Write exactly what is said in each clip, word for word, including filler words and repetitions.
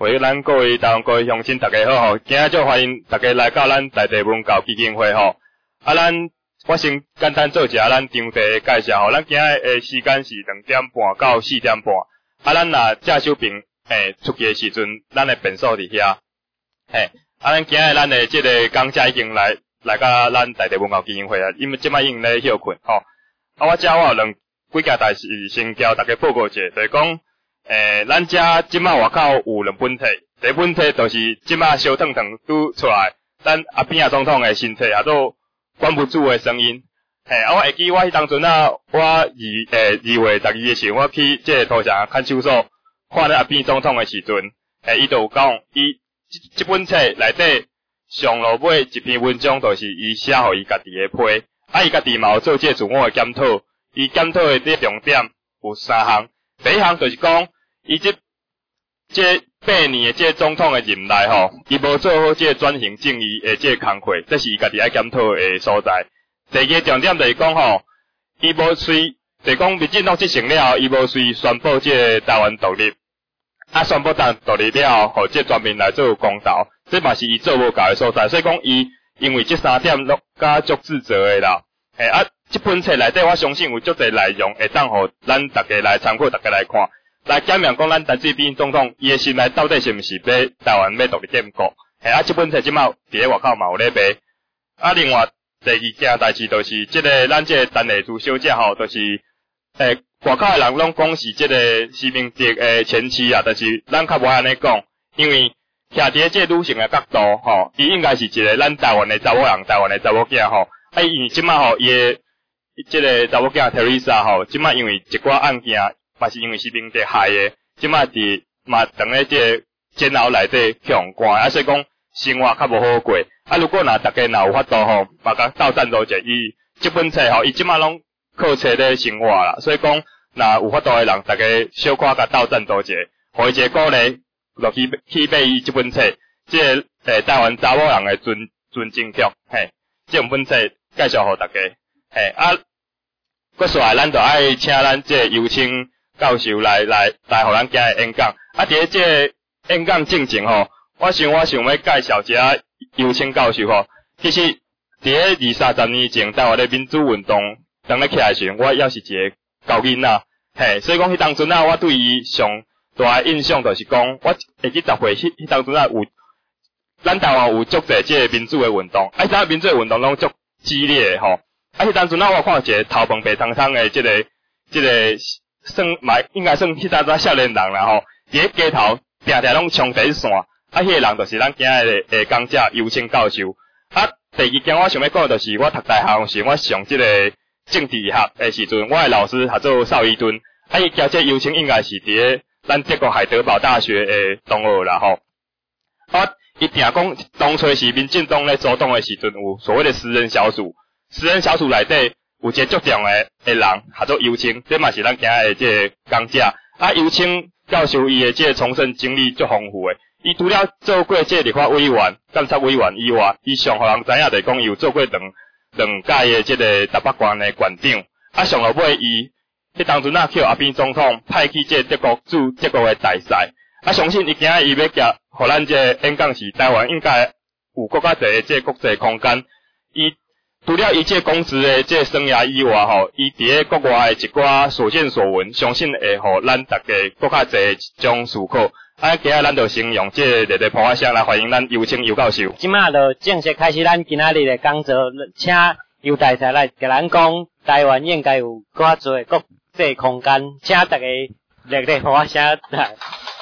喂，咱各位台湾各位乡亲大家好吼，今仔就欢迎大家来到咱在地文教基金会吼。啊，咱我先简单做一下咱场地介绍吼，咱今仔诶时间是两点半到四点半。啊，咱若正手边诶出去诶时阵，咱诶便所伫遐。嘿，啊，咱今仔咱诶即个讲者已经来来到咱在地文教基金会啊，因为即摆已经咧休困吼。啊，我遮我有两几件代志先交大家报告一下，就是讲。诶，咱遮即摆外口有两本册，第一本册就是即摆烧烫烫拄出来，咱阿扁仔总统诶新册，也做关不住诶声音。嘿，啊，我会记我迄当阵啊，我二诶二月十二诶时候，我去即个图城看守所看咧阿扁总统诶时阵，诶，伊就有讲，伊即即本册内底上落尾一篇文章，就是伊写互伊家己诶批，啊，伊家己嘛有做即个自我诶检讨，伊检讨诶即重点有三项。第一项就是讲，伊即即八年诶即总统诶任内吼，伊无做好即转型正义诶即工作，这是伊家己爱检讨诶所在。第二个重点就是讲吼，伊无随，就是讲民进党执行了后，伊无随宣布即台湾独立，啊宣布台湾独立了后，互即全民来做公道，这嘛是伊做无够诶所在。所以讲伊因为即三点落甲足自责诶啦，嘿啊。这本册内底，我相信有足侪内容会当互咱大家来参考，大家来看，来检验讲咱陈水扁总统伊诶心内到底是毋是要台湾要独立建国？嘿啊，这本册即卖伫咧外口嘛有咧卖。啊，另外第二件代志就是即、这个咱即个陈丽珠小姐吼，就是诶外口诶人拢讲是即个施明德诶前妻啊，但是咱较无安尼讲，因为徛伫即个女性诶角度吼，伊应该是一个咱台湾诶查某人，台湾诶查某囝吼，啊，因为即卖吼伊诶。即个查某囝 Teresa 吼，即摆因为一寡案件，嘛是因为是明德害诶，即摆伫嘛等咧即个监牢内底强关，啊，所以讲生活较无好过。啊，如果若大家若有法度吼，嘛甲斗赞助者，伊即本册吼，伊即摆拢靠册咧生活啦，所以讲若有法度诶人，大家小可甲斗赞助者，互伊一个鼓励，落去去买伊即本册，即个诶台湾查某人诶尊尊敬剧，嘿，即种本册介绍互大家。嘿啊，搁续来，咱就爱请咱即个尤清教授来来来，互咱今日演讲。啊，伫咧即个演讲进前吼，我想我想要介绍一下尤清教授吼。其实伫咧二三十年前，台湾咧民主运动当咧起来时，我也是一个高囡仔，嘿，所以讲迄当阵啊，我对伊上大诶印象就是讲，我会记十岁迄迄当阵啊有，咱台湾有足侪即个民主诶运动，啊，咱民主诶运动拢足激烈诶吼。啊！迄当阵啊，我看一个头饭白汤汤诶，即、这个即、这个算嘛应该算迄阵仔少年人啦吼。伫咧街头定定拢冲第一线，啊，迄、那个人就是咱今日诶讲者尤清教授。啊，第二件我想要讲就是我读大学时，我上即个政治学诶时阵，我诶老师叫做邵伊敦，啊，伊交这尤清应该是伫咧咱德国海德堡大学诶同学啦吼。啊，伊定讲当初是民进党咧主动诶时阵，有所谓的私人小组。私人小组内底有一个足重诶诶人，叫做尤清，这嘛是咱今日诶即个讲者。啊，尤清教授伊诶即个从政经历足丰富诶，伊除了做过即个立法委员、监察委员以外，伊上互人知影就是讲伊有做过两两届诶即个台北县诶县长。啊，上落尾伊迄当阵啊，叫阿扁总统派去即个德国驻德国诶大使。啊，相信伊今日伊要夹，互咱即个演讲时，台湾应该有更加侪即个国际空间。伊除了伊这公职的这生涯以外吼，伊伫咧国外的一寡所见所闻，相信会互咱大家更加侪一种思考。啊，今仔咱就先用这热烈捧声来欢迎咱尤清尤教授。 即马就正式开始咱今仔日的讲座，请尤大使来甲咱讲台湾应该有更加侪国际空间，请大家热烈捧声来。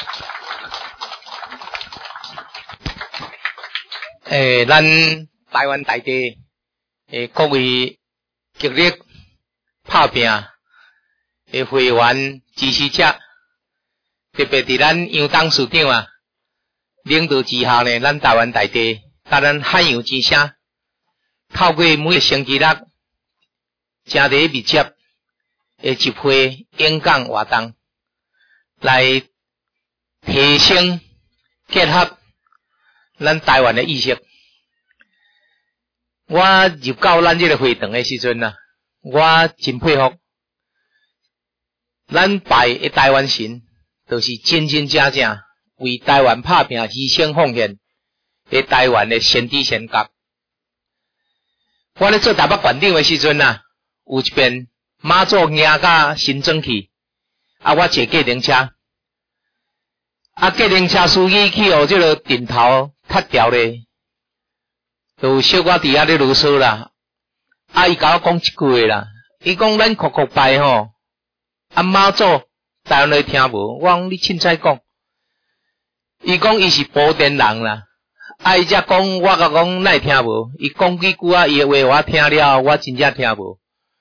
诶，咱台湾大地。诶，各位极力拍拼诶会员支持者，特别伫咱杨董事长啊领导之下呢，咱台湾大地甲咱海洋之声，透过每个星期六真侪密切诶集会演讲活动，来提升结合咱台湾诶意识。我入到咱这个会堂的时阵啊，我真佩服，咱拜的台湾神，就是真真正正为台湾打拼、牺牲奉献的台湾的先知先觉。我咧做台北县长的时阵啊，有一遍马祖赢甲新庄去，啊，我坐计程车，啊，计程车司机去互这个顶头踢掉咧，就小可伫遐咧啰嗦啦。啊，伊甲我讲一句话啦，伊讲咱酷酷拜吼，啊马祖台湾人听无，我讲你凊彩讲，伊讲伊是布甸人啦。啊！伊才讲，我甲讲，哪会听无？伊讲几句啊，伊诶话我听了，我真正听无。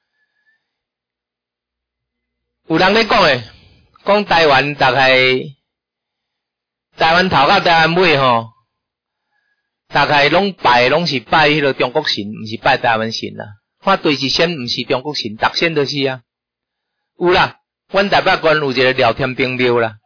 有人咧讲诶，讲台湾大概台湾头甲台湾尾吼，大概拢拜拢是拜迄个中国神，毋是拜台湾神啦。看对是先毋是中国神，逐仙都是啊。有啦，阮台北县有一个廖天丁庙啦，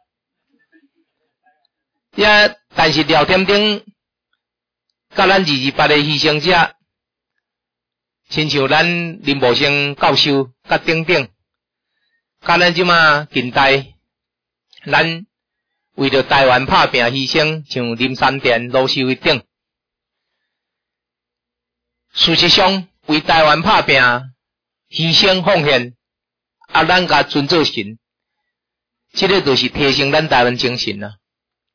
也但是廖天丁。甲咱二二八的牺牲者，亲像咱林茂生教授甲等等，甲咱即马近代，咱为着台湾打拼牺牲，像林山田、罗秀一等。事实上，为台湾打拼、牺牲奉献，啊，咱甲尊做神，即、这个就是提升咱台湾精神啦。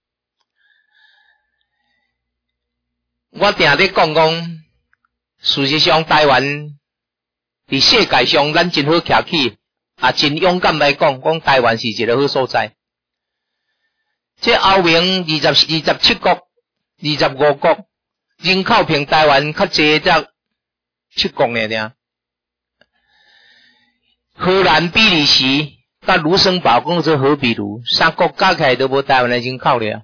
我定咧讲讲，事实上台湾伫世界上咱真好徛起，也真勇敢来讲，讲台湾是一个好所在。这后面二十二十七国、二十五国人口平台湾较济才七国呢尔。荷兰、比利时、甲卢森堡讲做好比如，三国加起来都无台湾的人口了。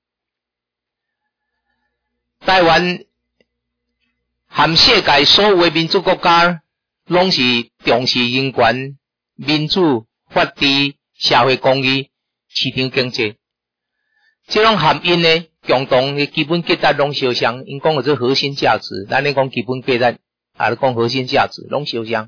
台湾含世界所有的民主国家，拢是重视人权、民主、法治、社会公义、市场经济，这种含因的共同的基本价值拢相像。因讲的做核心价值，咱咧讲基本价值，也咧讲核心价值，拢相像。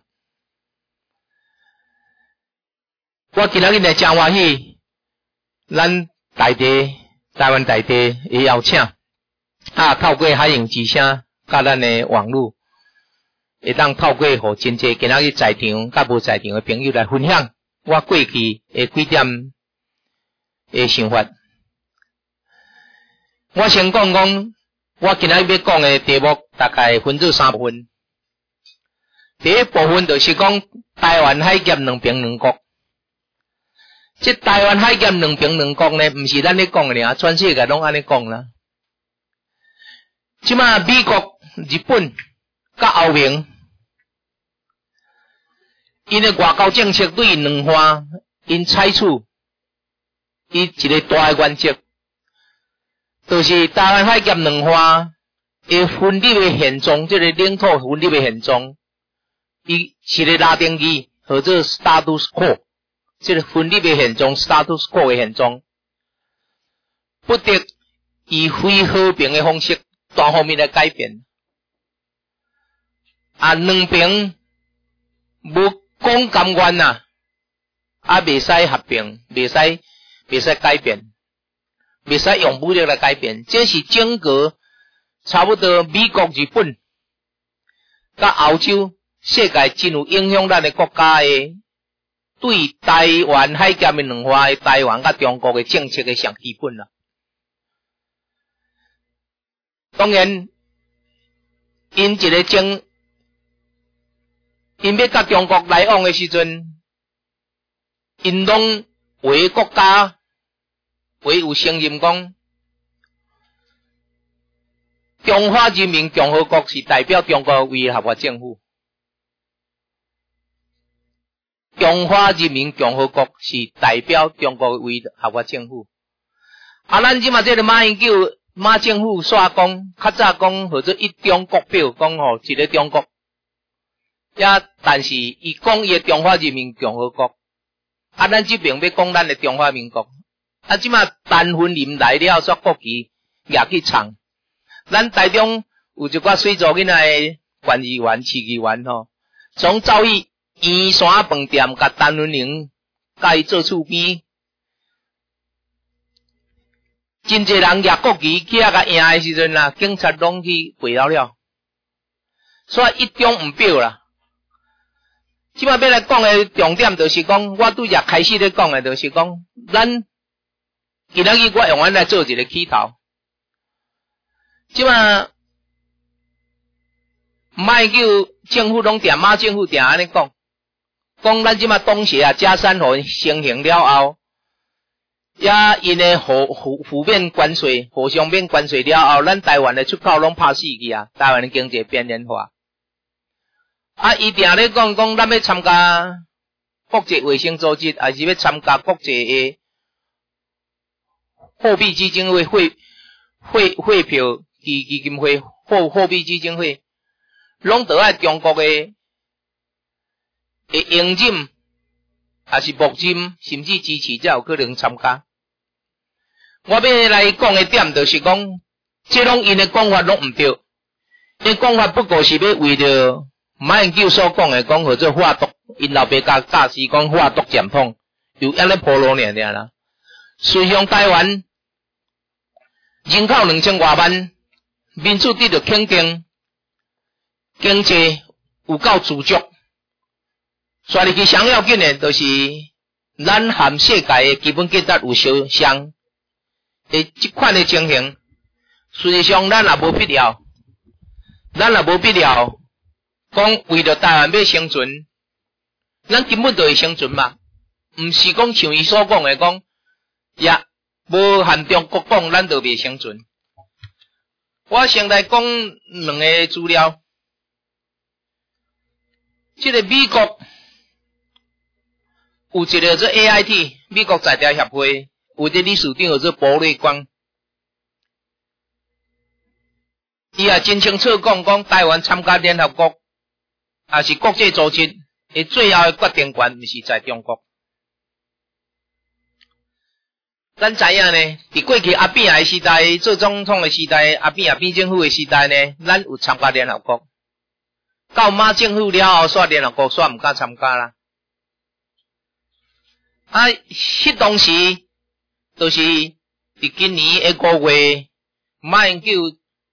我今仔日来真欢喜，咱大地台湾大地的邀请。啊，透过海洋之声，甲咱的网络，会当透过互真济今仔日在场甲无在场的朋友来分享我过去的几点的想法。我先讲讲，我今仔日要讲的题目大概分做三部分。第一部分就是讲台湾海峡两边两国。这台湾海峡两边两国呢，毋是咱咧讲的尔，全世界拢安尼讲啦。即马美国、日本、甲欧盟，因的外交政策对两岸，因采取伊一个大的原则，就是台湾海峡两岸的分立的现状，即、这个领土分立的现状，伊是个拉丁语，或者 status quo， 即个分立的现状 status quo 的现状，不得以非和平的方式。单方面来改变，啊，两边无讲甘愿呐，啊，袂使合并，袂使袂使改变，袂使用武力来改变。这是整个差不多美国、日本、甲欧洲世界真有影响咱的国家的对台湾海峡的两岸的台湾甲中国的政策的上基本啦。当然，因一个争，因要甲中国来往的时阵，因拢为国家为有承认讲，中华人民共和国是代表中国为合法政府，中华人民共和国是代表中国为合法政府。啊，咱即马这个马英九。马政府煞讲，较早讲或者一中国表，讲吼一个中国，也但是伊讲伊个中华人民共和国，啊，咱这边要讲咱的中华民国，啊，即马单分林来了，煞国旗也去唱。咱台中有一寡水族囡仔的县议员、市议员吼，从走去圆山饭店，甲单分林，甲伊做厝边。 真侪人举国旗去遐甲赢诶时阵啦，警察拢去围了了，所以一中毋表啦。即摆要来讲诶重点就是讲，我拄则开始咧讲诶，就是讲，咱今仔日我用咱来做一个起头。即摆毋爱叫政府拢定马政府定安尼讲，讲咱即摆东协啊，加三河成型了后，也因诶互互互免关税，互相免关税了后，咱台湾诶出口拢拍死去啊！台湾诶经济边缘化。啊，伊定咧讲讲，咱要参加国际卫生组织，还是要参加国际诶货币基金会汇汇汇票基基金会货货币基金会，拢得爱中国诶诶应金，还是木金，甚至支持才有可能参加。我要来讲诶点就是讲，这拢因诶讲法拢毋对，因讲法不过是要为着。马英九所讲诶，讲或者化毒，因老爸甲教师讲化毒减痛，有安尼铺路尔尔啦。随向台湾人口两千外万，民主得到肯定，经济有够自足。所以其上要紧诶，就是咱含世界诶基本价值有相像诶即款诶情形，实际上咱也无必要，咱也无必要。讲为了台湾要生存，咱根本就会生存嘛，毋是讲像伊所讲诶讲，也无含中国讲，咱就袂生存。我先来讲两个资料，即、這個美國有一個做 A I T 美國在地協會，有一個理事長叫做保瑞光。伊也真清楚講講台灣參加聯合國。也是國際組織，誒最後嘅決定權毋是在中國。咱知影呢，佇過去阿扁嘅時代，做總統嘅時代，阿扁阿扁政府嘅時代呢，咱有參加聯合國。到馬政府了後，煞聯合國煞毋敢參加啦。啊，迄當時就是佇今年嘅五月，馬英九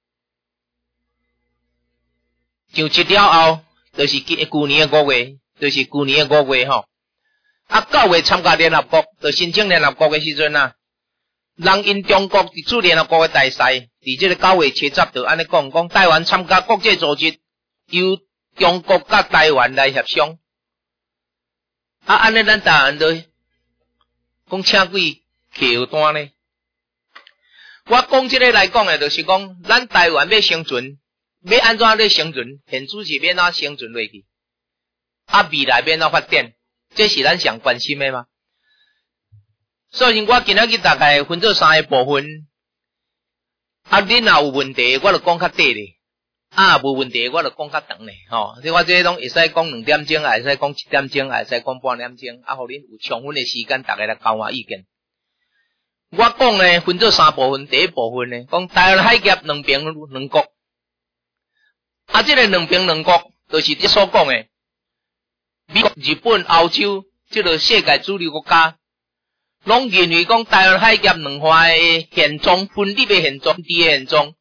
上職了後。就是去年嘅五月，就是去年嘅五月吼。啊，九月參加聯合國，就申請聯合國嘅時陣啊，人因中國佇主聯合國嘅大賽，佇即個九月七十就安尼講，講台灣參加國際組織，由中國甲台灣來協商。啊，安尼咱台灣就講請幾橋單呢？我講即個來講嘅，就是講咱台灣要生存。要安怎咧生存？現主是要安怎生存落去？啊，未來要安怎發展？這是咱上關心的嘛？所以我今仔日大概分做三個部分。啊，恁若有問題，我就講較短咧；啊，無問題，我就講較長咧。吼，所以我這種會使講兩點鐘，也會使講一點鐘，也會使講半點鐘，啊，互恁有充分的時間，大家來交換意見。我講咧分做三部分，第一部分咧講台灣海峽兩邊兩國。啊，這個兩邊兩國，就是你所講的，美國、日本、歐洲，這個世界主流國家，攏認為講台灣海峽兩塊的現狀、分立的現狀、地的現狀，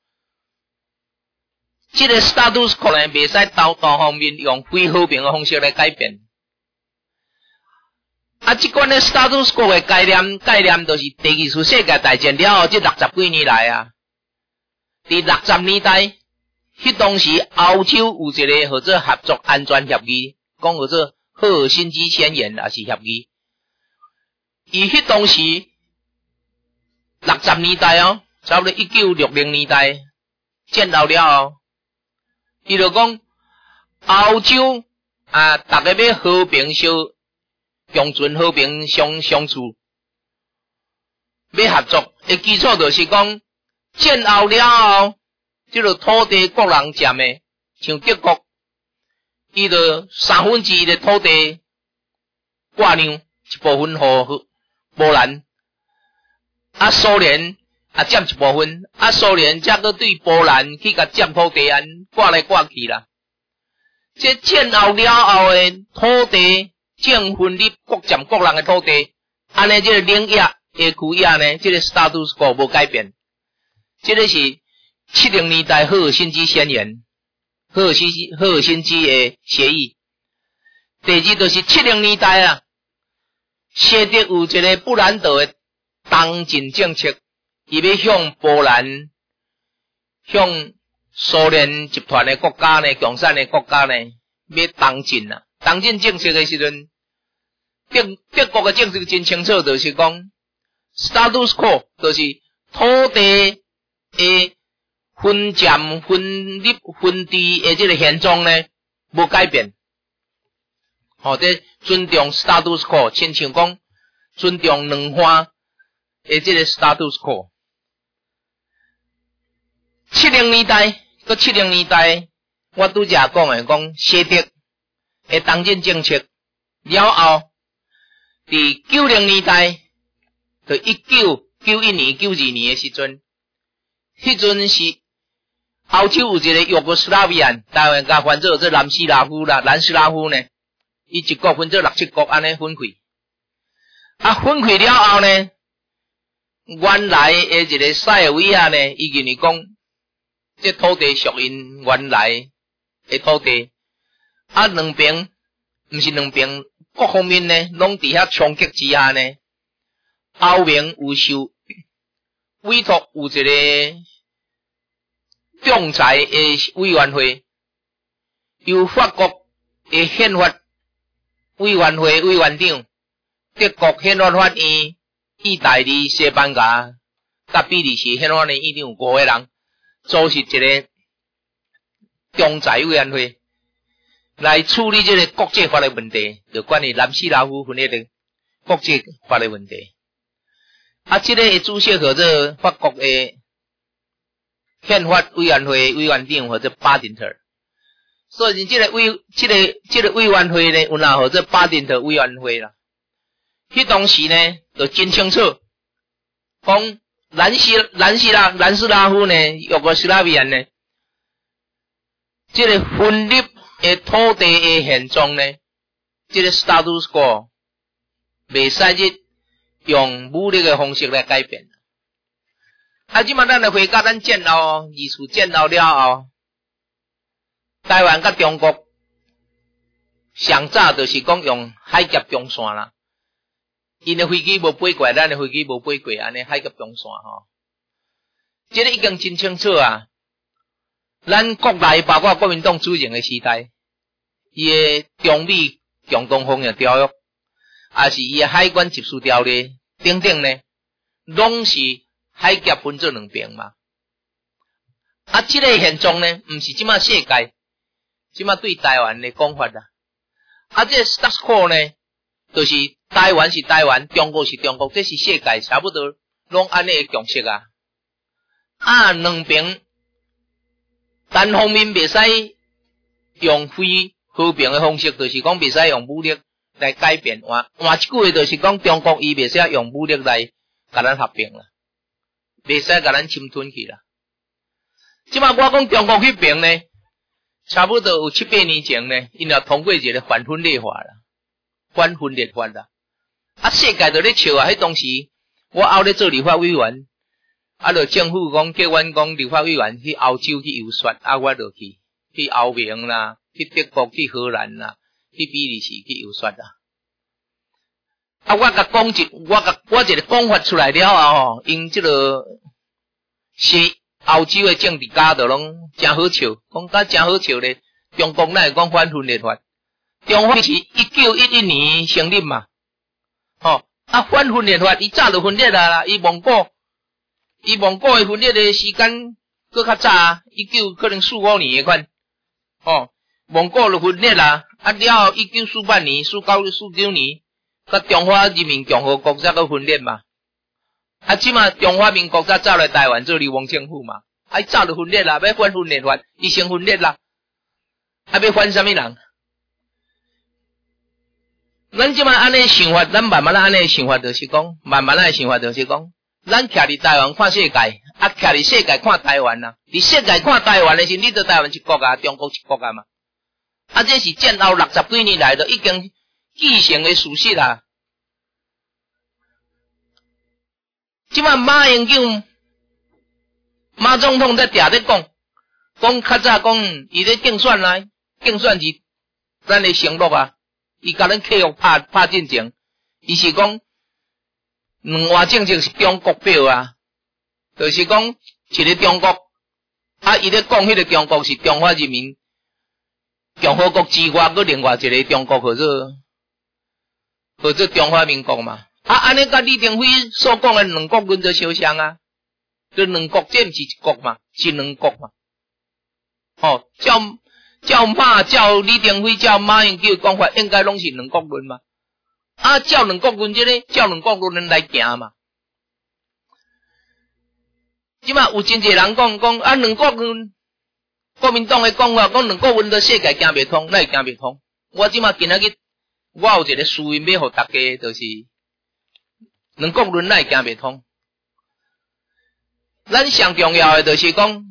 這個 status quo 呢，袂使到單方面用非和平的方式來改變。啊，這款的 status quo 的概念，概念就是第二次世界大戰了後，這六十幾年來啊，第六十年代。迄當時歐洲有一個或者合作安全協議，講或者赫爾辛基宣言也是協議。伊迄當時六十年代哦，差不多一九六零年代戰後了後，伊就講歐洲啊，大家要和平相共存、和平相相處，要合作的基礎就是講戰後了後。即個土地國人佔誒，像德國，伊就三分之一嘅土地割讓，一部分互波蘭，啊蘇聯啊佔一部分，啊蘇聯則佫對波蘭去甲佔土地安割來割去啦。即戰後了後誒土地正分立國佔國人誒土地，安尼即個領域的区域呢，这个 status quo 无改变。这个是七零年代赫尔辛基宣言，赫尔辛基赫尔辛基的协议。第二就是七零年代啊，西德有一个布兰德的东进政策，伊要向波兰、向苏联集团的国家呢、共产的国家呢，要东进啊。东进政策的时阵，德德国的政策真清楚，就是讲 status quo， 就是土地的分占、分立、分地的这个现状呢，无改变。好、哦，这尊重 status quo， 亲像讲尊重两岸的这个 status quo。七零年代，到七零年代，我拄则讲的讲西德的东进政策了后，伫九零年代，就一九九一年、九二年的时阵，迄阵是欧洲有一个约哥斯拉维亚，台湾甲翻做做南斯拉夫啦、南斯拉夫呢，伊一国分做六七国安尼分开。啊，分开了后呢，原来的一个塞尔维亚呢，伊认为讲，这土地属因原来的土地。啊，两边毋是两边各方面呢，拢伫遐冲击之下呢，欧盟有受委托有一个仲裁的委员会，由法国的宪法委员会委员长、德国宪法法院意大利、西班牙甲比利时宪法院院长五个人组成一个仲裁委员会。来处理这个国际法的问题，就关于南斯拉夫分裂的国际法的问题。啊，这个主席或者法国的宪法委员会委员长或者巴丁特，所以这个委这个这个委员会呢，有哪或者巴丁特委员会啦。迄当时呢，就真清楚，讲南斯南斯拉南斯拉夫呢，约哥斯拉维亚呢，这个分裂的土地的现状呢，这个 status quo 袂使去用武力的方式来改变。啊，即马咱来回到咱战后，二次战后了后，台湾甲中国上早就是讲用海峡中线啦，因的飞机无飞过，咱的飞机无飞过，安尼海峡中线吼，这个已经真清楚啊。咱国内包括国民党主政的时代，伊的中美共同防御条约，也是伊的海关集束条例等等呢，拢是海峡分做两边嘛。啊，这个现状呢，毋是即马世界，即马对台湾的讲法啦。啊，这个 status quo 呢，就是台湾是台湾，中国是中国，这是世界差不多拢安尼的共识啊。啊，两边单方面袂使用非和平的方式，就是讲袂使用武力来改变。换换一句话，就是讲中国伊袂使用武力来甲咱合并啦，袂使甲咱侵吞去啦。即马我讲中国迄边呢，差不多有七八年前呢，因也通过一个反分裂法啦，反分裂法啦。啊，世界就咧笑啊！迄当时我后咧做立法委员。啊，就政府讲叫阮讲立法委员去欧洲去游说，啊，我就去去欧盟啦，去德国、去荷兰啦，去比利时去游说啦。啊，我甲讲一，我甲我一个讲法出来了后吼，因即个西欧洲的政治家就拢真好笑，讲甲真好笑咧。中国哪会讲反分裂法？中国是一九一一年成立嘛，吼啊，反分裂法伊早就分裂啦啦，伊蒙古。伊蒙古的分裂的时间搁较早，一九可能四五年的款，哦，蒙古就分裂啦，啊了后一九四八年、四九、四九年，甲中华人民共和国才搁分裂嘛，啊即马中华民国才走来台湾做流亡政府嘛，啊伊早就分裂啦，要反分裂法，伊先分裂啦，啊要反啥物人？咱即马安尼想法，咱慢慢安尼想法就是讲，慢慢安尼想法就是讲。咱徛伫台湾看世界，啊徛伫世界看台湾啊。伫世界看台湾的时候，你对台湾一国啊，中国一国啊嘛。啊，这是战后六十几年来的已经继承的事实啊。 即摆马英九马总统在嗲咧讲，讲较早讲伊咧竞选来，竞选是咱的承诺啊，伊甲咱客户拍拍进前，伊是讲两岸政策是中国表啊，就是讲一个中国，啊伊咧讲迄个中国是中华人民共和国之外，佮另外一个中国叫做叫做中华民国嘛。啊，安尼甲李登辉所讲的两国原则相像啊，这两国这毋是一国嘛，是两国嘛。哦，照照马照李登辉照马英九讲法，应该拢是两国论嘛。啊，照两国论这个，照两国论来行嘛。即嘛有真侪人讲讲啊，两国论，国民党的讲法，讲两国论的世界行袂通，那会行袂通。我即嘛今仔日，我有一个私音要互大家，就是两国论那会行袂通。咱上重要的就是讲，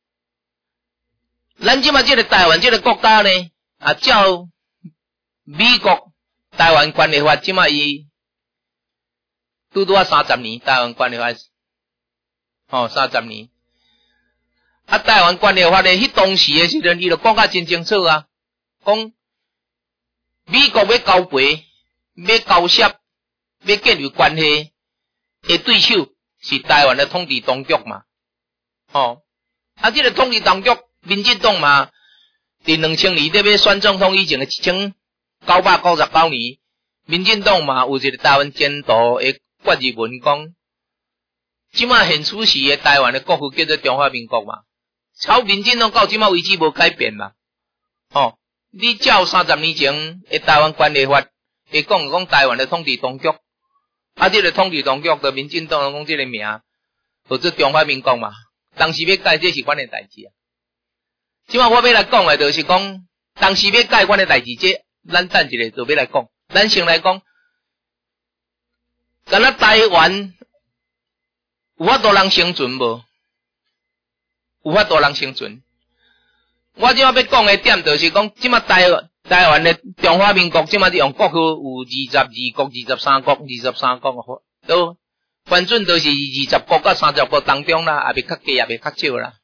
咱即嘛这个台湾这个国家呢，啊，照美国台湾关系法，即嘛伊拄拄啊三十年台湾关系法，哦，三十年。啊，台湾关系法呢，迄当时的时阵，伊就讲甲真清楚啊，讲美国要交陪，要交涉，要建立关系的对手是台湾的统治当局嘛，哦，啊，这个统治当局，民进党嘛，伫两千年咧要选总统以前的一千九百九十九年，民进党嘛有一个台湾前途的决议文讲，即马现处时的台湾的国父叫做中华民国嘛。朝民进党到即马为止无改变嘛，哦，你照三十年前的台湾关系法，会讲讲台湾的统治当局，啊，这个统治当局的民进党讲这个名，或者中华民国嘛，当时要改这是阮的代志啊。即马我要来讲的，就是讲当时要改阮的代志，这咱等一下就要来讲。咱先来讲，敢若台湾有法度人生存无？有法度人生存。我即马要讲的点就是讲，即马台台湾的中华民国即马是用国号有二十二国、二十三国、二十三国，都反正都是二十国甲三十国当中啦，也袂较低，也袂较少啦。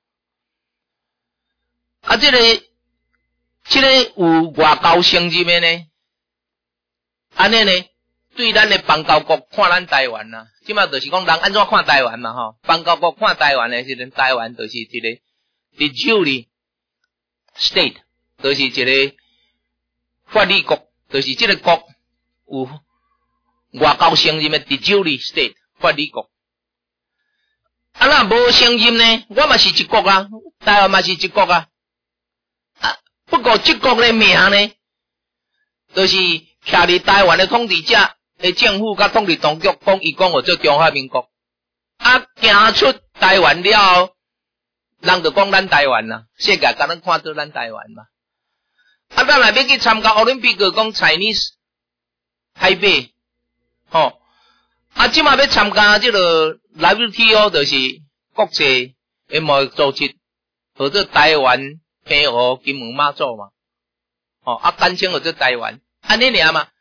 啊，这个这个有外交承认的呢，安尼呢，对咱的邦交国看咱台湾啦。即马就是讲人安怎看台湾嘛吼，邦交国看台湾的时阵，台湾就是一个 de jure state， 就是一个法律国，就是这个国有外交承认的 de jure state 法律国。啊，那无承认呢，我嘛是一国啊，台湾嘛是一国啊。啊，不过这国的名呢，就是徛伫台湾的统治者。诶，政府甲统治当局讲，伊讲我做中华民国，啊，行出台湾了后，人就讲咱台湾啦，世界甲咱看做咱台湾嘛。啊，咱若要去参加奥林匹克，讲 Chinese 台北，吼，啊，即马要参加即个 W T O， 就是国际诶贸易组织，或者台湾澎湖金门马祖嘛，吼，啊，简称或者台湾，安尼尔嘛。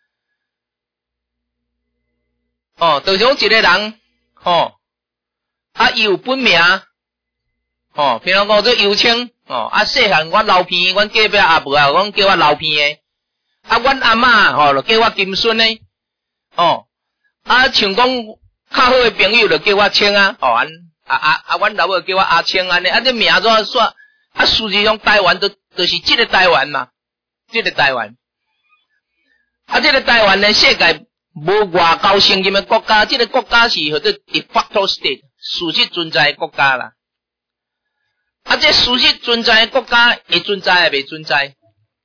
哦，就是讲一个人，哦，啊，伊有本名，哦，譬如讲做尤清，哦，啊，细汉阮老片，阮隔壁阿婆啊，阮叫我老片诶，啊，阮阿嬷吼，就叫我金孙诶，哦，啊，像讲较好诶朋友就叫我清啊，哦，啊啊啊，阮老母叫我阿清安尼，啊，这名怎煞？啊，事实上台湾都就是这个台湾嘛，这个台湾，啊，这个台湾呢，世界。无外交承认的国家，这个国家是叫做 de facto state， 事实存在的国家啦。啊，这事实存在的国家会存在也袂存在。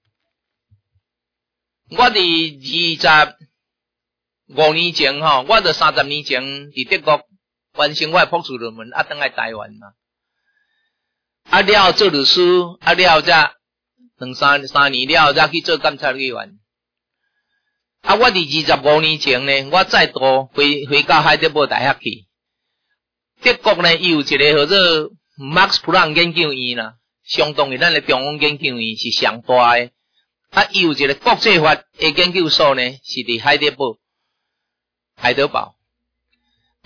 我伫二十五年前吼，我伫三十年前伫德国完成我的博士论文，啊，等来台湾嘛。啊，了后做律师，啊，了后才两三三年了后才去做监察委员。啊，我伫二十五年前呢，我再度回回到海德堡大学去。德国呢，伊有一个叫做 Max Planck 研究院啦，相当于咱的中央研究院是上大的。啊，伊有一个国际法的研究所呢，是伫海德堡、海德堡。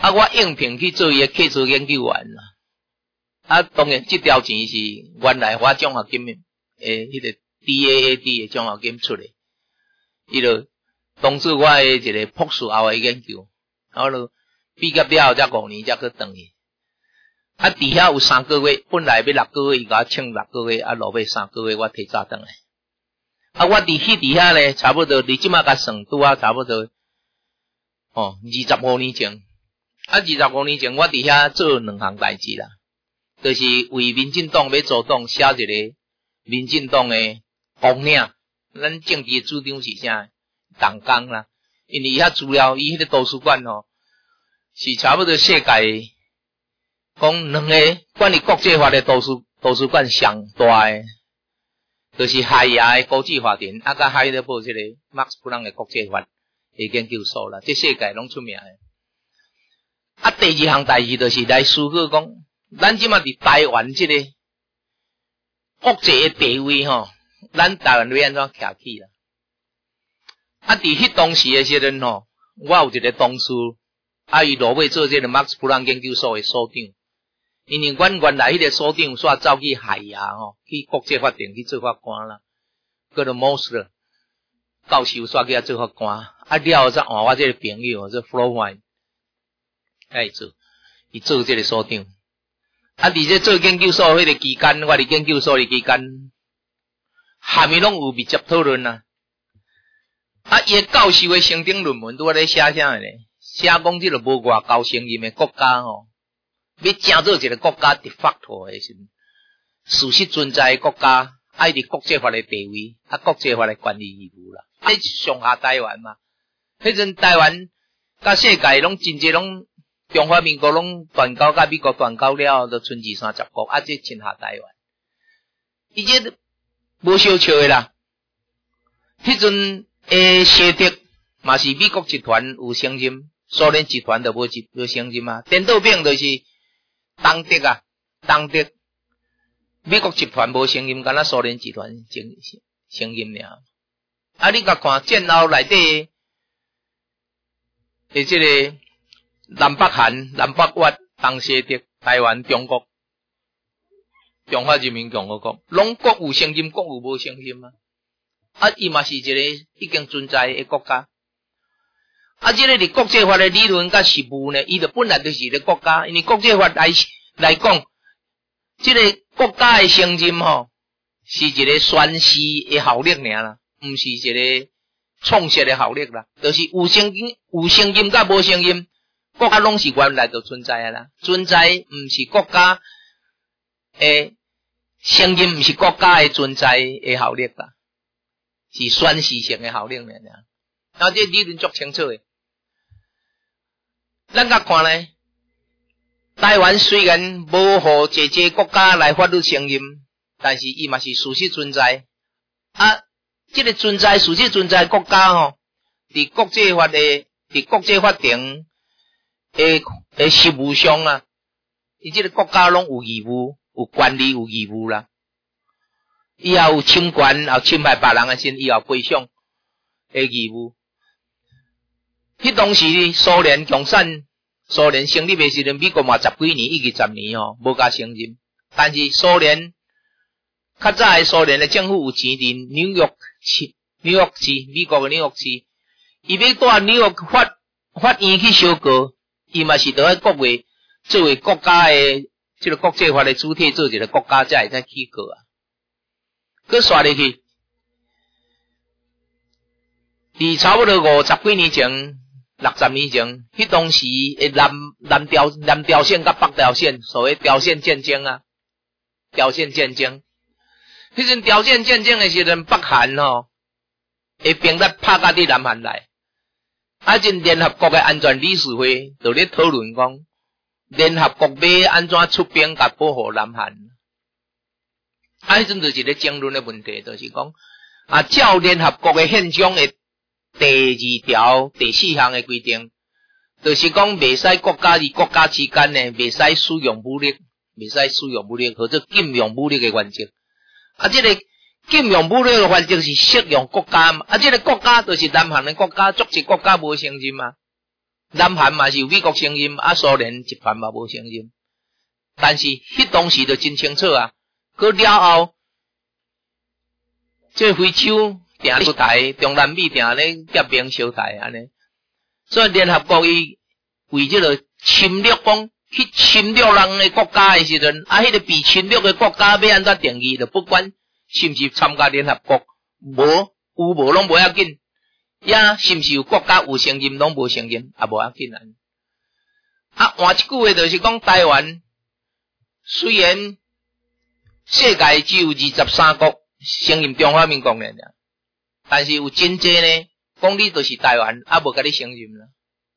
啊，我应聘去做伊诶客座研究员啦。啊，当然这条钱是原来我奖学金诶，迄个 D A A D 诶奖学金出嚟，伊就当做我诶一个博士后诶研究，然后就毕业了后才五年才去转去。啊，底下有三个月，本来要六个月，伊甲我请六个月，啊，落尾三个月我提早转来。啊，我伫迄底下咧，差不多你即马甲算拄啊，差不多哦，二十五年前。啊，二十五年前我伫遐做两项代志啦，就是为民进党要组党写一个民进党诶纲领，咱政治主张是啥？党纲啦。因为遐资料，伊迄个图书馆吼，是差不多世界讲两个管理国际法诶图书图书馆上大诶，就是海牙诶国际法庭，啊，甲海德堡即个马克思普朗诶国际法诶研究所啦，即世界拢出名诶。啊，第二项代志就是来思考讲，咱即马伫台湾即个国际诶地位吼，咱台湾要安怎徛起啦？啊，伫迄当时诶时阵吼，我有一个同事，啊，伊落尾做即个马克思普朗研究所诶所长，因为阮原来迄个所长煞走去海牙吼，去国际法庭去做法官啦，叫做莫斯勒教授煞去遐做法官，啊了后才换我即个朋友，即 Flowine。爱做，伊做这个所长。啊，伫这做研究所迄个期间，我伫研究所的期间，下面拢有密集讨论啊。啊，伊个教授的升等论文拄仔咧写啥呢？写讲即个无外交承认的国家吼，要成做一个国家 de facto 的时，事实存在的国家，爱伫国际法的地位，啊，国际法的权利义务啦。啊，上下台湾嘛，迄阵台湾甲世界拢真济拢。中华民国拢断交，甲美国断交了，就剩二三十国，啊，这剩下台湾，伊这无相笑的啦。迄阵诶，西德嘛是美国集团有承认，苏联集团就无集无承认啊。颠倒兵就是东德啊，东德美国集团无承认，敢若苏联集团承承认尔。啊，你甲看战后内底诶，这个。南北韩、南北越、东西德、台湾、中国、中华人民共和国，拢各有承认，各有无承认啊！啊，伊嘛是一个已经存在的国家。啊，这个伫国际法的理论甲实务呢，伊就本来就是一个国家，因为国际法来来讲，这个国家的承认吼，是一个宣誓的效力尔啦，毋是一个创设的效力啦，就是有承认、有承认甲无承认。国家拢是原来就存在的啦，存在毋是国家诶承认，毋是国家诶存在诶效力啦，是宣示性诶效力尔。啊，这理论足清楚诶。咱甲看咧，台湾虽然无互一个国家来法律承认，但是伊嘛是事实存在。啊，这个存在事实存在国家吼，伫国际法诶，伫国际法庭。诶诶，实务上啊，伊即个国家拢有义务、有权利、有义务啦。伊也有侵权、也有侵害别人诶身，伊也有赔偿诶义务。迄当时苏联共产、苏联成立诶时阵，美国嘛十几年，一二十年吼，无甲承认。但是苏联较早诶苏联诶政府有钱伫纽约市、纽约市、美国诶纽约市，伊要带纽约法法院去相告。伊嘛是伫喺国外作为国家诶，即个国际法诶主体做一个国家，才会使起告啊。佮刷入去，伫差不多五十几年前、六十年前，迄当时诶南南朝南朝鲜甲北朝鲜，所谓朝鲜战争啊，朝鲜战争。迄阵朝鲜战争诶时阵，北韩吼，诶兵力拍到伫南韩来。啊！阵联合国嘅安全理事会就咧讨论讲，联合国要安怎出兵甲保护南韩？啊！迄阵就是一个争论嘅问题，就是讲啊，照联合国嘅宪章嘅第二条第四项嘅规定，就是讲袂使国家与国家之间呢，袂使使用武力，袂使使用武力，或者禁用武力嘅原则。啊，即、這個。禁用武力嘅原則是適用國家嘛，啊，即、這個國家就是南韓嘅國家，足一國家無承認嘛， 南韩嘛是有美国承认，啊苏联一盘嘛无承认。但是迄当时就真清楚啊，过了后，这非洲定咧小台，中南美定咧革命小台安尼。所以联合国伊为这个侵略讲去侵略人的国家的时阵，啊，迄个被侵略的国家要安怎定义，就不管是毋是参加联合国，无有无拢无要紧，也是毋是有国家有承认拢无承认，也无要紧啊。啊，换一句话就是讲台湾。虽然世界只有二十三国承认中华民国呢，但是有真济呢，讲你就是台湾，啊无甲你承认啦。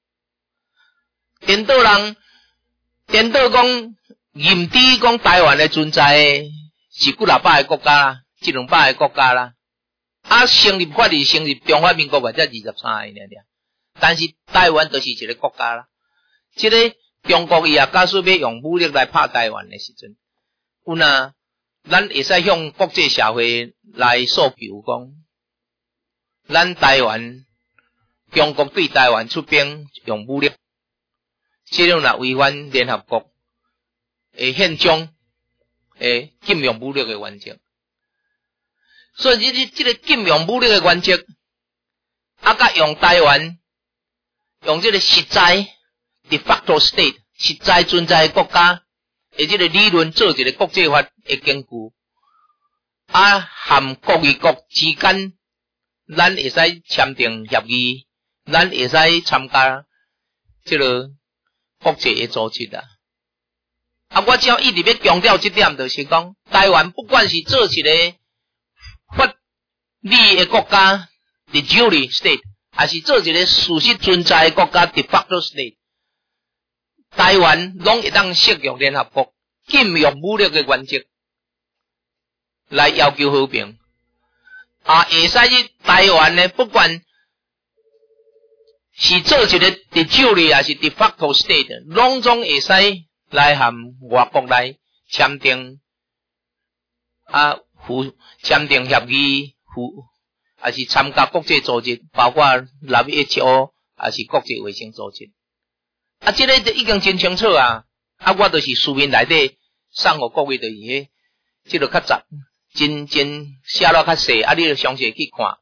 颠倒人，颠倒讲认知讲台湾的存在是几若百个国家啦，一两百个国家啦，啊成立法律成立中华民国或者二十三个尔，但是台湾就是一个国家啦，这个。中国伊也假使要用武力来拍台湾的时阵，有哪咱会使向国际社会来诉求讲，咱台湾中国对台湾出兵用武力，这种若违反联合国诶宪章诶禁用武力的原则。所以这这个禁用武力的原则，啊甲用台湾用这个实在。de facto state 实在存在的国家，而这个理论做一个国际法的根据，啊，含国与国之间，咱会使签订协议，咱会使参加这个国际的组织啊。啊，我只要一直要强调这点，就是讲，台湾不管是做一个法理的国家 de jure state， 还是做一个事实存在的国家 de facto state。台湾拢会当适用联合国禁用武力的原则来要求和平，啊，会使去台湾呢，不管是做一个 de jure 还是 de facto state， 拢总会使来和外国来签订啊，附签订协议，附还是参加国际组织，包括 W H O 还是国际卫生组织。啊，这个已经真清楚啊！啊，我就是书面内底送互各位就是迄，这个较杂，真真写落较细，啊，你就详细去看。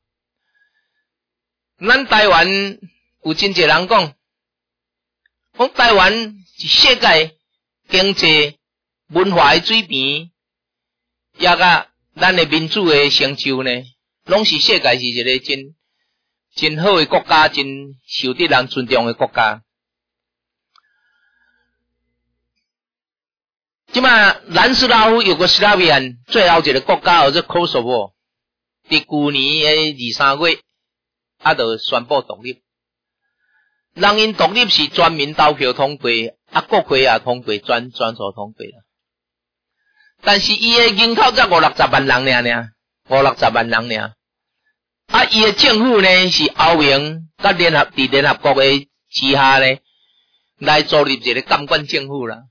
咱台湾有真侪人讲，讲台湾是世界经济文化的水平，也甲咱的民主的成就呢，拢是世界是一个真真好的国家，真受得人尊重的国家。即马南斯拉夫有个斯拉维安最后一个国家，叫做 Kosovo， 伫去年诶二三月，啊，就宣布独立。人因独立是全民投票通过，啊，国会也通过，全全数通过啦。但是伊诶人口才五六十万人尔尔，五六十万人尔。啊，伊诶政府呢是欧盟甲联合伫联合国诶之下呢，来组立一个监管政府啦。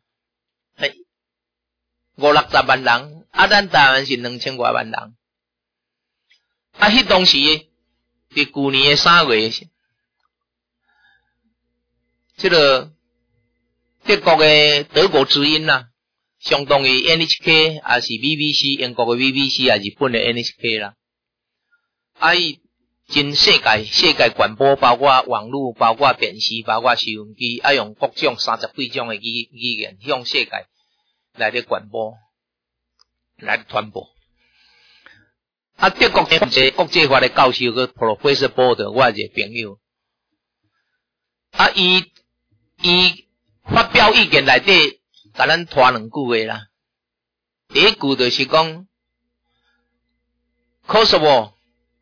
五六十万人，啊，咱台湾是两千多万人。啊，迄当时，伫去年诶三月，这个德国诶德国之音啦，相当于 N H K 也是 B B C， 英国诶 B B C 也是日本诶 N H K 啦。啊，伊真世界世界传播，包括网络，包括电视，包括收音机，啊，用各种三十几种诶语语言向世界。来咧传播，来传播。啊，德国一个国际法的教授个 Professor Board， 我一个朋友。啊，伊伊发表意见内底，甲咱拖两句话啦。第一句就是讲 ，Kosovo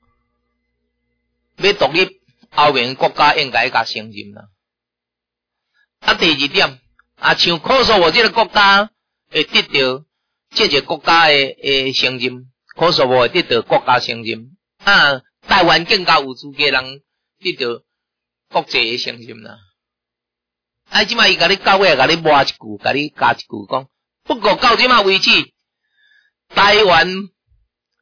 要独立，欧盟国家应该甲承认啦。啊，第二点，啊，像 Kosovo 这个国家。会得到这个国家的诶承认，科索沃会得到国家承认，啊，台湾更加有资格人得到国际的承认啦。啊，即摆伊甲你到尾甲你抹一句，甲你加一句讲，不过到即摆为止，台湾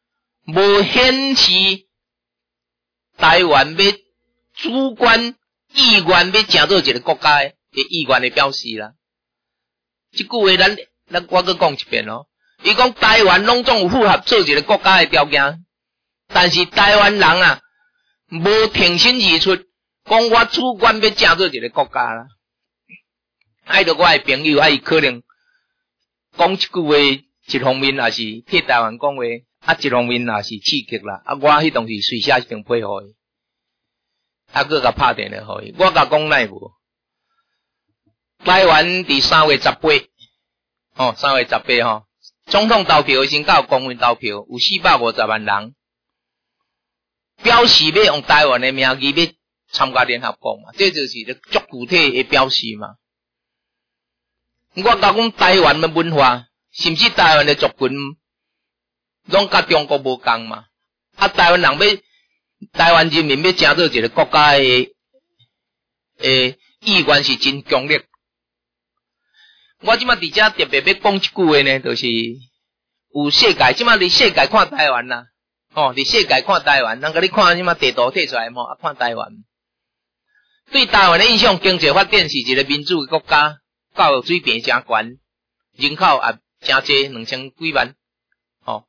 无显示台湾要主观意愿要成做一个国家的意愿的表示啦。这句话咱咱我搁讲一遍咯。伊讲台湾拢总有符合做一个国家的条件，但是台湾人啊，无挺身而出，讲我主观要成做一个国家啦。爱到我的朋友，啊伊可能讲一句话，一方面也是替台湾讲话，啊一方面也是刺激啦。啊我迄当时随写一张批互伊，啊搁甲拍电话互伊，我甲讲奈无。台湾伫三月十八，哦三月十八吼。总统投票先到公民投票，有四百五十万人表示要用台湾的名义要参加联合国嘛，这就是个足具体的表示嘛。我甲讲台湾的文化，甚至台湾的族群，拢甲中国无共嘛。啊，台湾人要台湾人民要成做一个国家的诶意愿是真强烈。我即摆伫遮特别要讲一句话呢，就是有世界，即摆伫世界看台湾啦，哦，伫世界看台湾，人甲你看即摆地图摕出来嘛，啊看台湾，对台湾的印象，经济发展是一个民主的国家，教育水平诚悬，人口也诚济，两千几万，哦，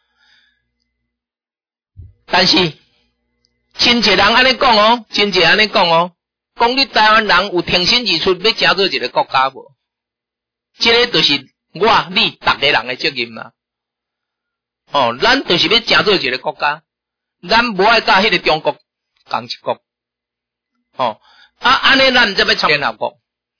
但是真侪人安尼讲哦，真侪安尼讲哦，讲你台湾人有挺身而出，要成做一个国家无？这个就是我、你、逐个人的责任嘛。哦，咱就是要成做一个国家，咱无爱甲迄个中国共一国。哦，啊，安尼咱才要参联合国。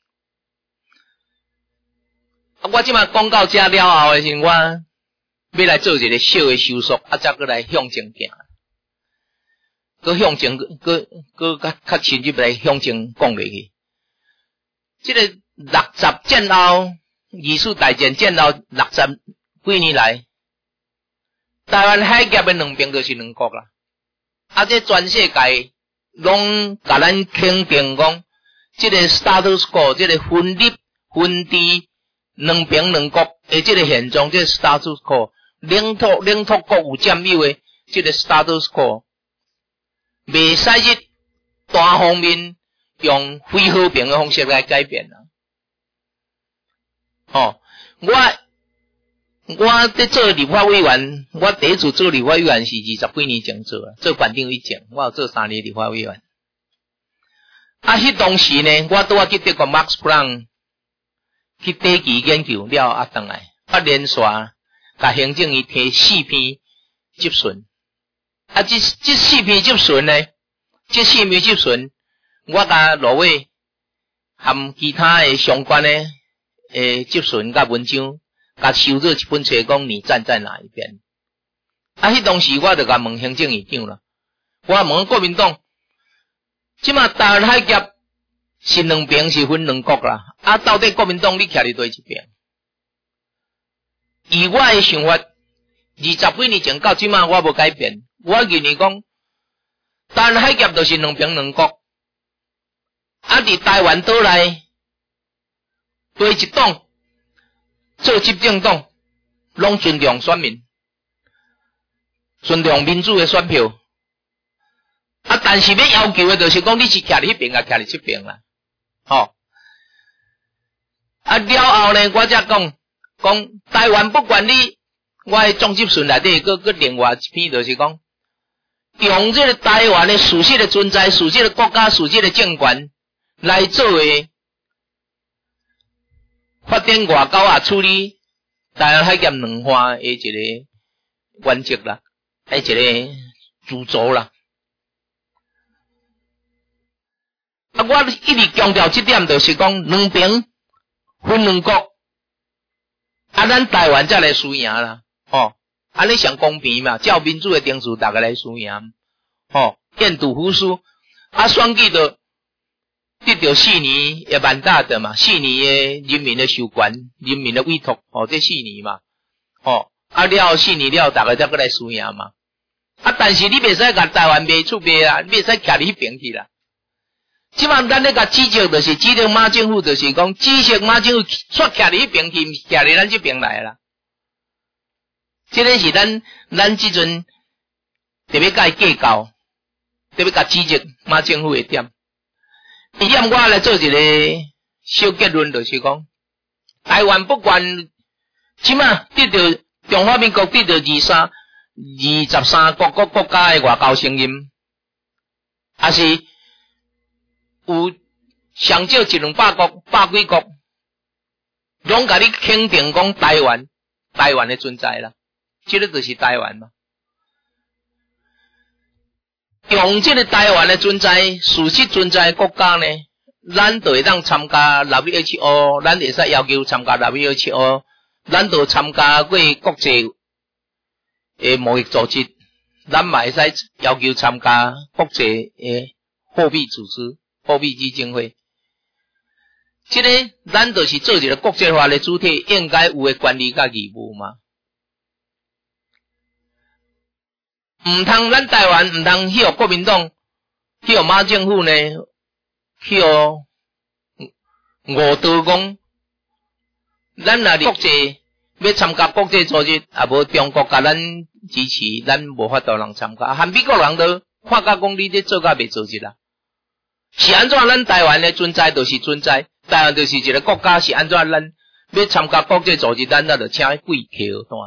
啊，我即摆讲到这了后的时候，我要来做一个小的收束，啊，再过来向前行。搁向前，搁搁较较深入来向前讲落去。这个六十战后。二次大战战后六十几年来，台湾海峡的两边就是两国啦。啊，这全世界拢甲咱肯定讲，这个 status quo， 这个分立分治两边两国的这个现状，这个 status quo， 领土领土国有占有的这个 status quo， 袂使去单方面用非和平的方式来改变啦。哦，我我在做立法委员，我第一次做立法委员是二十几年前做啊，做县长以前，我有做三年立法委员。啊，迄当时呢，我拄啊去德国 Max Planck 去短期研究了啊，回来啊连续甲行政院提四篇执询，啊，这这四篇执询呢，这四篇执询，我甲罗伟含其他的相关的。诶，执询甲文章，甲收做一本册，讲你站在哪一边？啊，迄当时我就甲问行政院长啦，我问国民党，即马台湾海峡是两边是分两国啦，啊，到底国民党你徛伫对一边？以我的想法，二十几年前到即马我无改变，我认为讲，台湾海峡就是两边两国，啊，伫台湾岛内。对一党做执政党，拢尊重选民，尊重民主的选票。啊，但是要要求的就是讲，你是徛伫迄边啊，徛伫这边啦。吼、哦，啊了后呢，我才讲讲台湾不管你，我的总执询内底搁搁另外一篇就是讲，用这个台湾的事实的存在，事实的国家，事实的政权来作为。发展外交啊，处理台湾海峡两岸的一个原则啦，还一个主轴啦。啊，我一直强调这点，就是讲两边分两国，啊，咱台湾才来输赢啦，吼，安尼上公平嘛，照民主的定数，大家来输赢，吼，愿赌服输，啊，选举的。得到四年也蛮大的嘛，四年的人民的授权，人民的委托，哦，这四年嘛，哦，啊了四年了，大家才过来输赢嘛，啊，但是你袂使甲台湾卖厝卖啊，你袂使徛伫迄边去啦。即摆咱咧甲指责，就是指责马政府，就是讲指责马政府煞徛伫迄边去，徛伫咱这边来啦。这个是咱咱即阵特别甲伊计较，特别甲指责马政府的点。 伊要我来做一个小结论，就是讲，台湾不管即马得到中华民国得到二三二十三个国国家的外交承认，还是有上少一两百国、百几国，拢甲你肯定讲台湾、台湾的存在啦，这个就是台湾嘛。用这个台湾的存在，事实存在的国家呢，咱就会当参加 W H O， 咱会使要求参加 W H O， 咱就参加过国际诶贸易组织，咱嘛会使要求参加国际诶货币组织、货币基金会。这个咱就是做一个国际化的主体，应该有的权利甲义务嘛。唔通咱台湾唔通去互国民党，去互马政府呢，去互误导讲，咱若国际要参加国际组织，也无中国甲咱支持，咱无法度人参加。含美国人都看甲讲你咧做甲袂做一啦。是安怎？咱台湾的存在就是存在，台湾就是一个国家，是安怎？咱要参加国际组织，咱那就请贵客单。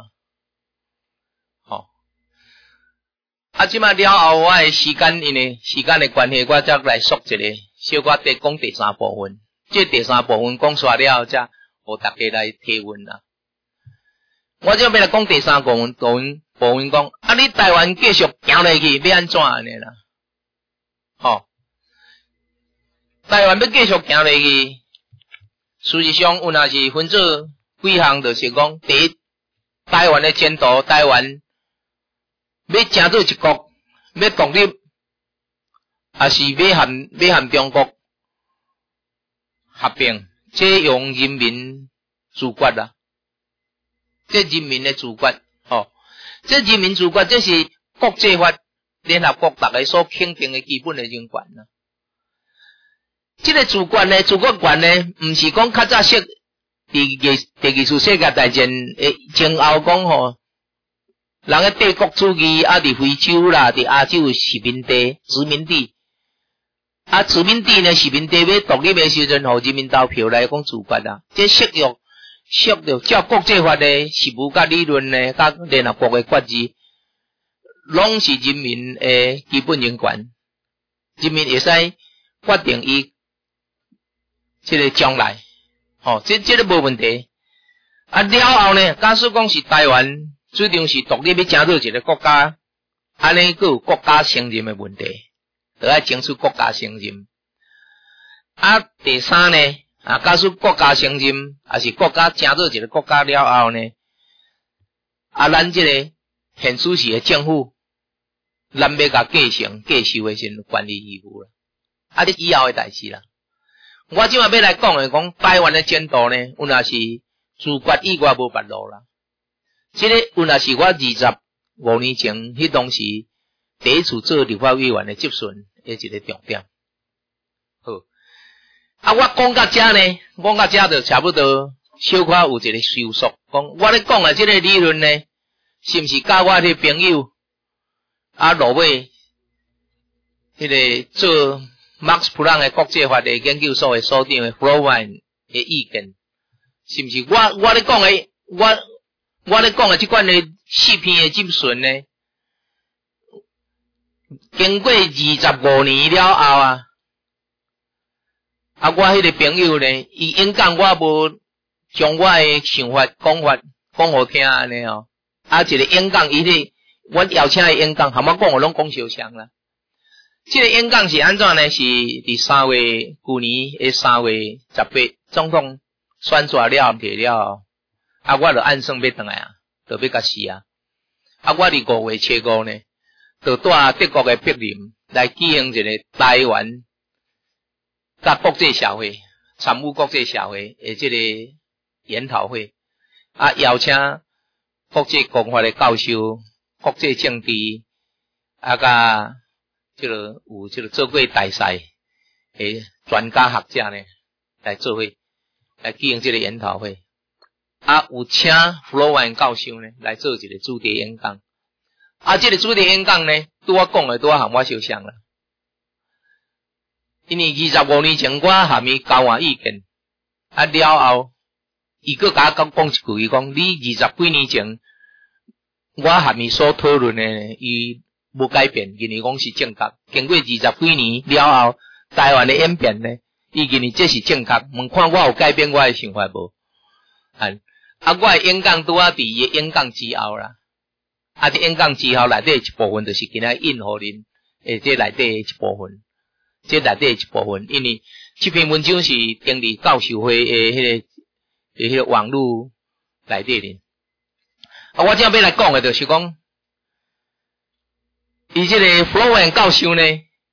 啊，即马了后，我的时间因为时间的关系，我则来说一个，小可再讲第三部分。这第三部分讲煞了后，则互大家来提问啦。我则要来讲第三部分，部分部分讲，啊，你台湾继续行落去，要安怎安尼啦？吼，台湾要继续行落去，事实上有若是分做几项，就是讲，第一，台湾的前途，台湾。要成做一国，要独立，还是要和要和中国合并？这用人民自决啦，这人民的自决，哦，这人民自决，这是国际法、联合国大家所肯定的基本的人权啦。这个自决呢，自决权呢，唔是讲较早说第二第二次世界大战诶前后讲吼。人个帝国主义啊，伫非洲啦，伫亚洲殖民地、殖民地，啊，殖民地呢，殖民地要独立的时阵，互人民投票来讲自决啦。这适用适用照国际法的实务甲理论呢，甲联合国的决议，拢是人民的基本人权。人民会使决定伊这个将来，吼、哦，这这个无问题。啊，了后呢，假使讲是台湾。主张是独立要成做一个国家，安尼佫有国家承认的问题，就要争取国家承认。啊，第三呢，啊，假使国家承认，还是国家成做一个国家了后呢，啊，咱这个现属时的政府，咱要甲继承继受的是权利义务啦。啊，这以后的代志啦。我即马要来讲的讲台湾的前途呢，有若是自决以外无别路啦。这个有若是我二十五年前迄当时第一次做立法委员的质询的一个重点。好，啊，我讲到这呢，讲到这就差不多小可有一个收束。讲我咧讲的这个理论呢，是毋是甲我的朋友啊落尾迄个做 Max Planck 的国际法的研究所的所长的 Florine 的意见，是毋是我我咧讲的我？我咧讲的这款的四篇的质询呢，经过二十五年了后啊，啊，我迄个朋友呢，伊演讲我无将我的想法讲法讲好听安尼哦，啊，一个演讲伊咧，我邀请的演讲，含我讲我拢讲相像啦。这个演讲是安怎呢？是伫三月旧年的三月十八，总统选出了摕了。啊，我就按算要回来啊，就要甲死啊！啊，我伫五月初五呢，就带德国的柏林来举行一个台湾甲国际社会参与国际社会的这个研讨会，啊，邀请国际公法的教授、国际政治啊，甲这个有这个做过大赛的专家学者呢来做伙来举行这个研讨会。啊，有请弗洛万教授呢来做一个主题演讲。啊，这个主题演讲呢，拄我讲的拄我含我相像啦。 因为二十五年前我含伊交换意见，啊了后，伊佫甲我讲讲一句，伊讲你二十几年前我含伊所讨论的，伊无改变，认为讲是正确。经过二十几年了后，台湾的演变呢，伊认为这是正确。问看我有改变我的想法无？啊，啊，我的演讲拄啊伫伊的演讲之后啦，啊，伫演讲之后内底一部分就是今仔印互恁，诶，这内底一部分。这内底一部分，因为这篇文章是登伫教授会诶迄个诶迄个网络内底哩。啊，我正要来讲诶，就是讲，伊这个弗洛文教授呢，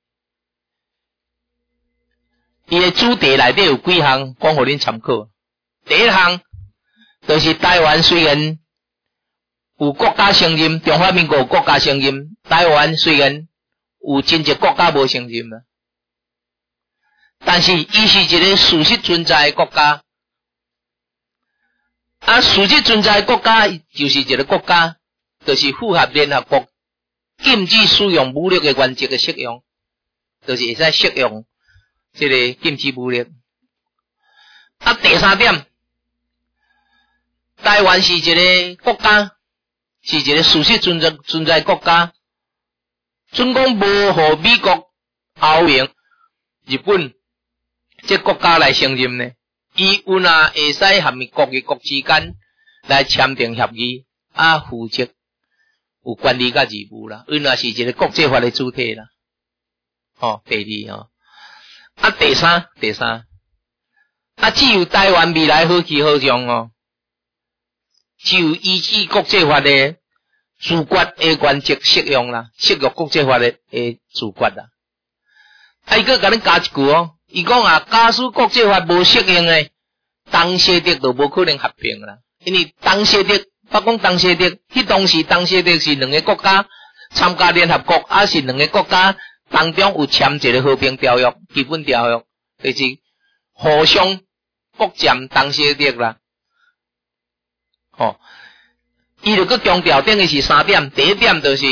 伊诶主题内底有几项讲互恁参考。第一项就是台湾虽然有国家承认，中华民国有国家承认，台湾虽然有真济国家无承认啦。但是，伊是一个事实存在的国家，啊，事实存在的国家就是一个国家，就是符合联合国禁止使用武力的原则的适用，就是会使适用这个禁止武力。啊，第三点，台湾是一个国家，是一个事实存在存在的国家，准讲无互美国、欧盟、日本。这国家来承认呢，伊有若会使和国与国之间来签订协议，啊，负责有管理甲义务啦，有若是一个国际法的主体啦。哦，第二哦，啊，第三，第三，啊，只有台湾未来好去好用哦，只有依据国际法的自决的原则适用啦，适用国际法的诶自决啦。啊，伊佫甲恁加一句哦。伊讲啊，假使国际法无适用诶，东西德就无可能合并啦。因为东西德，我讲东西德，迄当时东西德是两个国家参加联合国，啊是两个国家当中有签一个和平条约、基本条约，就是互相各占东西德啦。哦，伊就佮强调等于是三点，第一点就是，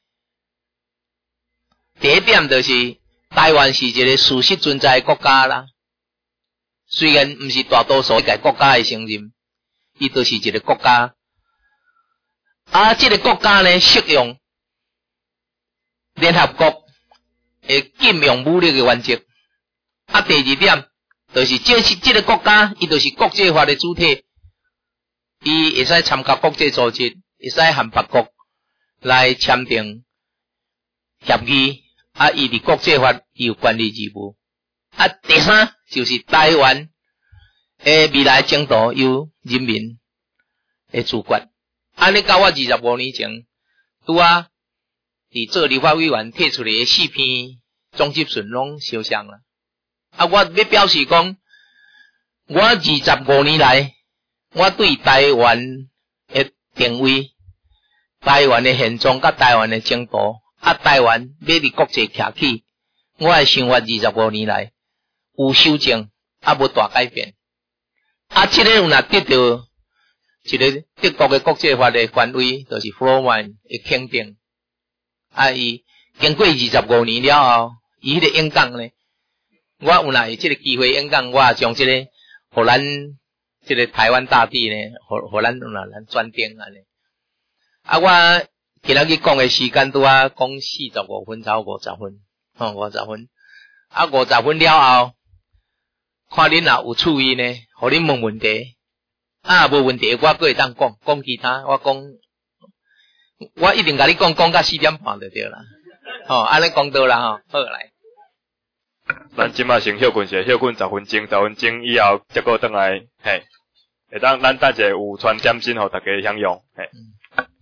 第一点就是。台湾是一个事实存在的国家啦，虽然毋是大多数一个国家会承认，伊都是一个国家。啊，这个国家呢适用联合国会禁用武力的原则。啊，第二点就是这是这个国家，伊就是国际法的主体，伊会使参加国际组织，会使和别国来签订协议。啊，伊伫国际法伊有管理义务。啊，第三就是台湾诶未来前途由人民诶主决。安尼到我二十五年前，拄啊伫做立法委员提出来诶四篇总集顺拢相像啦。啊，我要表示讲，我二十五年来，我对台湾诶定位、台湾诶现状甲台湾诶前途。啊，台湾要伫国际徛起，我诶想法二十五年来有修正，啊无大改变。啊，这个有若得到一个德国诶国际法诶权威，就是弗洛曼诶肯定。啊，伊经过二十五年了后，伊迄个演讲呢，我有若有这个机会演讲，我也将这个互咱这个台湾大地呢，互互咱有若咱转定安尼。啊，我。今仔日讲诶时间拄啊讲四十五分到五十分，吼五十分，啊五十分了后，看恁若有趣味呢，互恁问问题，啊无问题我阁会当讲讲其他，我讲我一定甲你讲讲到四点半就对啦，吼安尼讲到啦吼，好来。 咱即马先休困者，休困十分钟，十分钟以后再过转来，嘿，会当咱等者有传点心互大家享用，嘿。嗯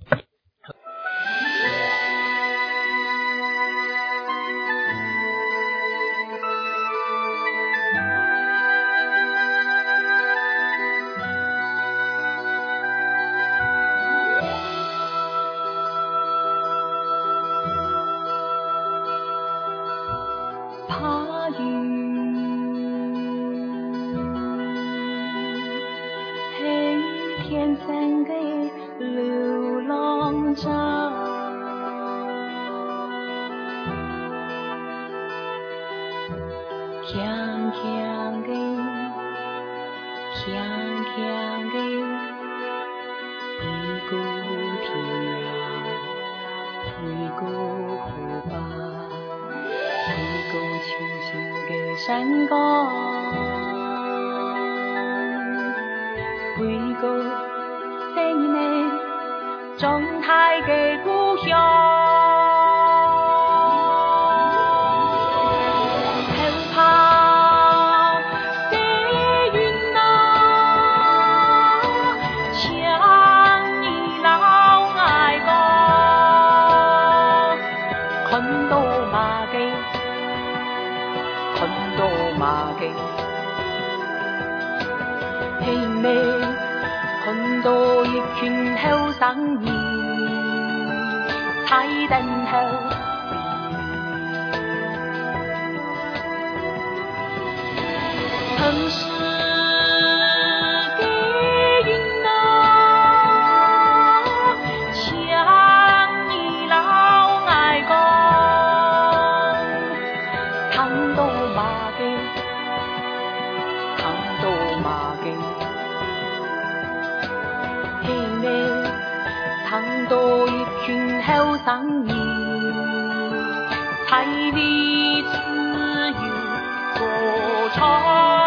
怕雨，黑天上的流。 强强的，强强的，回顾天涯，回顾河巴，回顾青青的山岗，回顾生命状态的故乡。兄妹看到一群后生人，彩灯后城市的云啊，像你老爱讲，看到马的，看到马的。兄妹看到一群后生人，彩里自由歌唱。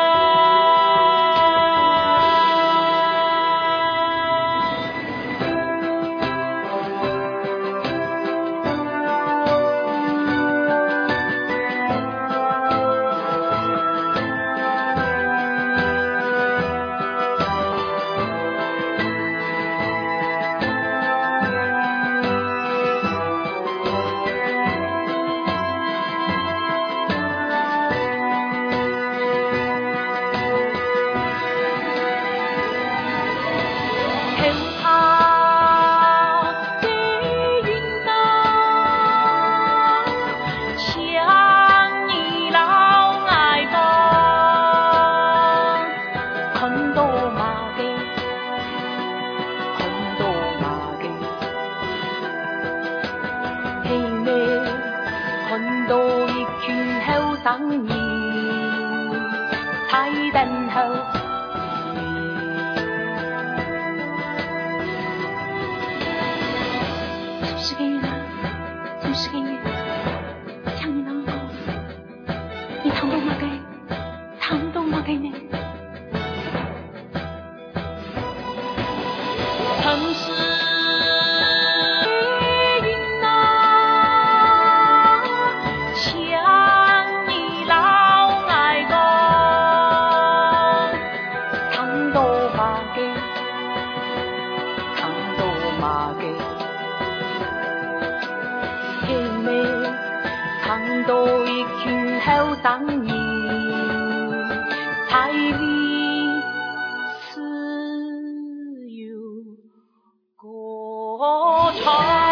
看到一群后生人，彩燈後是不是給了？是不是給了？像你老公，你糖都冇給，糖都冇給呢。城市。看到一群後生人，彩里自由歌唱。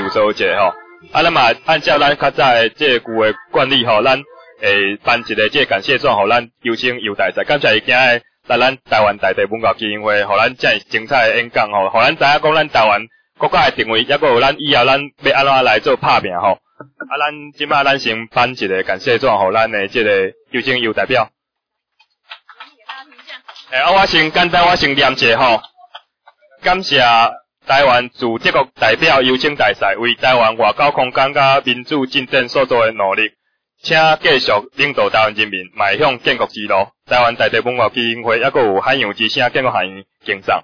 受所者吼。啊，咱嘛按照咱较早的这句的惯例吼，咱会颁一个这感谢状，互咱尤星尤大使，感谢伊今日来咱台湾在地文教基金会，互咱遮精彩的演讲吼，互咱知影讲咱台湾国家的定位，抑阁有咱以后咱要安怎来做拍拼吼。啊，咱即摆咱先颁一个感谢状，互咱的这个尤星尤代表。诶、欸，啊，我先简单，我先念一吼，感谢台湾驻德国代表尤星大使为台湾外交空间甲民主进展所做的努力，请继续领导台湾人民迈向建国之路。台湾在地文化基金会抑阁有海洋之声建国学院敬上。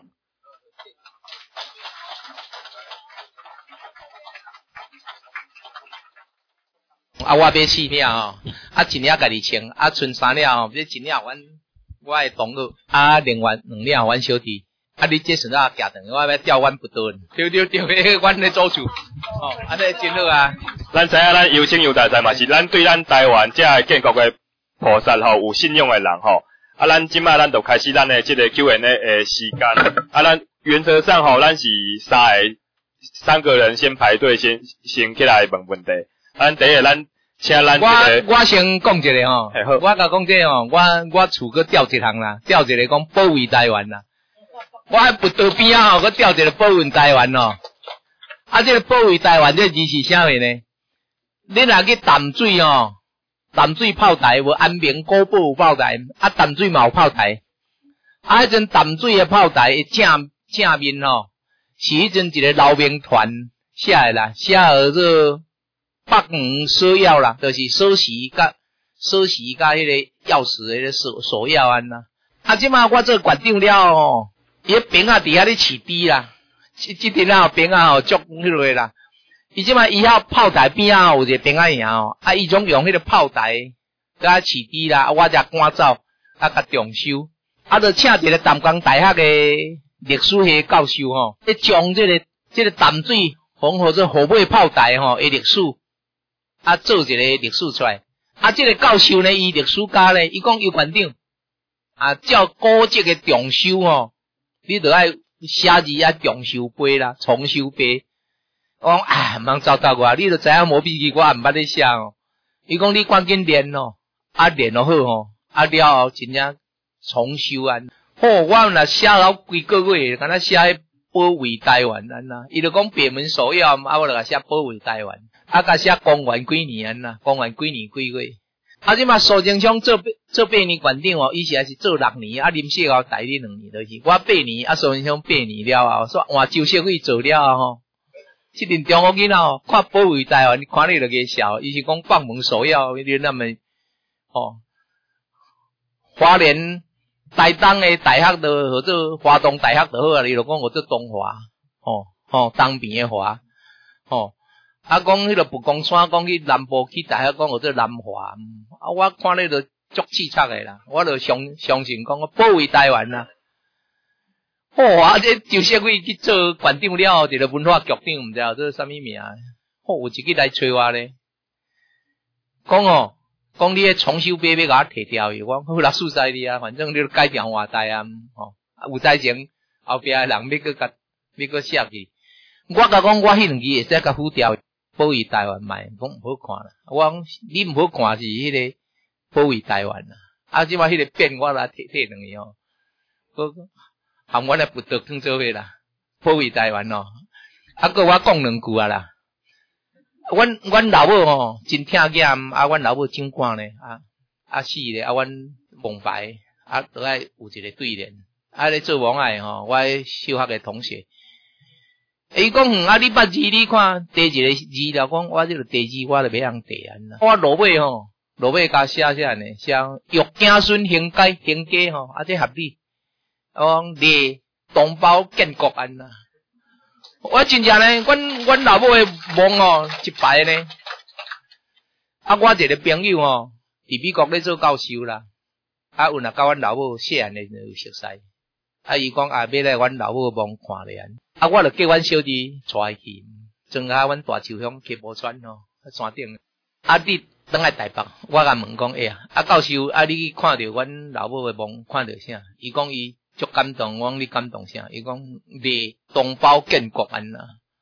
啊，我买四领吼，啊一领家己穿，啊剩三领吼，这一领阮我的同学，啊另外两领阮小弟。啊！你这时阵啊，行长，我要调阮不顿，对对对，迄阮咧做主，哦，安尼真好啊！ 咱知影咱尤星尤大使嘛是咱对咱台湾遮个建国的菩萨吼有信仰的人吼。啊，咱即摆咱就开始咱的这个 Q and A 的时间。啊，咱原则上吼，咱是三个三个人先排队，先先起来问问题。咱第一个咱请咱、这个、我我先讲一个吼，我甲讲这吼，我我厝搁调一项啦，调一个讲保卫台湾啦。我喺不道边啊，我调一个保卫台湾哦。啊，这个保卫台湾这字是啥货呢？你若去淡水哦，淡水炮台无安平古堡有炮台，啊淡水嘛有炮台。啊，迄阵淡水的炮台正正面哦，是迄阵一个老兵团写的啦，写号做北园锁钥啦，就是锁匙甲锁匙甲迄个钥匙的迄个锁锁钥安啦。啊，即马我做馆长了哦。伊个兵啊，伫遐咧饲猪啦，即即阵啊兵啊吼，足迄落啦。伊即摆以后炮台边啊有一个兵仔营哦，啊伊种用迄个炮台甲饲猪啦，啊我才赶走，啊甲重修，啊就请一个淡江大学诶历史系教授吼，咧将即个即个淡水红或者河尾炮台吼诶历史，啊做一个历史出来。啊，即个教授呢，伊历史家咧，伊讲尤馆长啊，照古籍诶重修吼。你著爱写字啊，重修碑啦，重修碑。我讲啊，毋通糟蹋我，你著知影毛笔字我也毋捌咧写哦。伊讲你赶紧练哦，啊练就好吼，啊了后真正重修啊。好，我若写到几个月，敢若写保卫台湾安呐。伊著讲闭门锁钥，啊我著甲写保卫台湾，啊甲写公元几年安呐，公元几年几月。啊！即马苏贞昌做做八年馆长哦，伊是还是做六年，啊林世豪代理两年，就是我八年，啊苏贞昌八年了后，说换周小伟做了啊吼。即阵中国囡仔哦，看保卫台湾，看你就个笑，伊是讲放门守要，你那么哦，花莲台东诶大学就或者华东大学就好啊，你就讲我做东华，哦哦东边诶华，哦。啊，讲迄个不公山，讲去南部去大学，讲我做南华，啊，我看咧就足刺激诶啦，我就相相信讲我保卫台湾啦。好啊，这周小伟去做馆长了，一个文化局长，毋知做啥物名？好，有一个来找我咧，讲哦，讲你诶重修碑要甲我摕掉去，我讲好啦，素在你啊，反正你都改掉换代啊，吼、哦，有在前后壁诶人要搁甲要搁写去，我甲讲我迄两支会使甲付掉。保卫台湾卖，讲唔好看啦。我讲你唔好看是迄个保卫台湾啦。啊，即摆迄个变我来摕摕两个哦，个含阮来不得更做伙啦。保卫台湾哦，啊个我讲两句啊啦。阮阮老母吼真疼俭，啊阮老母怎管呢？啊啊死咧，啊阮蒙牌，啊都爱有一个对联。啊咧做王爱吼，我小学嘅同学。伊讲嗯啊，你捌字你看第一个字了，讲我这个第字我就要通第安啦。我落尾吼，落尾甲写写呢，写欲子孙行改行家吼，啊这合理。我讲立同胞建国安啦。我真正呢，阮阮老母诶梦哦一排呢。啊，我一个朋友哦，伫美国咧做教授啦。啊，有若甲阮老母细汉诶就有熟悉。啊，伊讲啊，要来阮老母梦看咧安。啊，我就叫阮小弟带去，庄下阮大树乡溪埔村吼，山顶。啊，你等来台北，我甲问讲，哎呀，啊教授，啊你看到阮老母诶梦，看到啥？伊讲伊足感动，我讲你感动啥？伊讲立同胞建国安啦。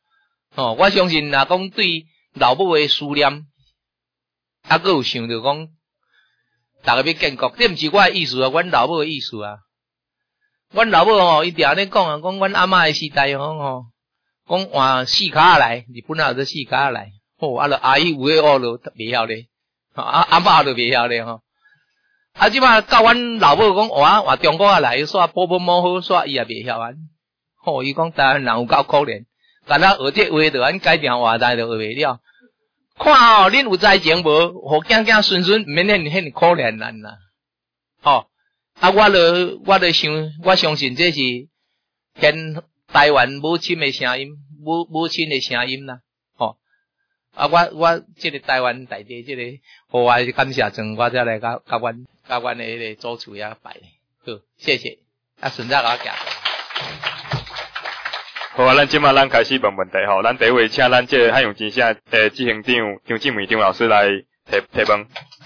哦，我相信若讲对老母的思念，啊，佮有想着讲，大家要建国，这毋是我的意思啊，阮老母的意思啊。阮老母吼，伊定安尼讲啊，讲阮阿嬷的时代吼吼，讲换四骹来，日本啊，做四骹来，吼、哦，啊，著阿姨有诶学著袂晓咧，啊阿嬷著袂晓咧吼。啊，即摆教阮老母讲换换中国啊来，煞波波摸好煞伊也袂晓啊。吼、哦，伊讲台湾人有够可怜，干那学这话著安改定话代著学袂了。看哦，恁有才情无，互囝囝孙孙毋免遐遐可怜咱啦。吼、哦。啊，我著我著想，我相信这是跟台湾母亲的声音，母母亲的声音啦，吼、哦。啊，我我这个台湾大地，这个户外感谢状，我再来甲甲阮甲阮的迄个祖厝遐拜，好，谢谢。啊，顺再甲我行。 好啊，咱即马咱开始问问题吼，咱第一位请咱这个汉阳之声诶执行长张静梅张老师来提提问。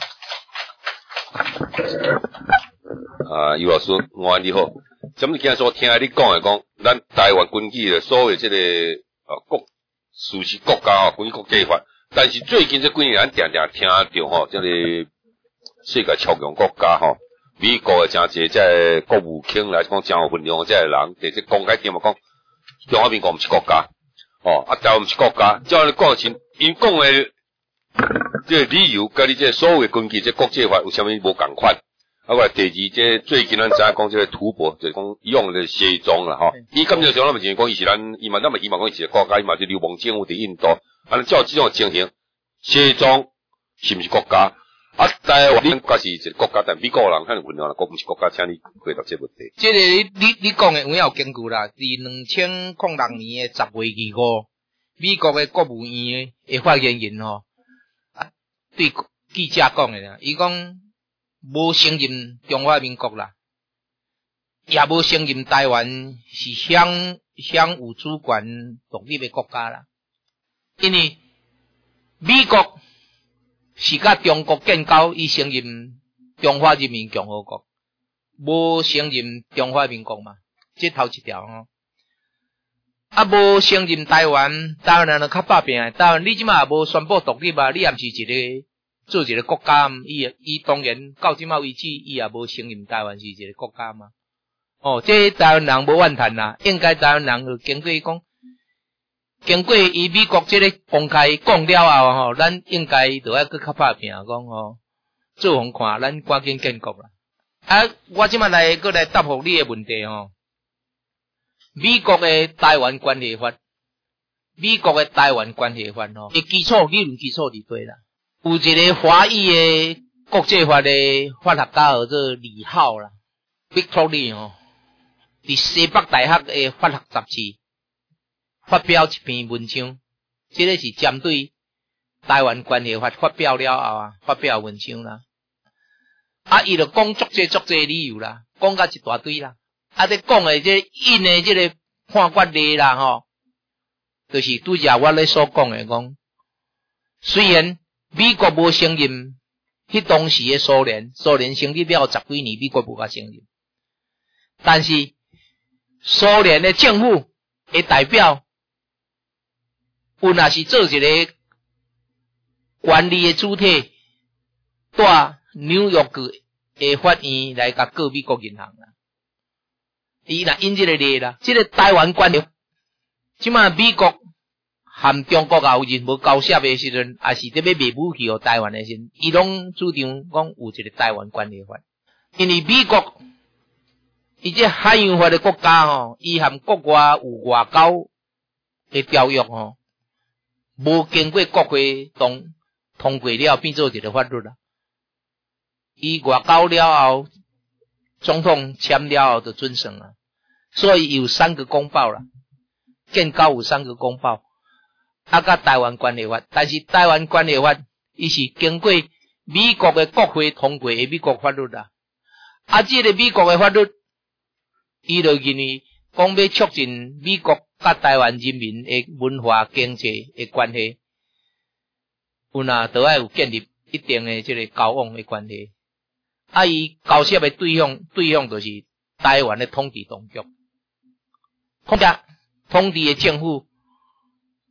啊，尤老师，我你好。怎么今日所听你讲诶，讲咱台湾根据的所谓这个呃国属是国家吼，根据国际法，但是最近这几年咱常常听到吼，这个世界超强国家吼，美国诶诚济这国务卿来讲真有分量这个人，直接公开点嘛讲，中华民国毋是国家，哦，啊台湾毋是国家，照你讲前，因讲诶这个理由，甲你这所有根据这国际法有啥物无共款？啊，我第二，这最近咱知影讲这个土博，就是讲用的西装啦，吼。伊今日上咱咪是讲伊是咱，伊嘛咱咪伊嘛讲伊是国家，伊嘛是流氓政府伫印度。啊，照这种情形，西装是毋是国家？啊，台湾你国是一个国家，但美国人可能分量啦，国毋是国家，请你回答这个问题。 这个你你讲的有影有根据啦？伫两千零六年的十月二五，美国的国务院的发言人吼，啊，对记者讲的啦，伊讲。无承认中华民国啦，也无承认台湾是享享有主权独立的国家啦。因为美国是甲中国建交，伊承认中华人民共和国，无承认中华民国嘛，这头一条吼。啊，无承认台湾，台湾人就较拍拼。台湾你即马也无宣布独立啊，你也毋是一个。做一个国家，伊伊当然到即马为止，伊也无承认台湾是一个国家嘛。哦，这台湾人无怨叹啦，应该台湾人就经过讲，经过伊美国这个公开讲了后吼，咱应该就要搁较拍拼讲吼，做互看，咱赶紧建国啦。啊，我即马来搁来答复你的问题吼，美国的台湾关系法，美国的台湾关系法吼，伊基础理论基础伫对啦。有一个华裔的国际法的法学家叫做李浩啦 ，Victoria 吼，伫西北大学的法学杂志发表一篇文章，这个是针对台湾关系法发表了后啊，发表文章啦。啊，伊就讲足济足济理由啦，讲甲一大堆啦。啊，伫讲的这印的这个判决例啦吼，就是拄则我咧所讲的讲，虽然。美国无承认，迄当时的苏联，苏联成立了十几年，美国无甲承认。但是苏联的政府的代表，有若是做一个权力的主体，带纽约的法院来甲告美国银行啦。伊若引这个例啦，这个台湾关系，即马美国。含中国也有任无交涉的时阵，也是伫要卖武器互台湾的时阵，伊拢主张讲有一个台湾关系法。因为美国伊这海洋法的国家吼，伊含国外有外交的条约吼，无经过国会通通过了，变做一个法律啦。伊外交了后，总统签了后就准绳啦。所以有三个公报啦，建交有三个公报。啊，甲台湾关系法，但是台湾关系法，伊是经过美国的国会通过的美国法律啦。啊，这个美国的法律，伊就认为讲要促进美国甲台湾人民的文化经济的关系，有哪都要有建立一定的这个交往的关系。啊，伊交涉的对象对象就是台湾的统治当局，统治统治的政府。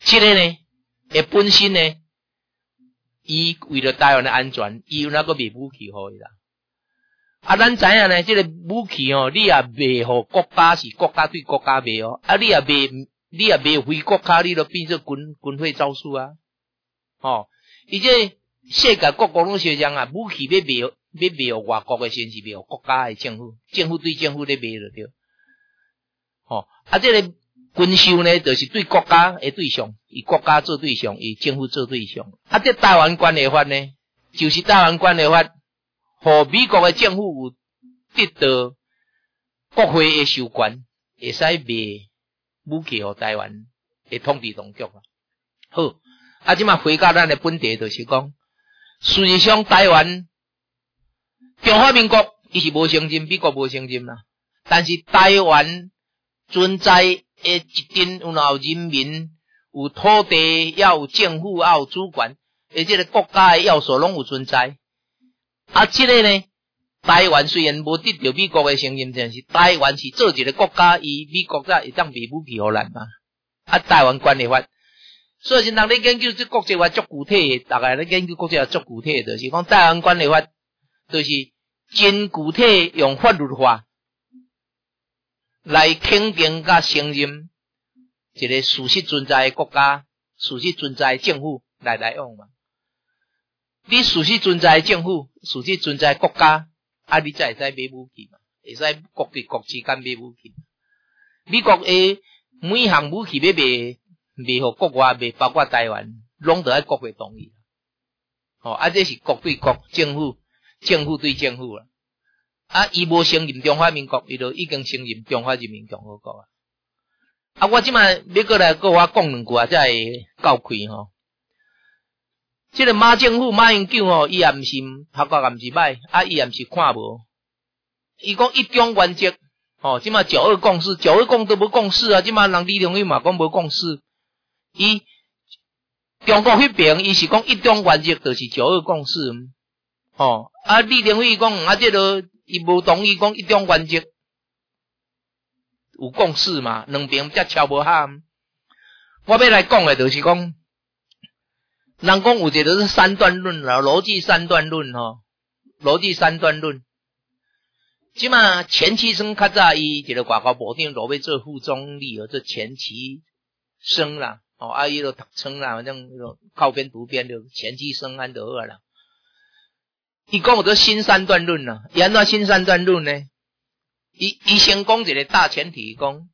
这个呢，诶本身呢，伊为了台湾的安全，伊有那个卖武器互伊啦。啊，咱知影呢，这个武器哦，你也卖互国家是国家对国家卖哦，啊，你也卖，你也卖回国家，你就变做军军费招数啊。哦，而且世界各国拢是这样啊，武器要卖，要卖互外国的先是卖互国家的政府，政府对政府咧卖就对。哦，啊，这个军售呢，就是对国家的对象，以国家做对象，以政府做对象。啊，这台湾关系法呢，就是台湾关系法。和美国的政府有得到国会的授权，会使卖武器给台湾的统治当局啊。好，啊，即马回到咱的本题，就是讲，事实上台湾中华民国伊是无承认，美国无承认啦。但是台湾存在的一定有闹人民，有土地，也有政府，也有主权，而且个国家的要素拢有存在。啊，这个呢，台湾虽然无得到美国的承认，但是台湾是做一个国家，伊美国才会当卖武器互咱嘛。啊，台湾关系法，所以人咧研究这国际法足具体的，大概咧研究国际法足具体的，就是讲台湾关系法，就是真具体用法律化来肯定甲承认一个事实存在的国家、事实存在的政府来来用嘛。你事实存在的政府、事实存在的国家，啊，你才会使买武器嘛，会使国对国之间买武器。美国的每项武器要卖卖互国外，卖包括台湾，拢得喺国会同意。哦，啊，这是国对国，政府政府对政府啦。啊，伊无承认中华民国，伊就已经承认中华人民共和国啊。啊，我即摆要过来跟我讲两句啊，才会够开吼。这个马政府马英九吼，伊也毋是头壳也毋是歹，啊，伊也毋是看无。伊讲一中原则，吼，即马九二共识，九二共都无共识啊，即马人李登辉嘛讲无共识。伊中国迄边伊是讲一中原则，就是九二共识，吼，啊，李登辉讲啊，这个伊无同意讲一中原则有共识嘛，两边才敲无喊。我要来讲的就是讲。人讲有一个是三段论啦，逻辑三段论吼，逻辑三段论。即嘛钱其生较早伊一个外交部长落要做副总理哦，做钱其生啦，哦啊伊就读册啦，反正靠边读边就钱其生安就好啦。伊讲有个新三段论啦，伊安怎新三段论呢？伊伊先讲一个大前提，讲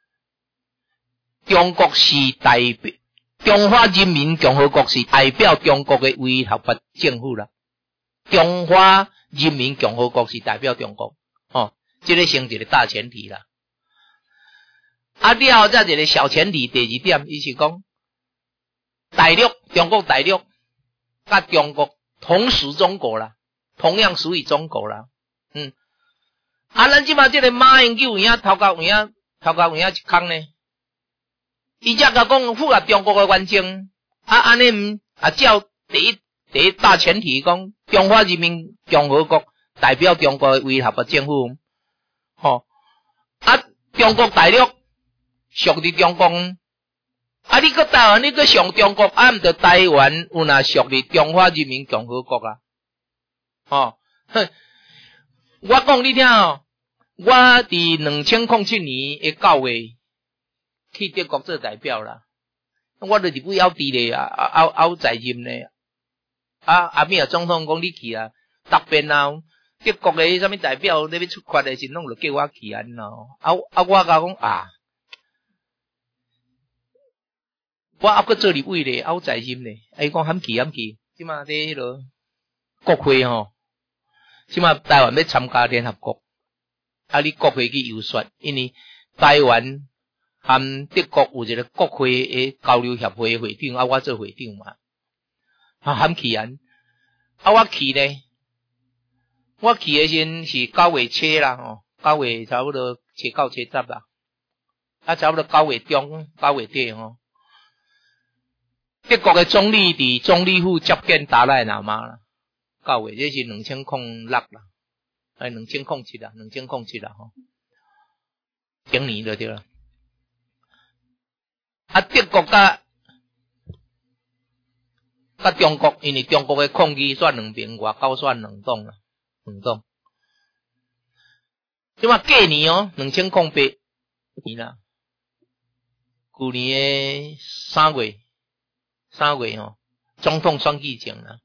中国是代表。中华人民共和国是代表中国的唯一合法政府啦。中华人民共和国是代表中国，哦，这个先一个大前提啦。啊，了后再一个小前提，第二点，伊是讲大陆中国大陆甲中国同属中国啦，同样属于中国啦。嗯，啊，咱即马这个马英九有影头壳有影头壳有影一空呢。伊才甲讲符合中国的原则，啊，安尼毋啊照第一第一大前提讲，中华人民共和国代表中国的唯一合法政府，吼、哦，啊，中国大陆属伫中国，啊，你个台湾你个属中国，啊，毋着台湾有若属伫中华人民共和国啊，吼、哦，哼，我讲你听哦，我伫两千零七年的九月。去德国做代表啦，我就是不要伫咧啊，啊啊啊在任咧，啊阿米尔总统讲你去啊，答辩啊，德國嘅啥物代表你要出發嘅時，攏就叫我去安咯。啊啊，我甲講啊，我還閣做立委咧，啊我在任咧，啊伊講喊去喊去，即馬喺迄個國會吼，即馬台灣要參加聯合國，啊你國會去遊說，因為台灣含德國有一個國會嘅交流協會會長，啊我做會長嘛，啊喊去安，啊我去咧。我去的時是九月初啦，吼，九月差不多初九初十啦，啊，差不多九月中、九月底吼。德國嘅總理佇總理府接見達賴喇嘛啦，九月這是兩千零六啦，哎，兩千零七啦，兩千零七啦，吼，今年就對啦。啊，德國甲甲中国，因为中国的抗议选两边，外交选两党啦，两党。即嘛过年哦，两千零八年啦，旧年诶三月，三月吼、哦，总统选举前啦。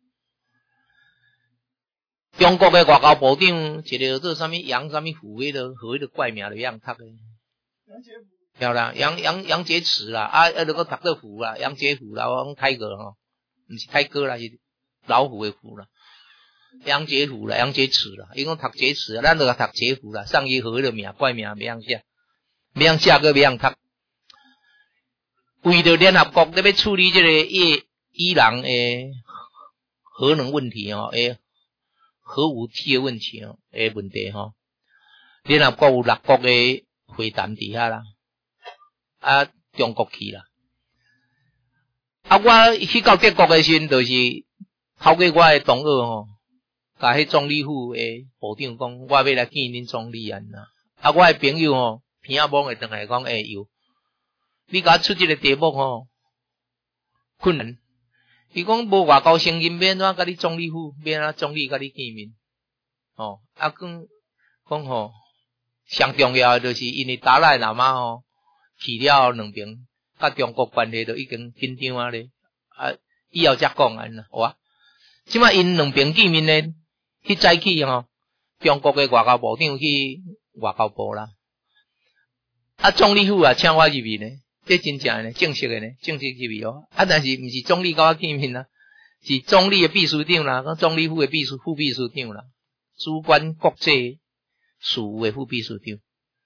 中国嘅外交部长一个做啥物杨啥物虎迄个和迄个怪名就样读诶，杨洁篪，晓啦，杨杨杨洁篪啦，啊，啊，那个读做虎啦，杨洁篪啦，我讲泰戈吼，毋是泰戈啦，是老虎诶虎啦，杨洁篪啦，杨洁篪啦，伊讲读洁篪，咱就读洁篪啦，上一和迄个名怪名袂晓写，袂晓写个袂晓读，为着联合国咧要处理即个伊伊朗诶核能问题吼，诶。核武器的问题哦，诶问题吼，联合国有六国的会谈底下啦，啊中国去啦，啊我去到德國的時陣，就是透過我的同學吼，甲迄總理府的部長講，我要來見恁總理啊，啊我的朋友吼，偏仔某會轉來講，誒有，你甲我出這個題目吼，困難。伊講無外交聲音，免怎甲你總理府，免怎總理甲你見面，哦，啊講講吼，上重要的就是因為達賴喇嘛吼去了兩邊，甲中國關係就已經緊張啊咧，啊以後才講安啦，哇！即馬因兩邊見面咧，迄早起吼，中國嘅外交部長去外交部啦，啊總理府啊請我入面咧。這真正呢，正式的呢，正式入去哦。啊，但是唔是總理甲我見面啦，是總理的秘書長啦，講總理府的秘書副秘書長啦，主管國際事務的副秘書長。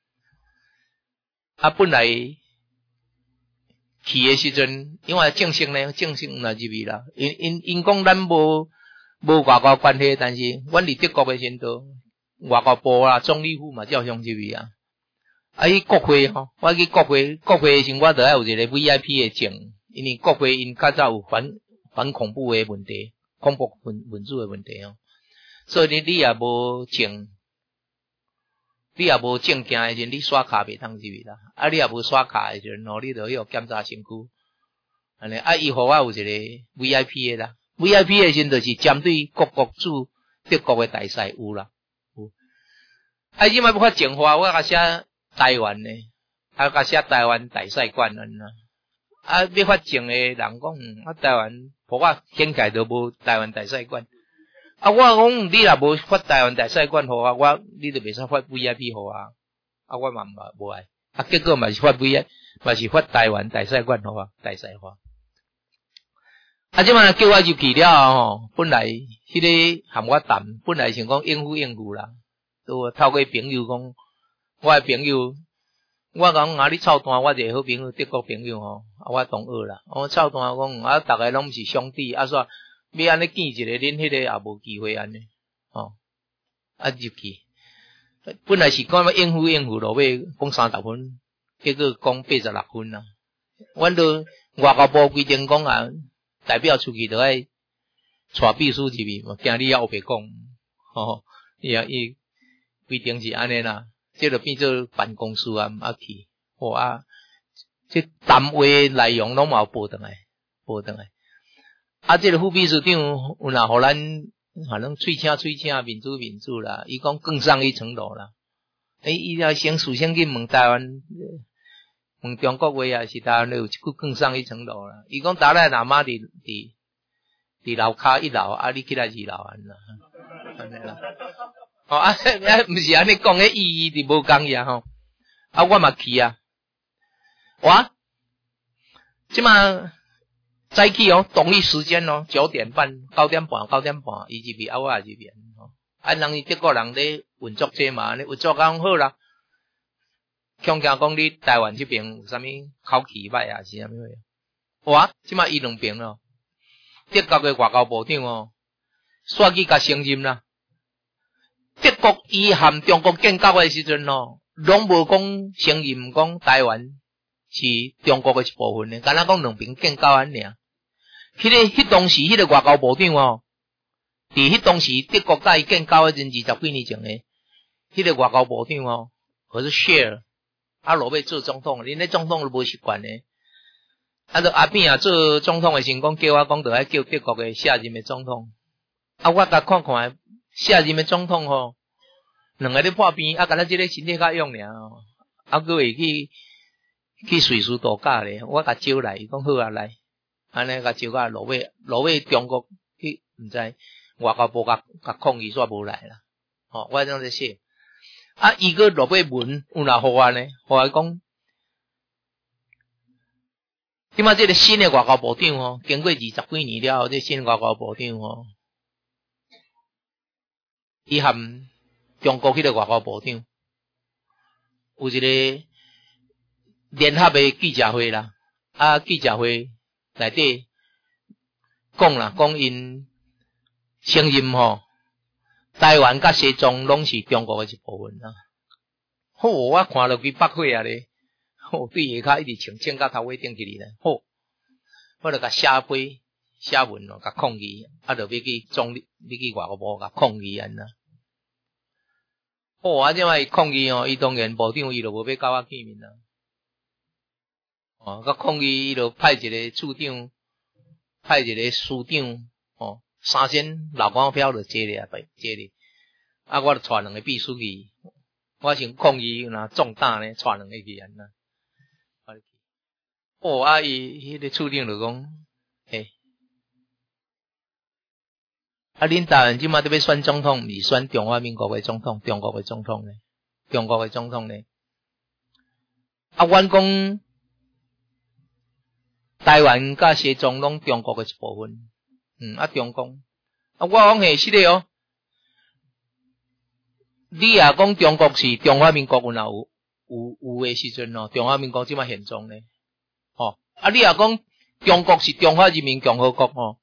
啊，本來去的時陣，因為正式呢，正式唔來入去啦。因因因講咱無無外交關係，但是阮佇德國的時陣，外交部啦、總理府嘛照常入去啊。啊！去國會吼，我去國會，國會時我著愛有一個 V I P 的證，因為國會因較早有反反恐怖的問題，恐怖分分子的問題哦。所以你你也無證，你也無證件的時陣，你刷卡袂通入去啦。啊，你也無刷卡的時陣吼，你著要檢查身軀。安尼啊，伊互我有一個 V I P 的啦 ，V I P 的時陣著是針對各國駐德國的大使有啦。有。啊，即擺要發證話，我甲寫。台灣呢，啊，甲寫台灣大使館安啦，啊，要發證的人講，嗯，啊，台灣，我顯介都無台灣大使館，啊，我講你若無發台灣大使館互我，我你就袂使發 V I P 互我，啊，我嘛無愛，啊，結果嘛是發 V I P，嘛是發台灣大使館互我，大使化，啊，即擺叫我入去了吼，本來迄個含我談，本來想講應付應付啦，都透過朋友講。我的朋友，我講啊，你臭蛋，我一個好朋友，德國朋友吼，啊，我同學啦，我臭蛋講啊，大家攏是兄弟，啊，煞要安尼見一個，恁迄個也無機會安尼，吼，啊入去，本來是講要應付應付落尾講三十分，結果講八十六分啦。阮都外交部規定講啊，代表出去就愛帶秘書入去，驚你也後白講，吼，伊啊伊規定是安尼啦。這就變做辦公室啊，唔去，哦啊，這談話內容攏嘛有報轉來，報轉來。啊，這個副秘書長有若互咱，反正喙請喙請，民主民主啦，伊講更上一層樓啦。誒，伊要先首先去問台灣，問中國話啊，是台灣有一句更上一層樓啦。伊講達賴喇嘛佇佇佇樓骹一樓，啊，你起來二樓安啦，安尼啦。哦啊，啊，毋是安尼講嘅意義就無共呀吼。啊，我嘛去啊。哇，即嘛早起哦，同一時間哦，九點半、九點半、九點半，伊入去啊，我也入去吼。啊，人伊德國人咧運作者嘛，咧運作講好啦。恐驚講你台灣這邊有啥物口氣歹啊，是啥物？哇，即嘛伊兩邊咯，德國嘅外交部長哦，煞去甲承認啦。德國伊含中國建交的時陣咯，攏無講承認講台灣是中國的一部分呢，敢若講兩邊建交安爾。迄個迄當時迄個外交部長哦，佇迄當時德國甲伊建交的陣二十幾年前誒，迄個外交部長哦，或是 share 啊落尾做總統，恁咧總統都無習慣呢。 啊，就阿扁啊做总统的时讲叫我讲着爱叫德国的下任的总统。啊，我甲看看下任的总统吼，两个咧破边，啊，敢若即个身体较勇尔吼，啊，佫会去去瑞士度假咧，我甲招来，伊讲好啊来，安尼甲招甲落尾落尾中国去，毋知外交部甲甲抗议煞无来啦，吼、哦，我这样子写，啊，伊个落尾文有哪互我呢？互我讲。即马即个新的外交部长吼，经过二十几年了后，这新外交部长吼，伊含中国迄个外交部长有一个联合的记者会啦，啊记者会内底讲啦，讲因承认吼，台湾甲西藏拢是中国的一部分啦。好，我看落去百岁啊咧。吼、哦，对下骹一直穿穿到头尾顶起哩咧。好，我著甲写批写文咯，甲抗议，啊，著要去总理，要去外交部甲抗议安啦。好，啊，即摆抗议哦，伊当然部长伊著无要甲我见面啦。哦，甲抗议伊著派一个处长，派一个司长，哦，三仙老光票著坐咧，坐咧。啊，我著带两个秘书去，我想抗议若重大咧，带两个去安啦。哦，啊，伊迄个处长就讲，嘿，啊，恁台湾即马都要选总统，毋是选中华民国的总统，中国的总统呢？中国的总统呢？啊，阮讲台湾甲西藏拢中国的一部分，嗯，啊，中共，啊，我讲嘿是的哦，你也讲中国是中华民国有哪有有有的时阵哦，中华民国即马现状呢？哦，啊，你也讲中国是中华人民共和国哦，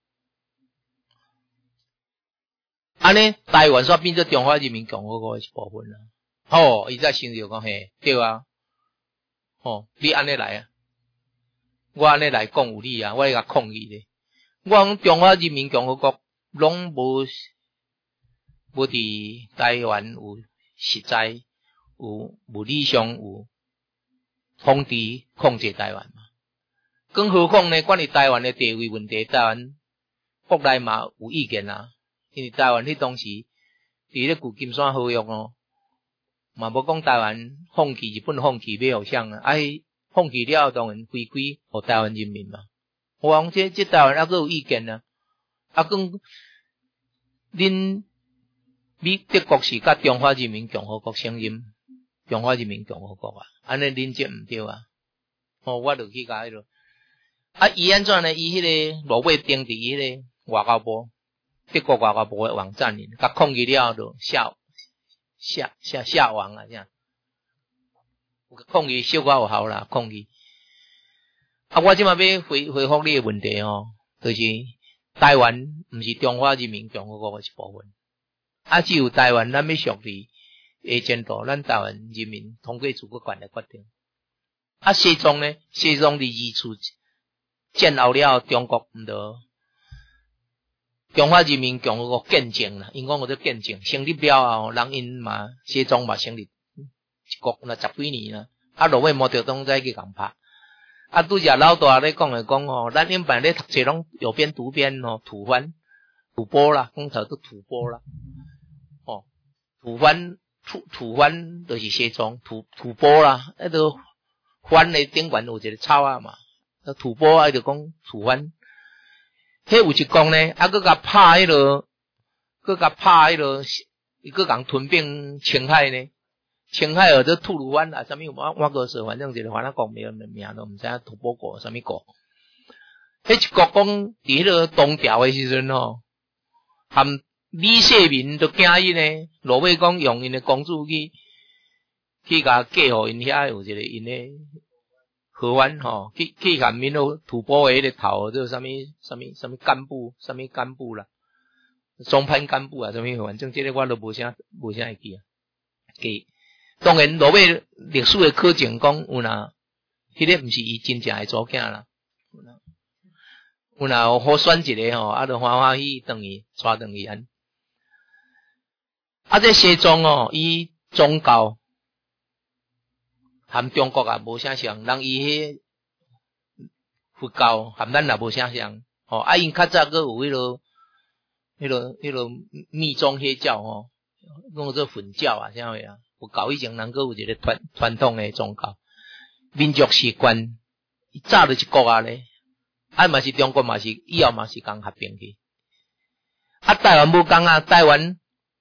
安尼台湾煞变做中华人民共和国的一部分啦。哦，伊才想着讲嘿，对啊，哦，你安尼来啊，我安尼来讲有理啊，我甲抗议咧。我讲中华人民共和国拢无无伫台湾有实在有无理想有。统治控制台湾嘛，更何况呢？关于台湾的地位问题，台湾国内嘛有意见啊。因为台湾迄当时伫咧旧金山合约哦，嘛无讲台湾放弃日本放弃要互啥啊？啊，放弃了当然回归互台湾人民嘛。我讲这这台湾还佫有意见啊，啊，讲恁美德国是甲中华人民共和国承认。中华人民共和国啊，安尼恁这毋对啊！哦，我就去甲迄落。啊，伊安怎呢？伊迄个落尾登伫迄个外交部，德国外交部诶网站里，甲抗议了就下下下下网啊，这样。抗议小可有效啦，抗议。啊，我即马要回回复你诶问题哦，就是台湾毋是中华人民共和国诶一部分，啊，只有台湾咱要属于。诶，前途咱台湾人民通过主管来决定。啊，西藏呢？西藏伫二次建后了，中国毋着中华人民共和国建政啦，因讲我做建政成立了后，人因嘛西藏嘛成立一国那十几年啦。啊，落尾毛泽东再去共拍。啊，拄则老大咧讲诶讲吼，咱因办咧读册拢有边读边吼，土番吐蕃啦，讲头都吐蕃啦，哦，吐番。土土番就是西藏吐吐蕃啦，迄个番的顶悬有一个草啊嘛，那吐蕃啊就讲吐番。迄有一讲呢，啊佫甲拍迄落，佫甲拍迄落，伊佫共吞并青海呢，青海或者吐鲁番啊，啥物我我个说，反正一个反正讲名名都毋知影吐蕃国啥物国。迄一国讲伫迄个东调的时阵吼，含。李世民就惊伊呢，落尾讲用因的公主去去甲嫁互因遐有一个因的河湾吼，去去甲民都吐蕃的迄个头，这啥物啥物啥物干部，啥物干部啦，松潘干部啊，啥物反正这个我都无啥无啥会记啊。记，当然落尾历史的考证讲有哪，迄个毋是伊真正的祖囝啦。有哪有好选一个吼，啊，就欢欢喜转去带转去安。啊，这西藏哦，伊宗教含中国啊无啥像，人伊迄佛教含咱也无啥像，吼、哦，啊因较早佫有迄、那个、迄、那个、迄、那个密宗迄教吼，讲做佛教啊，啥物啊？佛教以前人佫有一个传传统诶宗教，民族习惯，早就是国啊咧，啊嘛是中国嘛是，以后嘛是共合并去。啊，台湾无共啊，台湾，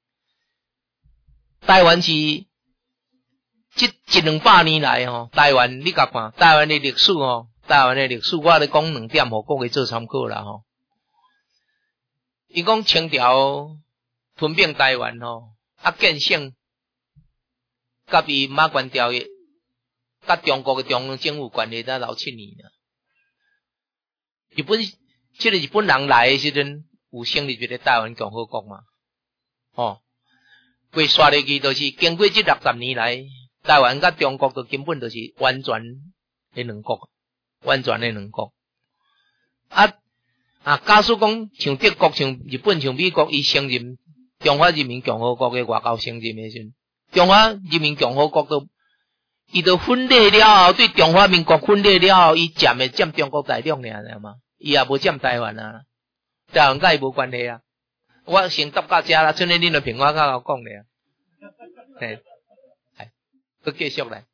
台湾是即一两百年来吼，台湾你甲看，台湾诶历史吼。台湾诶历史，我咧讲两点，互各位做参考啦吼。伊讲清朝吞并台湾吼，啊建省，甲伊马关条约，甲中国诶中央政府关系才六七年啊。日本即个日本人来诶时阵，有成立一个台湾共和国嘛？吼，规刷入去就是经过即六十年来，台湾甲中国都根本就是完全诶两国。完全的两国，啊啊！假使讲像德国、像日本、像美国，伊承认中华人民共和国的外交承认的时阵，中华人民共和国都伊都分裂了后，对中华民国分裂了后，伊占的占中国大陆尔，知嘛？伊也无占台湾啊，台湾甲伊无关系啊。我先答到遮啦，剩下恁就评我甲我讲咧。嘿，系，佮继续来。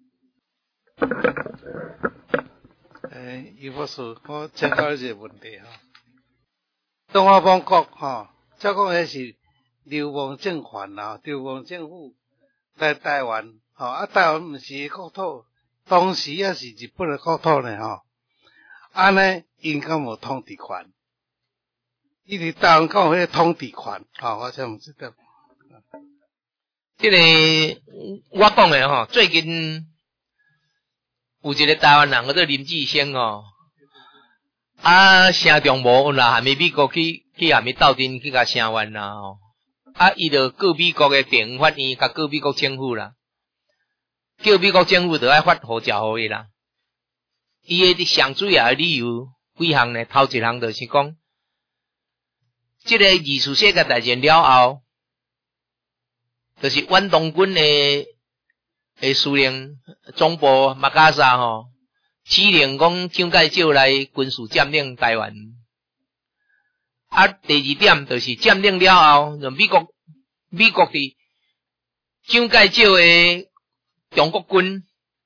诶，余博士，我请教一个问题哈。东华邦国哈，即讲迄是流亡政权啦，流亡政府来台湾，吼啊，台湾毋是国土，当时也是日本的国土呢，吼。安尼因敢无统治权？伊伫台湾敢有迄个统治权？吼，我想毋知道。 即、这个我讲的吼，最近。有一个台湾人叫做林志升哦，啊，城中无啦，还没美国去去还没斗阵去甲声援啦吼，啊，伊就告美国的地方法院，甲告美国政府啦，叫美国政府就爱发护照互伊啦。伊的上主要的理由几项呢？头一项就是讲，即、这个二次世界大战了后，就是远东军的。诶，司令总部马加萨吼，指令讲蒋介石来军事占领台湾。啊，第二點就是占領了後，就美國美國的蔣介石的中國軍，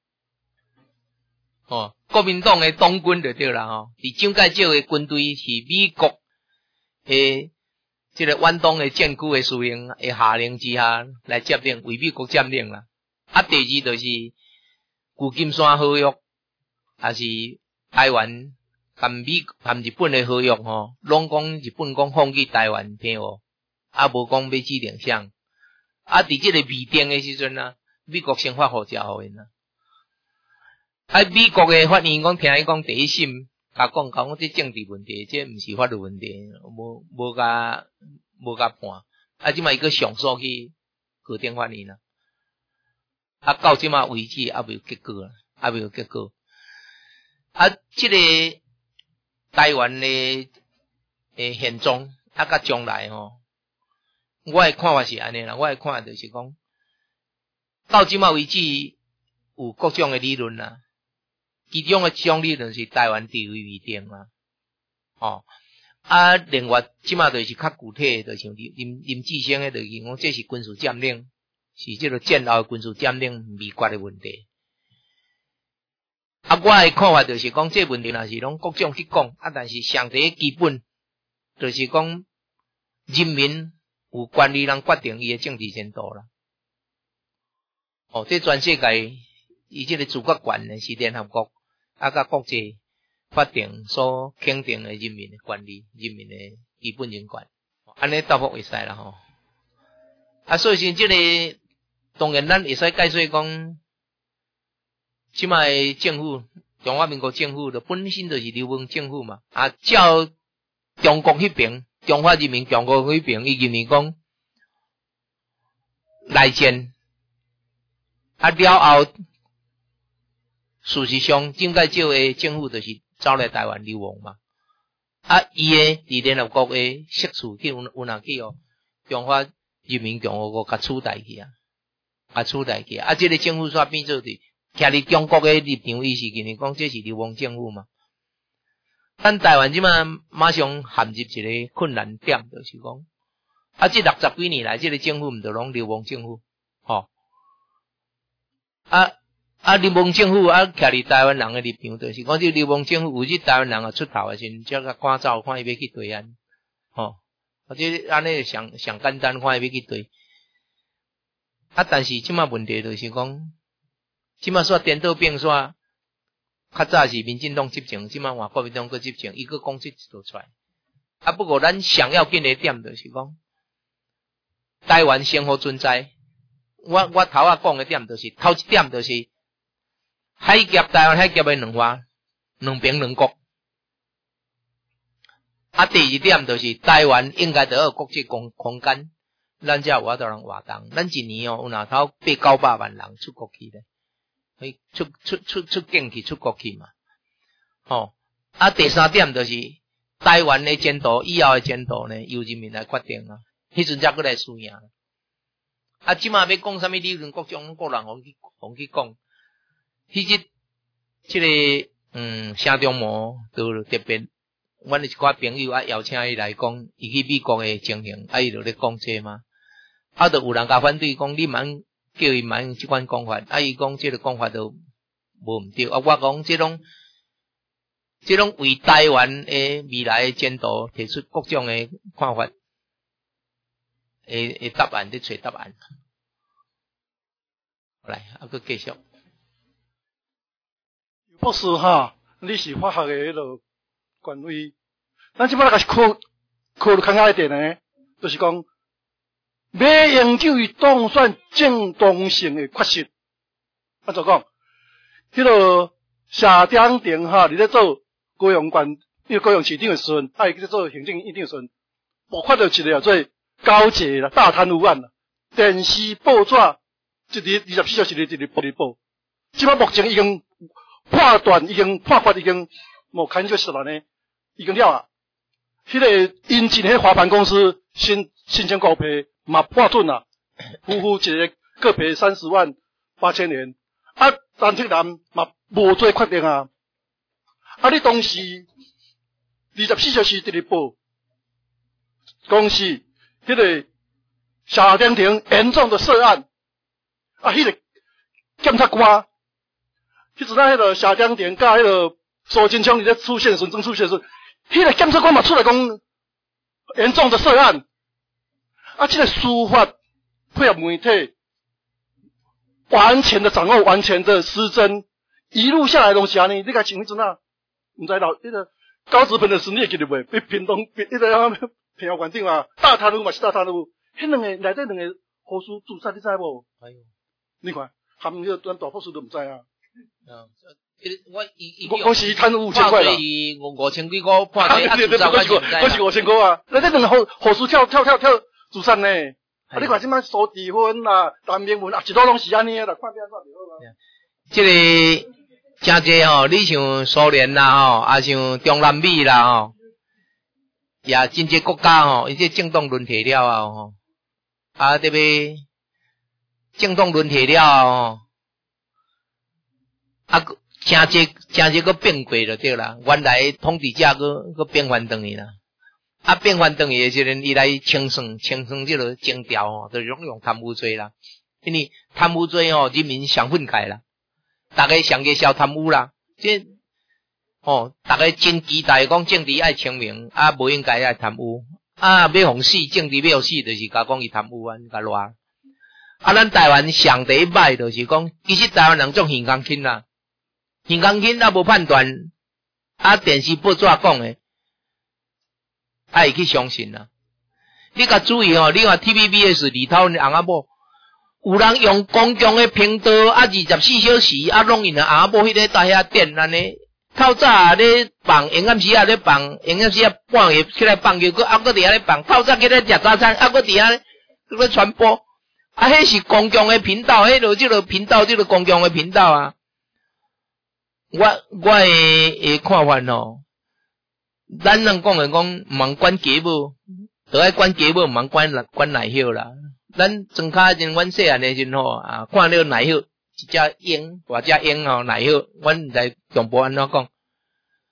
哦，國民黨的黨軍就對啦吼。伫蔣介石的軍隊是美國誒，這個遠東的戰區的司令的下令之下來佔領，為美國佔領啦。啊，第二就是舊金山合約，也是台灣。含美含日本的合約吼，攏講日本講放棄台灣偏哦，啊無講要指定啥。啊，佇即個未定的時陣啊，美國先發護照互因啊。啊，美國的法院講聽伊講第一審，甲講講這政治問題，這毋是法律問題，無無甲無甲判。啊，即馬伊個上訴去高等法院啦。啊，到即馬為止還沒有結果啦，還沒有結果。啊，即、這個。台灣的誒現狀，啊，甲將來吼，我的看法是安尼啦。我的看法就是講，到即馬為止有各種的理論啦，其中的一種理論是台灣地位未定啦，哦，啊，另外即馬就是較具體的，就像林林林志升的，就是講這是軍事佔領，是這個戰後的軍事佔領美國的問題。啊，我的看法就是講，這問題若是攏各種去講，啊，但是上第一基本就是講，人民有權利人決定伊的政治前途啦。哦，這全世界伊這個主權權呢是聯合國啊，甲國際法定所肯定的人民的權利，人民的基本人權。安尼答復會使啦吼。啊，所以說這個當然咱會使解說講。即擺的政府，中華民國政府的本身就是流亡政府嘛。啊，照中國迄邊，中華人民共和國迄邊，伊認為講內戰，啊了後，事實上，蔣介石的政府就是走來台灣流亡嘛。啊，伊的佇聯合國的釋處去有有哪去哦，中華人民共和國甲取代去啊，甲取代去啊。啊，這個政府煞變做佇。徛佇中國的立場，伊是認為講這是流亡政府嘛？ 咱台湾即马马上陷入一个困难点，就是讲，啊，这六十几年来，这个政府毋就拢流氓政府，吼、哦，啊啊，流氓政府啊，徛伫台湾人嘅立场，就是讲，这流氓政府有啲台湾人啊出头嘅时，才甲趕走，看伊要去對岸，吼、哦，或者安尼上上簡單，看伊要去對。啊，但是即馬問題就是講，即馬煞顛倒變煞，較早是民進黨執政，即馬換國民黨個執政，伊個講出一道出來。啊，不過咱上要緊嘅點就是講，台灣先好存在。我我頭仔講嘅點就是，頭一點就是海峽台灣海峽嘅兩化，兩邊兩國。啊，第二點就是台灣應該得有國際空空間。咱才有法度人活動，咱一年哦有若頭八九百萬人出國去咧，去出出出出境去出國去嘛。吼、哦，啊第三點就是台灣嘅前途，以後嘅前途呢由人民來決定啊，迄陣才過來輸贏。啊，即馬要講啥物理論各種個人互去互去講，迄日即個嗯城中模都特別。阮一寡朋友啊邀請伊來講，伊去美國嘅情形，啊伊就咧講這嘛，啊就有人甲反對講，你免叫伊免用即款講法，啊伊講即個講法都無毋對，啊我講即種即種為台灣嘅未來嘅前途提出各種嘅看法，誒誒答案，咧找答案。來，啊佫繼續。 博士哈，你是法學嘅迄個。權威，咱即擺來甲是考考慮較啱一點呢，就是講要研究伊當選正當性嘅確實。啊，就講，迄個謝長廷哈，你咧做高雄縣，因為高雄市長嘅時陣，啊，伊咧做行政院長嘅時陣，爆發到一個叫做高捷啦大貪污案啦，電視報紙一日二十四小時一日一日報一日報，即擺目前已經判斷，已經判決已經無牽涉事啦呢。已經了啊！迄、那個引進迄華辦公司申申請高賠嘛判準啦，夫婦一個各賠三十萬八千元。啊，陳鐵男嘛無做決定啊！啊，你當時二十四小時一日報，講是迄個謝長廷嚴重的涉案，啊，迄、那個檢察官，迄陣啊，迄個謝長廷甲迄個蘇貞昌佇咧出現時陣，正出現時陣。迄個檢察官嘛出來講嚴重的涉案，啊，這個司法配合媒體完全的掌握，完全的失真，一路下來攏是安尼。你甲像迄陣啊，毋知道迄個高職平的時你會記得袂？被屏東迄個平遙縣長啊，大貪污嘛是大貪污，迄兩個內底兩個護士自殺，你知無？哎呦，你看含迄個咱大博士都毋知啊。嗯。我伊我我是貪五千塊啦，五五千幾個判罪，啊自殺我是我是五千個啊，那這兩個護護士跳跳跳跳自殺呢？啊，你看即擺蘇志芬啦、陳明文啊，一路攏是安尼啦，看邊煞袂好啊。 這個真濟吼，你像蘇聯啦吼，啊像中南美啦吼，也真濟國家吼，伊這政黨輪替了啊吼，啊對袂？政黨輪替了吼，啊。真濟真濟個變過就對啦，原來統治者個個變翻轉去啦，啊變翻轉去誒時陣，伊來清算清算這個情調吼，就用用貪污罪啦，因為貪污罪吼，人民上憤慨啦，大家上個小貪污啦，即吼大家真期待講政治愛清明，啊無應該愛貪污，啊要互死政治要死，就是甲講伊貪污啊，甲亂，啊咱台灣上第一擺就是講，其實台灣人種現工輕啦。現工輕也無判斷，啊電視報紙講誒，愛去相信啦。你甲注意吼，你看 T V B S 裡頭翁仔某，有人用公共誒頻道啊，二十四小時啊，攏用翁仔某迄個大遐電安尼，透早啊咧放，下暗時啊咧放，下暗時啊半夜起來放球，佮啊佮佇遐咧放，透早起來食早餐，啊佮佇遐咧咧傳播，啊迄是公共誒頻道，迄個即個頻道，即個公共誒頻道啊。我我誒誒看法吼，咱人講誒講，毋通管家母，著愛管家母，毋通管管內曉啦。咱裝卡陣，阮細漢誒陣吼啊，看到內曉一隻鷹，大隻鷹吼內曉，阮毋知中部安怎講。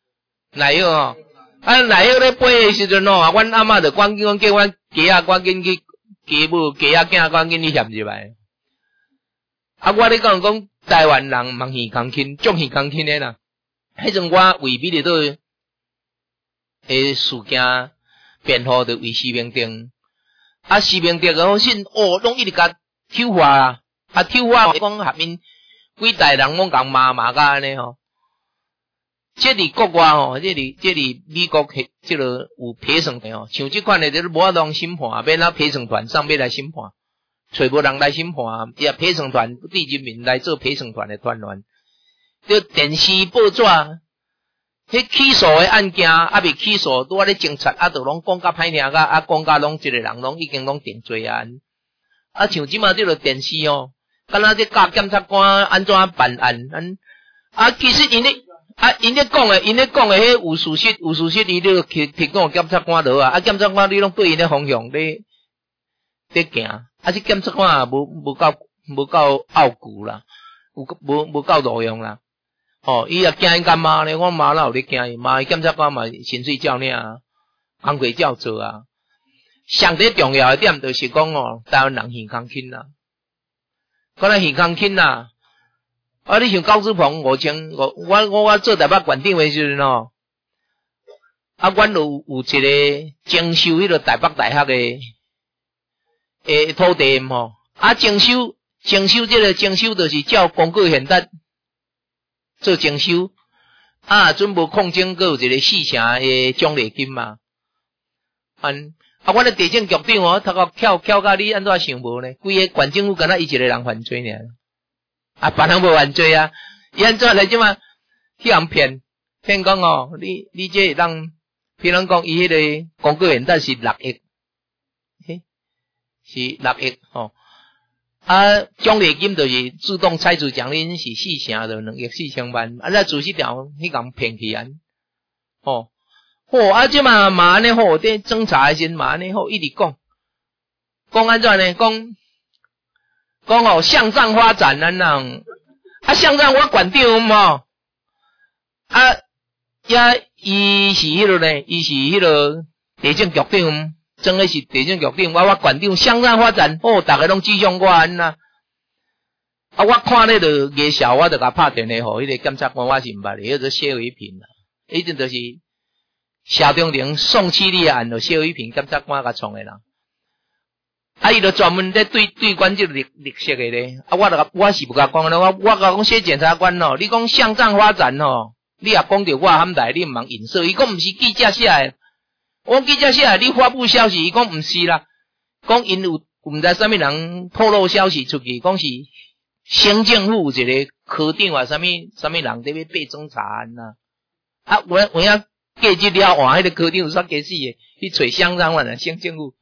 奶药哦，啊奶药咧飞的时阵哦，阮阿嬷就赶紧叫阮家啊，赶紧去家母家啊囝赶紧去嫌入来。啊，我咧讲讲台湾人望耳康轻，足耳康轻的啦。迄阵我为美丽岛诶事件辩护着为施明德，啊施明德个信哦，拢一直甲抽化啊，啊抽化讲下面几代人拢共骂骂甲安尼吼。这里国外吼，这里这里美国迄这个有陪审团吼，像这款的就是无法当审判，免那陪审团上要来审判，找无人来审判，也陪审团对人民来做陪审团的团员。这电视报纸，迄起诉的案件还未起诉，拄啊咧侦查，啊都拢讲甲歹听个，啊讲甲拢一个人拢已经拢定罪案。啊像即马这个电视哦，敢若这甲检察官安怎办案？安啊其实因咧。啊，因咧讲诶，因咧讲诶，迄有事实，有事实，伊咧提提供检察官落啊，啊，检察官你拢对因咧方向咧咧行，啊，这检察官也无无够无够拗骨啦，有无无够路用啦，哦，伊也惊因干妈咧，我妈哪有咧惊伊，妈检察官嘛薪水照领啊，工课照做啊，上最重要诶点就是讲哦，台湾人耳康轻啦，可能耳康轻啦。啊！你像高志鹏，五千我我我我做台北县长诶时阵哦，啊，阮有有一个征收迄个台北大学诶诶土地吼，啊，征收征收这个征收就是照公告现值做征收，啊，准无控证，阁有一个四成诶奖励金嘛，安啊，阮诶地政局长哦，头壳翘翘甲你安怎想无呢？规个县政府敢若伊一个人犯罪尔。啊，别人无犯罪啊，伊安怎来即嘛？去人骗，骗讲哦，你你这人，譬如讲伊迄个公告现值是六亿，嘿，是六亿吼。啊，奖励金就是自动拆除奖励是四成，就两亿四千万。啊，咱主席条迄共骗去安，吼，吼啊，即嘛嘛安尼好，伫侦查诶时嘛安尼好，一直讲，讲安怎呢？讲。讲哦，向上发展咱人，啊向上我县长吼，啊也伊是迄落呢，伊是迄落地政局长，真诶是地政局长，我我县长向上发展，哦，逐个拢指向我安呐，啊我看咧就夜宵，我就甲拍电话互迄个检察官，我是毋捌咧，迄个谢伟平啦，迄阵就是萧中庭宋七力案，就谢伟平检察官甲创诶啦。啊！伊就专门在对对关这绿绿色的咧，啊！我就我是不甲讲咧，我我甲讲写检察官哦，你讲向上发展哦，你也讲着我含台，你毋通影射。伊讲毋是记者写的，我记者写的，你发布消息，伊讲毋是啦，讲因有毋知啥物人透露消息出去，讲是省政府一个科长啊，啥物啥物人伫要被侦查案呐。啊，我我遐记者了换迄个科长煞假死的，去找向上发展省政府。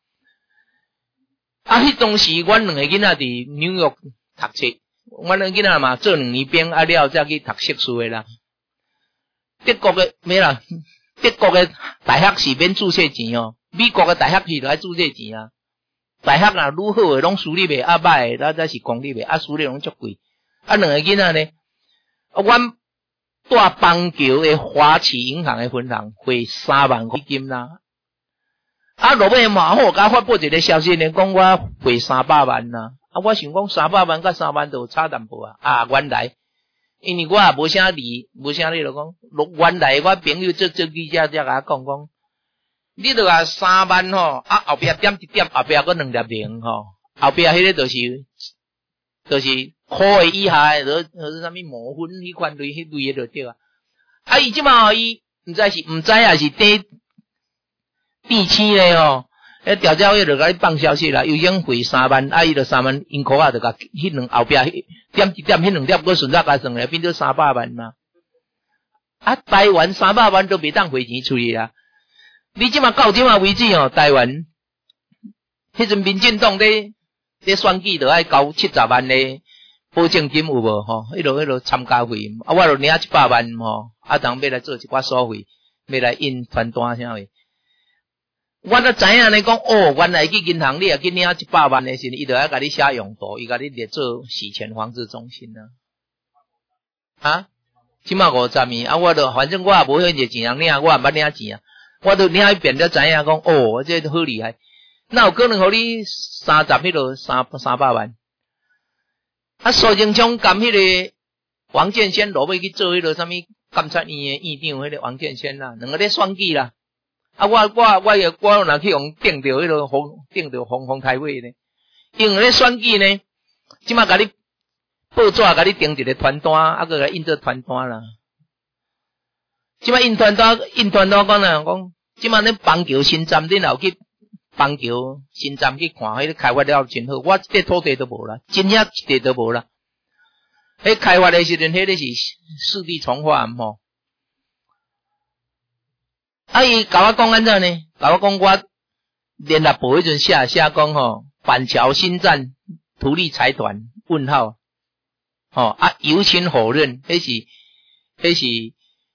啊！迄当时阮两个囡仔伫纽约读册，阮两个囡仔嘛做两年兵，啊了才去读硕士诶啦。德国诶咩啦？德国诶大学是免注册钱哦，美国诶大学是着爱注册钱啊。大学若愈好诶，拢私立诶，啊歹诶，咱则是公立诶，啊私立拢足贵。啊两个囡仔呢，啊阮住邦桥诶华旗银行诶分行，汇三万块金啦。啊，落尾嘛好，甲发布一个消息呢，讲我汇三百万呐。啊，我想讲三百万甲三万都差淡薄啊。啊，原来，因为我也无啥理，无啥理就讲，原来我朋友做做记者才甲我讲讲，你著甲三万吼，啊后壁点一点，后壁佫两粒零吼，后壁迄个就是就是块诶以下诶，就就是啥物模粉迄款类迄类诶就对啊。啊，伊即嘛伊毋知是毋知啊是第。第七咧哦，迄调查委就甲你放消息啦，又已汇三万，啊伊就三万银箍啊，就甲迄两后壁点一点，迄两点佫顺则加算咧，变做三百万嘛。啊，台湾三百万都袂当汇钱出去啦。你即马到即马为止哦，台湾迄阵民进党咧咧选举，就爱交七十万咧保证金有无吼？迄落迄落参加费，啊我就领一百万吼，啊当要来做一寡所费，要来印传单啥货。我都知影咧讲，哦，原来去银行你也去领一百万的时，伊就要甲你写用途，伊甲你列做洗钱防治中心啊。啊？ 即马五十年啊，我都反正我也无迄个钱人领，我也捌领钱啊，我都领一遍才知影讲，哦，这好厉害。那有可能互你三十迄落三三百万？啊，苏贞昌甘迄个王建先落尾去做迄落啥物监察院诶院长，迄个王建先啦，两个咧选举啦。啊，我我我也我若去用顶着迄落红顶着红红台位呢，因为咧选举呢，即马甲你报纸甲你订一个传单，啊，佮甲印做传单啦。即马印传单印传单讲啦，讲即马咧邦桥新站恁有去邦桥新站去看，迄个开发了真好，我一块土地都无啦，真正一块都无啦。迄开发的时阵，迄个是四地重划吼。啊，伊甲我讲安怎呢？甲我讲我联络部迄阵写写讲吼，板桥新站土力财团问号，吼啊，有请否认，迄是迄是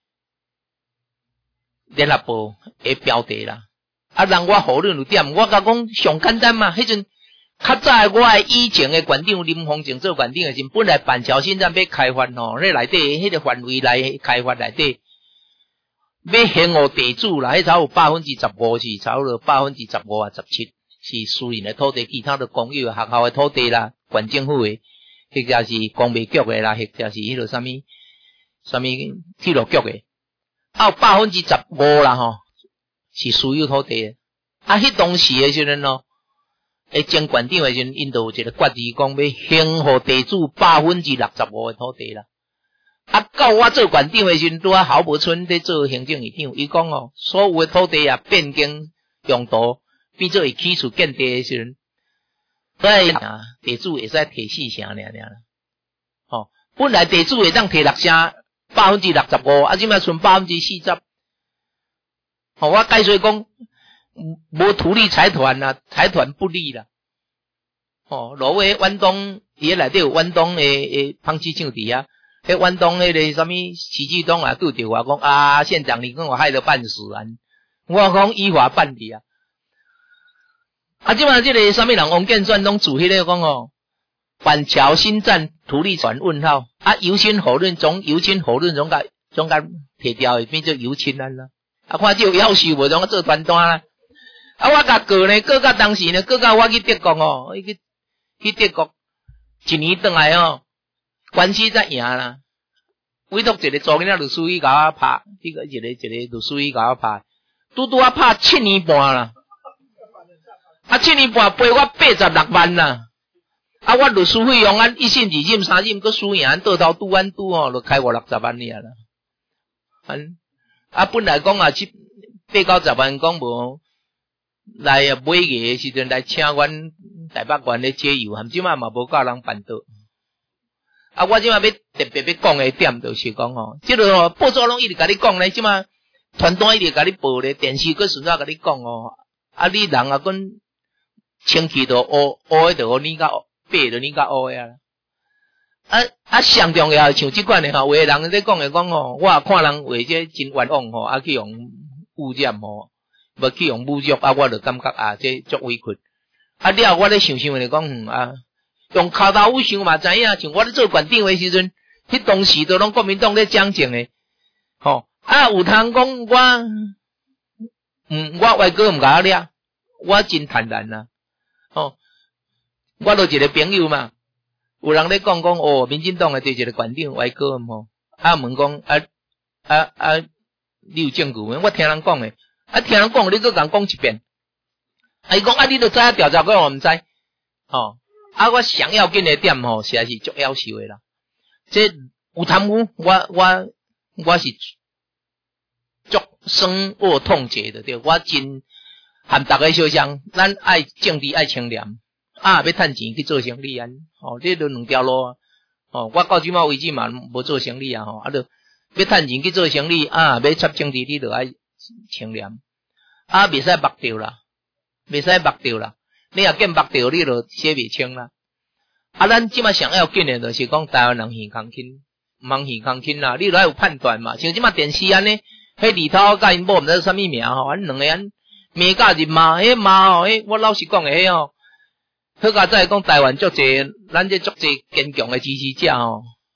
联络部的标题啦。啊，让我否认有点，我甲讲上简单嘛，迄阵较早我的以前的馆长林丰正做馆长的时，本来板桥新站要开发吼，迄内底迄个范围内开发内底。要限予地主啦，迄差有百分之十五是差不多百分之十五啊十七是私人的土地，其他的公有学校的土地啦，县政府的，或者是工业局的啦，或者是迄落啥物啥物铁路局的，啊有百分之十五啦吼，是私有土地的。啊，迄当时的时阵咯，诶，前县长的时阵，因都有一个决议讲要限予地主百分之六十五的土地啦。啊，到我做县长的时阵，拄啊郝柏村在做行政院长，伊讲哦，所有的土地啊变更用途，变做伊起厝建地的时阵，所以啊，地主会使摕四成尔尔啦。哦，本来地主会当摕六成，百分之六十五，啊，即摆剩百分之四十。哦，我解说讲，无土地财团啦，财团不利啦。哦，罗威湾东伊内底有湾东诶诶芳枝厂伫啊。迄湾东迄个什么徐继东啊，拄着我讲啊，县长你跟我害得半死啊！我讲依法办理啊！啊，即摆即个什么人王建选拢主迄个讲哦，板桥新站土地权问号啊，有亲否认总有亲否认总甲总甲摕掉的变做有亲啊啦！啊，看这有要求无总做传单啦！啊，我甲告呢，告到当时呢，告到我去德国哦，去去德国一年转来哦。官司才赢啦，委托一个助理律师去甲我拍，一个一个一个律师去甲我拍，拄拄啊拍七年半啦，啊七年半赔我八十六万啦，啊我律师费用按一审、二审、三审，佮输赢，倒头拄安拄哦，就开我六十万尔啦。嗯，啊本来讲啊七八九十万讲无来啊买个时阵来请阮台北县咧解油，含即摆嘛无够人办到。啊，我即马要特别要讲的点就是讲吼，即个吼报纸拢一直甲你讲咧，即马传单一直甲你报咧，电视佫顺续甲你讲哦。啊，你人啊，讲清气都乌乌的，就互你甲白的，你甲乌的啊。啊啊，上重要像即款的吼，有的人在讲的讲吼，我也看人话这真冤枉吼，啊去用污染吼，无去用侮辱啊，我就感觉啊，这足委屈。啊，了我咧想想咧讲，嗯啊。用口头语想嘛知影，像我咧做县长的时阵，迄当时都拢国民党咧讲政的，吼啊有通讲我，嗯我外国毋甲我掠，我真坦然啦，吼我都一个朋友嘛，有人咧讲讲哦，民进党的对一个县长外国吼，啊问讲啊啊啊，你有证据没？我听人讲的，啊听人讲，你搁共讲一遍，啊伊讲啊你都知影调查过我毋知，吼。啊，我想要紧的点吼，实在是足夭寿的啦。这有贪污，我我我是足深恶痛绝的，对，我真含大家相像，咱爱政治爱清廉，啊，要趁钱去做生意啊，吼、哦，这都两条路啊。哦，我到即马为止嘛无做生意啊，吼，啊，就要趁钱去做生意，啊，要插政治你就爱清廉，啊，袂使目掉啦，袂使目掉啦。你若见目掉，你就写袂清啦。啊，咱即马想要紧的，就是讲台湾人耳康轻，毋通耳康轻啦。你著爱有判断嘛。像即马电视安尼，迄里头甲因某毋知啥物名吼，安两个安骂甲人骂，迄骂吼，迄我老实讲诶，迄吼，好甲再讲台湾足济，咱这足济坚强诶支持者吼，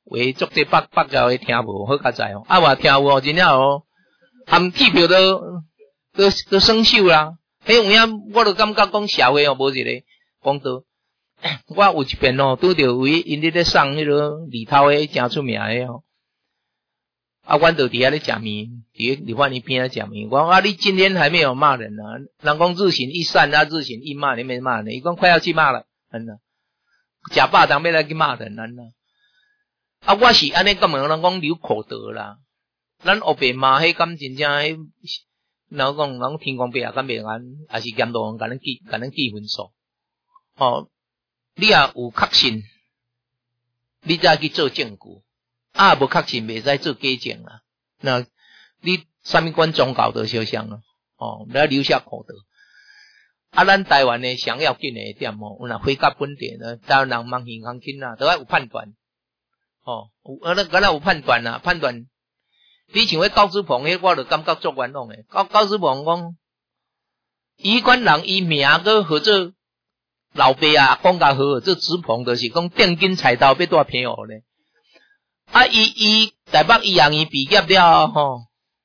话足济北北教诶听无好较在哦，啊话听有哦，真正哦，含机票都都都生锈啦。迄有影我就感觉讲社会哦无一个公道。我有一遍哦，拄着有因咧咧送迄个里头诶真出名诶哦。啊，阮就伫遐咧食面，伫理发院边仔食面。我讲啊，你今天还没有骂人啊？人讲日行一善啊，日行一骂，你没骂人。伊讲快要去骂了，真的。食饱当要来去骂人，真的。啊，我是安尼感觉，人讲留口德啦。咱后边骂迄敢真正迄，人讲人天公伯也敢袂安，也是监督人甲咱记，甲咱记分数。哦，你也有确信，你再去做证据。啊，无确信袂使做假证啦。那你啥物管宗教都相像啊，哦，要留下口德。啊，咱台湾呢上要紧诶一点哦，有若回到本地呢，台湾人忙行行紧啦，都要有判断。哦，有啊，那敢若有判断啦，判断。你像迄高志鹏迄，我就感觉足冤枉诶。高高志鹏讲，伊管人伊名个或者老爸啊，讲甲好，这志鹏就是讲电金菜刀要带偏学咧。啊，伊伊台北医学院毕业了吼，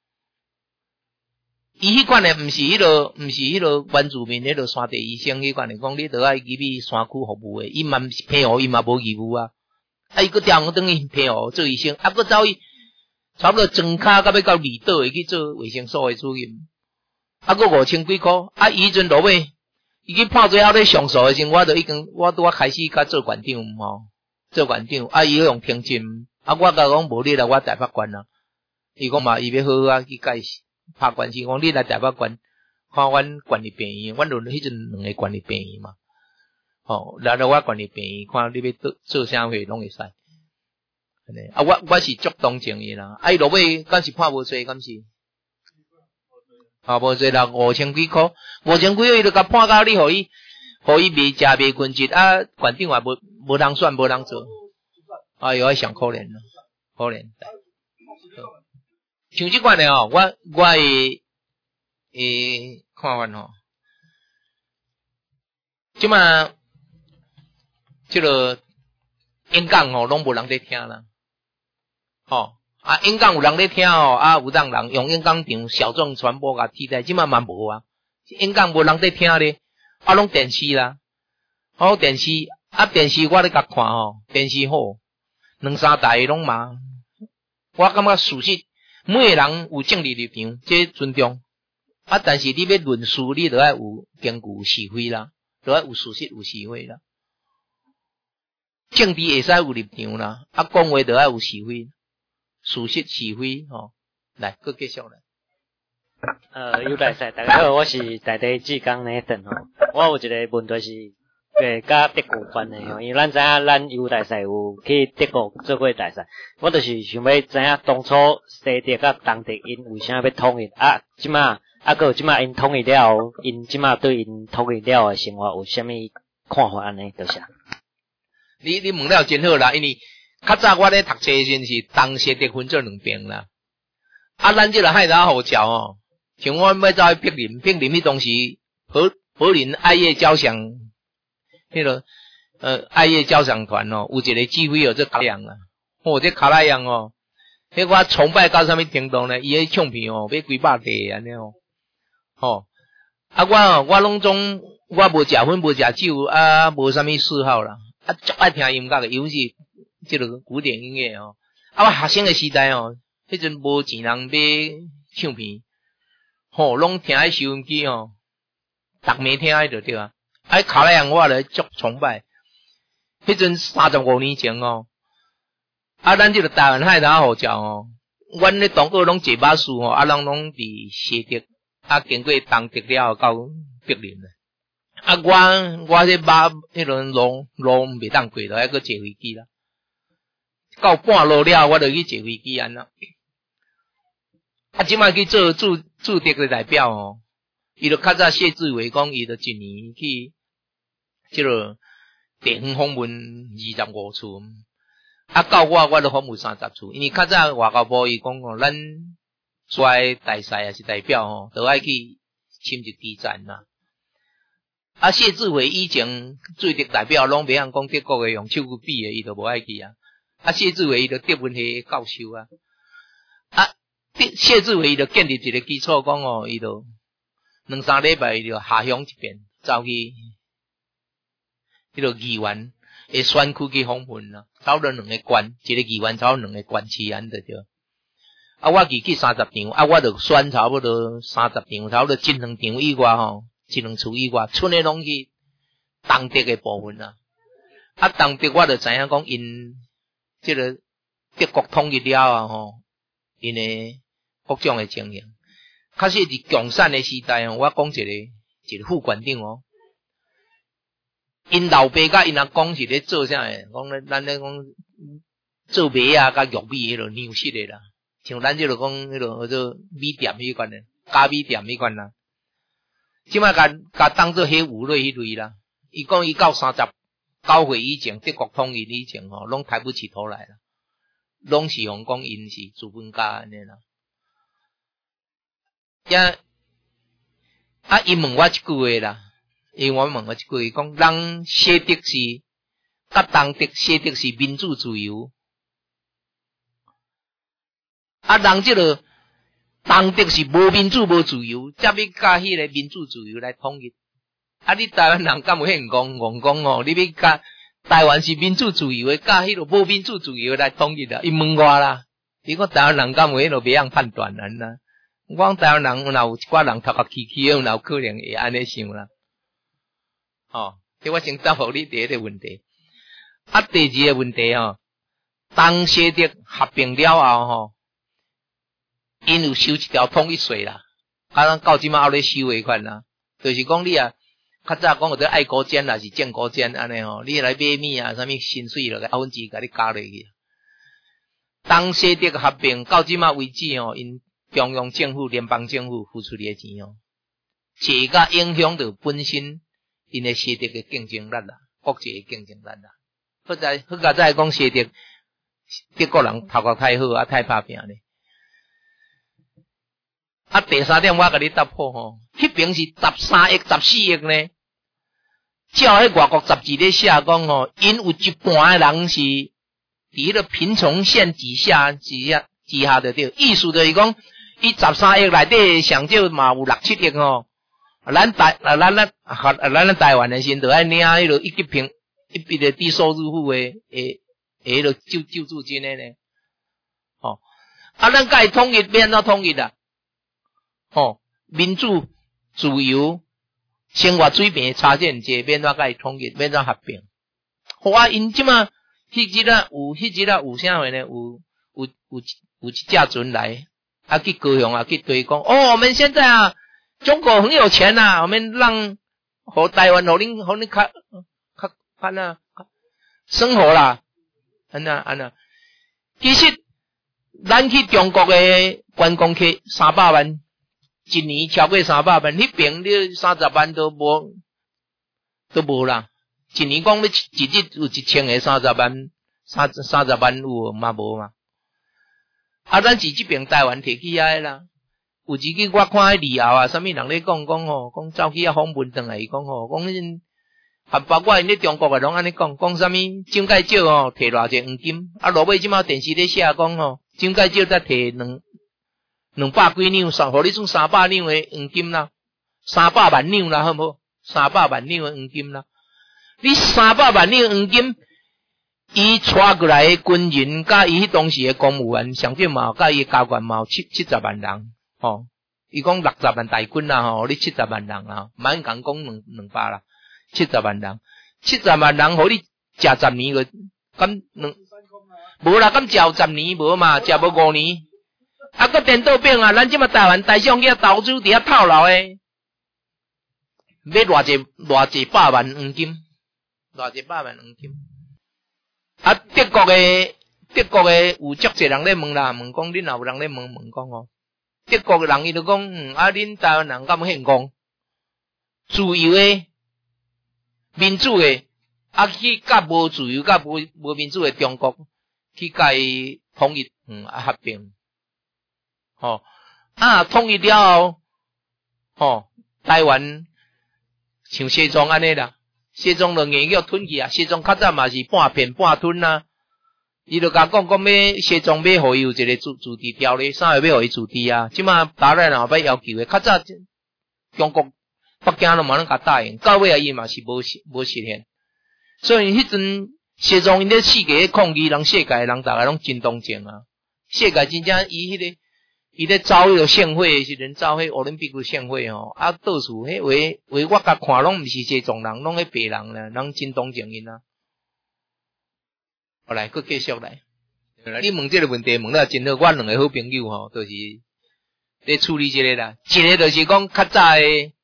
伊迄款诶，毋是迄落，毋是迄落原住民迄落山地医生迄款诶，讲你都爱入去山区服务诶，伊嘛毋是偏学，伊嘛无义务啊。啊，伊搁调等于偏学做医生，啊，搁走去差不多庄卡到要到离岛诶去做卫生所诶主任，啊，搁五千几箍，啊，伊迄阵落尾，伊去泡最后咧上诉诶时，我就已经我拄啊开始甲做馆长吼，做馆长，啊，伊用听诊。啊，我甲讲无你来我台北县啊，伊讲嘛，伊要好好啊去解释拍官司，讲你来台北县看阮县立病院，阮论迄阵两个县立病院嘛，吼、哦，来到我县立病院看你要做做啥货拢会使，安尼啊，我我是足同情伊啦，啊，伊落尾敢是判无罪，敢是？啊，无罪啦，五千几箍，五千几箍伊就甲判到你，互伊，互伊未食未困食，啊，县长也无无人选，无人做。哎呦，上可怜了，可怜。像这款的哦，我我诶诶看法吼，即嘛即个演讲吼，拢无人在听啦。吼啊，演讲有人在听吼，啊有当人用演讲场小众传播甲替代，即嘛嘛无啊。演讲无人在听咧，啊拢电视啦，好电视啊电视我咧甲看吼，电视好。两三台拢嘛，我感觉事实每个人有政治立场，这尊重。啊，但是你要论述，你就要有根据有是非啦，就要有事实有是非啦。政治会使有立场啦，啊，讲话就要有是非，事实是非吼、哦。来，佮继续来。 呃，有大赛，大家好，我是在地志刚Nathan吼。我有一个问题是。诶，甲德国有关诶吼，因为咱知影咱犹大赛有去德国做过大赛，我就是想要知影当初西德甲东德因为啥要统一啊？即马啊，个即马因统一了后，因即马对因统一了诶生活有啥物看法安尼？多谢。 你你问了真好啦，因为较早我咧读册时阵是东西德分做两边啦，啊，咱即个海岛好桥哦，像我要走去碧林，碧林迄当时柏柏林爱乐交响。迄个呃爱乐交响团哦，有一个指挥哦，这卡拉扬啊，哦这卡拉扬哦，迄我崇拜到啥物程度呢？伊迄唱片哦，买几百块安尼哦，吼啊我哦我拢总我无食薰无食酒啊，无啥物嗜好啦，啊足爱听音乐的，尤其是即个古典音乐哦。啊我学生的时代哦，迄阵无钱人买唱片，吼拢听迄收音机哦，逐暝听迄就对啊。啊，卡拉扬我咧足崇拜，迄阵三十五年前哦，啊，咱即个台湾海岛号召哦，阮咧同学拢坐巴士吼，啊，人拢伫西德，啊，经过东德了到柏林咧，啊，我我这巴迄轮路路袂当过，就还搁坐飞机啦，到半路了，我就去坐飞机安啦，啊，即摆去做驻驻德的代表哦。伊就较早谢志伟讲，伊就一年去即个地方访问二十五次，啊到我我就访问三十次，因为较早外交部伊讲哦，咱出来大赛也是代表吼，都爱去亲一支站啦。啊谢志伟以前最德代表拢袂晓讲德国诶用手去比诶，伊就无爱去啊。 啊，谢志伟就德文系教授啊，啊，谢志伟就建立一个基础，讲哦，伊就两三礼拜就下乡一遍，走去迄个议员诶选区去访问啦，走了两个关，一个议员走两个关市安就对。啊，我去去三十场，啊，我就选差不多三十场，差不多一两场以外吼，一两处以外，剩诶拢去东德诶部分啦。啊，东德我就知影讲因即个德国统一了啊吼，因诶各种诶情形。确实伫共产诶时代哦，我讲一个一个副馆长哦，因老爸甲因阿公是咧做啥诶？讲咧咱咧讲做米啊，甲玉米迄落粮食诶啦。像咱即落讲迄落做米店迄款诶，咖米店迄款啦。即摆甲甲当做迄五类迄类啦。伊讲伊到三十九岁以前，德国统一以前吼，拢抬不起头来啦，拢是用讲因是资本家安尼啦。呀，啊，伊问我一句话啦，伊我问我一句，讲咱西德是甲东德西德是民主自由。啊，人即个东德是无民主无自由，则要甲迄个民主自由来统一。啊，你台湾人敢有现讲讲讲哦？你要甲台湾是民主自由的，甲迄个无民主自由来统一啦？伊问我啦，伊讲台湾人敢有迄个袂样判断人啦？我讲台湾人若有一寡人头壳起起，有可能会安尼想啦。哦，即我先答复你第一个问题。啊，第二个问题吼，东西德合并了后吼。因有收一条统一税啦，啊，咱到即马还咧收迄款啦，就是讲你啊，较早讲有啲爱国奸啦，是建国奸安尼吼，你来买米啊，啥物薪水落个百分之甲你加落去。东西德合并到即马为止吼，因中央政府、联邦政府付出嚟嘅钱哦，这个影响到本身因嘅西德嘅竞争力啦，国际嘅竞争力啦。好在好加再讲西德，德国人头壳太好啊，太拍拼咧。啊，第三点我甲你答破吼，迄边是十三亿、十四亿呢。照迄外国杂志咧写讲吼，因有一半诶人是伫迄个贫穷线底下之下之下的对，意思就是讲，伊十三亿内底上少嘛有六七亿吼。咱台啊，咱咱啊，咱咱台湾诶先着爱领迄个一级平一笔的低收入户诶诶诶迄个救救助金诶呢。吼，啊，咱甲伊统一变怎统一啦？吼，民主、自由、生活水平差距这免怎甲伊统一，免怎合并。好啊，因即嘛，迄日啊有，迄日啊有啥话呢？有有有有一架船来，啊去高雄啊去对讲，哦，我们现在啊，中国很有钱呐、啊，我们让和台湾和恁和恁较较安那生活啦，安那安那。其实咱去中国诶观光客三百万。一年超过三百万，迄边你三十万都无，都无啦。一年讲你一日有一千个三十万，三三十万有嘛无嘛？啊，咱是这边台湾摕起来啦。有一日我看迄旅游啊，啥物人咧讲讲吼，讲走去啊访问转来，伊讲吼，讲恁还包括因咧中国诶拢安尼讲，讲啥物蒋介石吼摕偌济黄金，啊落尾即马电视咧写讲吼，蒋介石才摕两。两百几两，送互你算三百两诶黄金啦，三百万两啦，好无？三百万两诶黄金啦，你三百万两黄金，伊带过来诶军人，甲伊迄当时诶公务员，上少嘛，甲伊诶家眷嘛有七七十万人，吼，伊讲六十万大军啦，吼，你七十万人啦，蛮讲讲两两百啦，七十万人，七十万人，互你食十年个，咁两，无啦，咁食十年无嘛，食无五年。啊，个颠倒变啊！咱即马台湾大商去投资伫遐套牢诶，要偌济偌济百万黄金，偌济百万黄金。啊，德国诶，德国诶有足济人咧问啦，问讲恁若有人咧问问讲哦，德国诶人伊就讲，嗯，啊，恁台湾人敢有现讲自由诶、民主诶，啊去甲无自由、甲无无民主诶中国去甲伊统一，嗯，啊合并。吼、哦、啊，统一了后，吼、哦、台湾像西藏安尼啦，西藏就硬叫吞去啊，西藏较早嘛是半片半吞啦， 伊就甲讲讲要西藏要互伊有一个自自治条例，三月要互伊自治啊。即马达赖若要要求的，较早中国北京都无能甲答应，到尾啊伊嘛是无无实现。所以迄阵西藏因咧四界抗议，人世界人逐个拢真同情啊。世界真正伊迄个伊咧走迄个盛会的时阵，走迄奥林匹克盛会吼，啊到处迄话话我甲看拢毋是西藏人，拢迄白人啦，人真同情因啊。好来，佫继续来。你问这个问题问得真好，我两个好朋友吼，就是咧处理这个啦。一个就是讲较早诶，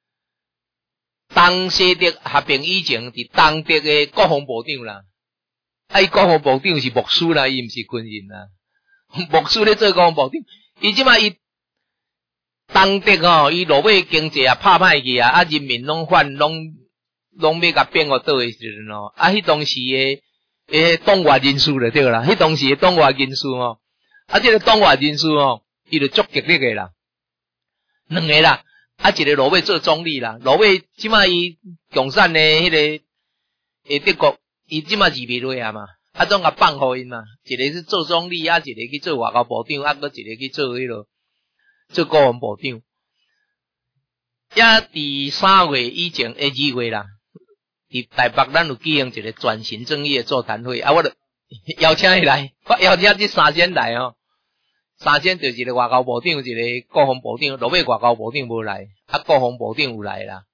东西德合并以前伫东德诶国防部长啦。啊，伊国防部长是牧师啦，伊毋是军人啦。牧师咧做国防部长，伊即马伊东德吼，伊落尾经济啊拍歹去啊，啊人民拢反拢拢要甲变互倒诶时阵吼，啊迄当时诶。诶，党外人士就对啦，迄当时诶党外人士哦，啊，这个党外人士哦，伊就足极力诶啦，两个啦，啊，一个落尾做总理啦，落尾即马伊共产诶迄个诶德国，伊即马移民落啊嘛，啊，总甲放互因嘛，一个是做总理，啊，一个去做外交部长，啊，搁一个去做迄落做国防部长，也伫三月以前诶二月啦。伫台北，咱有举行一个转型正义的座谈会，啊，我就邀请伊来，我邀请这三仙来哦。三仙就是一个外交部长，一个国防部长，落尾外交部长无来，啊，国防部长有来啦。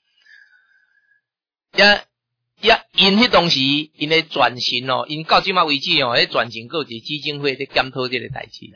也也因迄当时因的转型哦，因到即马为止哦，迄转型个一基金会咧检讨这个代志啦。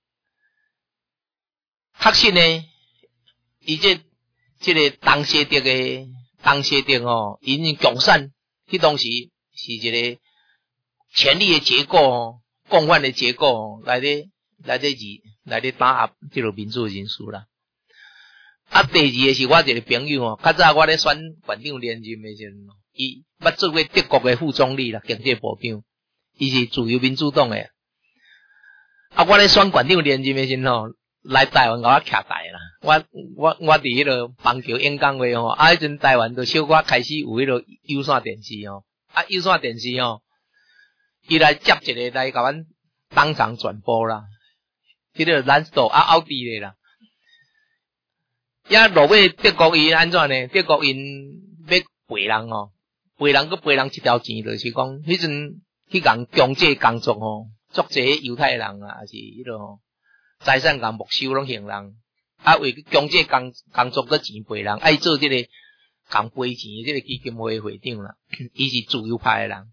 确实呢，伊这这个东西德的。东西德哦，因共产迄当时是一个权力的结构哦，共犯的结构哦，来咧来咧治来咧打压这个民主人士啦。啊，第二个是我一个朋友哦，较早我咧选县长连任的时阵，伊捌做过德国的副总理啦，经济部长，伊是自由民主党的。啊，我咧选县长连任的时阵吼。来台湾甲我徛台啦，我我我伫迄个邦桥演讲会吼，啊迄阵台湾就小可开始有迄个有线电视吼，啊有线电视吼，伊来接一个来甲阮当场转播啦，迄个蓝豆啊奥迪咧啦，也落尾德国因安怎呢？德国因要赔人吼，赔人佮赔人一条钱，就是讲迄阵去共强制工作吼，足侪犹太人啊，还是迄个吼。财产共没收拢行人，啊为强制工工作个钱赔人，爱做这个共赔钱的这个基金会会长啦，伊是自由派的人，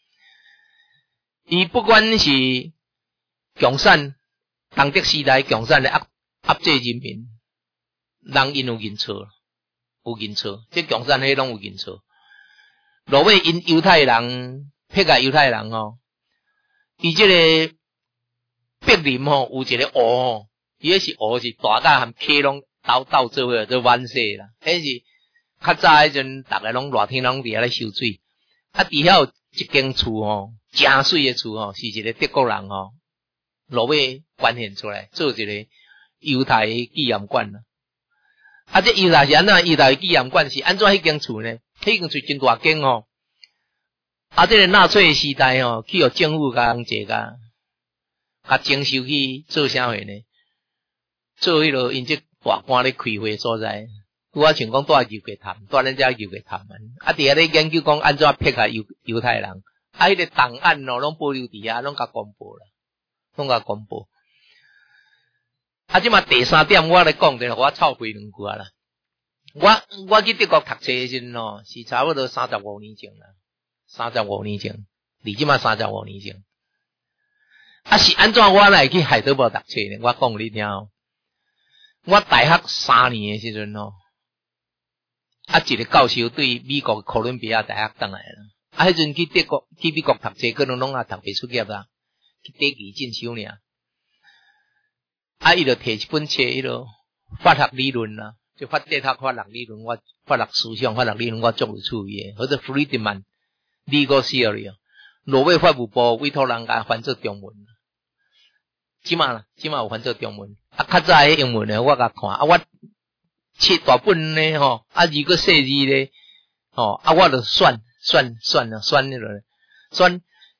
伊不管是共产、东德时代共产的压压制人民，人因有认错，有认错，即共产迄拢有认错。落尾因犹太人，撇个犹太人哦，伊这个。柏林吼有一个湖吼，伊迄是湖是大甲含溪拢斗斗做伙做湾势啦。迄是较早迄阵，逐个拢热天拢伫遐咧收水。啊，伫遐有一间厝吼，真水诶厝吼，是一个德国人吼，落尾捐献出来做一个犹太纪念馆啦。啊，这犹太是安怎？犹太纪念馆是安怎？迄间厝呢？迄间厝真大间吼。啊，这个纳粹时代吼，去互政府甲人坐甲。甲征收去做啥货呢？做迄落因这大官咧开会所在，我像讲带游过谈，带咱遮游过谈啊。啊，伫遐咧研究讲安怎撇下犹犹太人，啊，迄个档案咯，拢保留伫遐，拢甲公布啦，拢甲公布。啊，即嘛第三点我咧讲者，我臭屁两句啦。我我去德国读册诶时阵咯，是差不多三十五年前啦，三十五年前，离即嘛三十五年前。啊是安怎我来去海德堡读册呢？我讲你听哦，我大学三年的时阵哦，啊一个教授对美国哥伦比亚大学登来啦，啊迄阵去德国去美国读册，可能拢啊读袂出业啦，去短期进修尔，啊伊就摕一本册，迄落法学理论啦，就法德学法学理论，我法学思想法学理论我足有趣味，或者 Friedman Legal Theory， 落尾法务部委托人甲翻做中文。即嘛啦，即嘛有翻做中文，啊，较早迄英文呢，我甲看，啊，我切大本呢吼，啊，如果细字呢，吼，啊，我就选选选啊，选迄落，选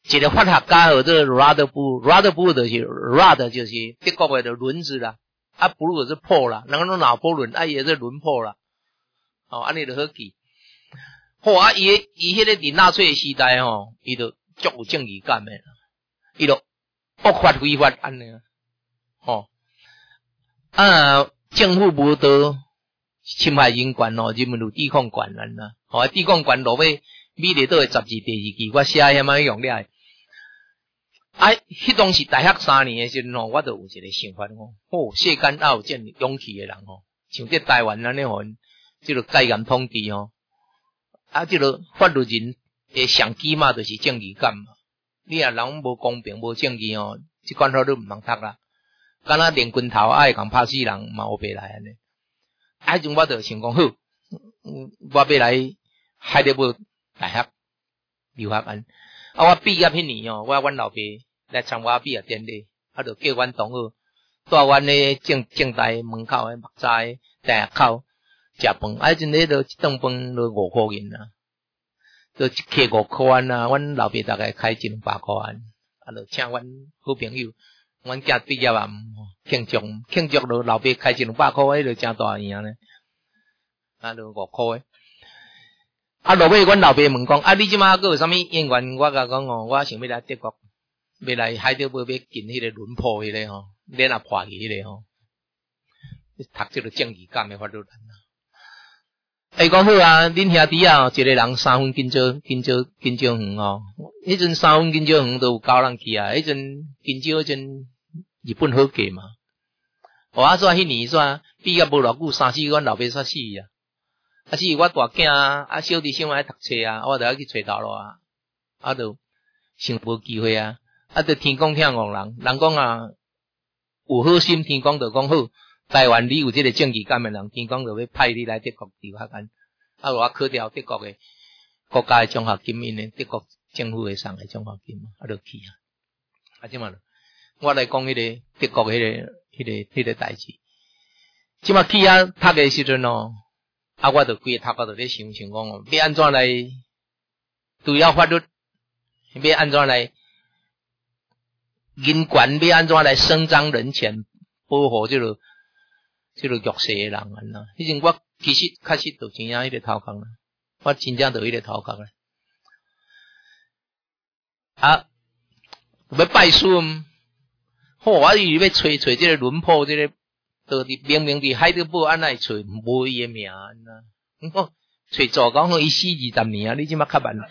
一个法学家叫做 Rutherford，Rutherford 就是 Rud 就是德国的轮子啦，啊 ，blue 是破啦，人讲拿破仑，啊也是轮破啦，哦，安尼就好记。好啊，伊伊迄个伫纳粹时代吼，伊就足有正义感的，伊就恶法非法安尼，吼啊，政府无得侵害人权咯，人民有抵抗权安啦，吼，抵抗权落尾美丽岛的十二第二期，我写遐么用了。啊，迄当时大学三年的时阵吼，我就有一个想法吼，哦，世间也有这样勇气的人吼，像这台湾安尼吼，即个戒严统治吼，啊，即个法律人诶上基嘛，就是正义感嘛。你若人无公平无正义吼，即款法律毋通读啦。敢若连拳头爱共拍死人嘛，有袂来安尼。啊，迄阵我就想讲好，我要来海德堡大学留学安。啊，我毕业迄年哦，我阮老爸来参我毕业典礼，啊，就叫阮同学带阮咧正正大门口诶木栅大学口食饭，啊，阵咧就一顿饭就五块银啦，就一客五块银啊，阮老爸大概开一两百块银，啊，就请阮好朋友，阮囝毕业啊，庆祝庆祝就老爸开一两百块，迄就真大样咧，啊，就五块诶。啊，落尾阮老爸问讲，啊，你即马还有啥物因缘？我甲讲哦，我想要来德国，要来海德堡要进迄个轮破迄个吼，脸也破去迄个吼，读即个正义感的法律人啊。伊讲好啊，恁兄弟啊，一个人三分金蕉金蕉金蕉园哦，迄阵三分金蕉园都有交人去啊，迄阵金蕉迄阵日本好价嘛。哦，啊，煞迄年煞毕业无偌久，三四个阮老爸煞死啊。啊，是我大囝啊，小弟想爱读册啊，我就要去找头路啊，啊，就想无机会啊，啊，就天公听戇人，人讲啊，有好心，天公就讲好，台湾你有这个正义感的人，天公就要派你来德国留学安，啊，我考掉德国的国家的奖学金，因为德国政府会送的奖学金，啊，就去啊，啊，即嘛，我来讲迄个德国迄个迄个迄个代志，即嘛去啊，读的时阵哦。啊，我就规个头壳就咧想想讲哦，要安怎来除了法律，要安怎来人权，要安怎来伸张人权，保护即个即个弱势的人安啦。迄阵我其实确实就真正迄个头壳啦，我真正就迄个头壳啦。啊，要拜师，好，我以为要找找即个轮廓，即个。就明明伫海德堡安奈找无伊诶名安呐，哦，找做讲伊死二十年啊，你即马较慢，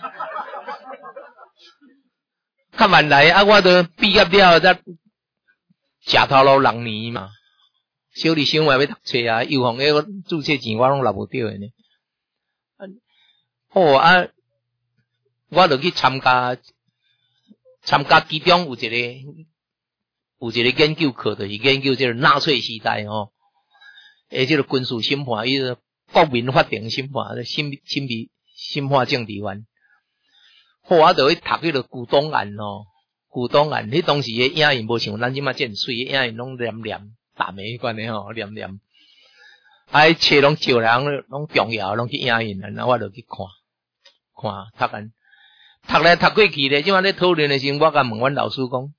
较慢来啊！我都毕业了才食头路六年嘛，小弟想话要读册啊，又红迄个注册钱我拢拿无着诶呢。哦啊，我就去参加参加其中有一个。有一个研究课，就是研究这个纳粹时代吼，诶，这个军事审判，伊个国民法庭审判，审审理审判政治犯。好，我就去读迄个古董案吼，古董案，迄当时诶影印无像咱即马遮水，影印拢黏黏淡诶迄款诶吼，黏黏。啊，迄册拢招人拢重要，拢去影印，然后我就去看，看读案，读来读过去咧，即马咧讨论诶时候，我甲问阮老师讲。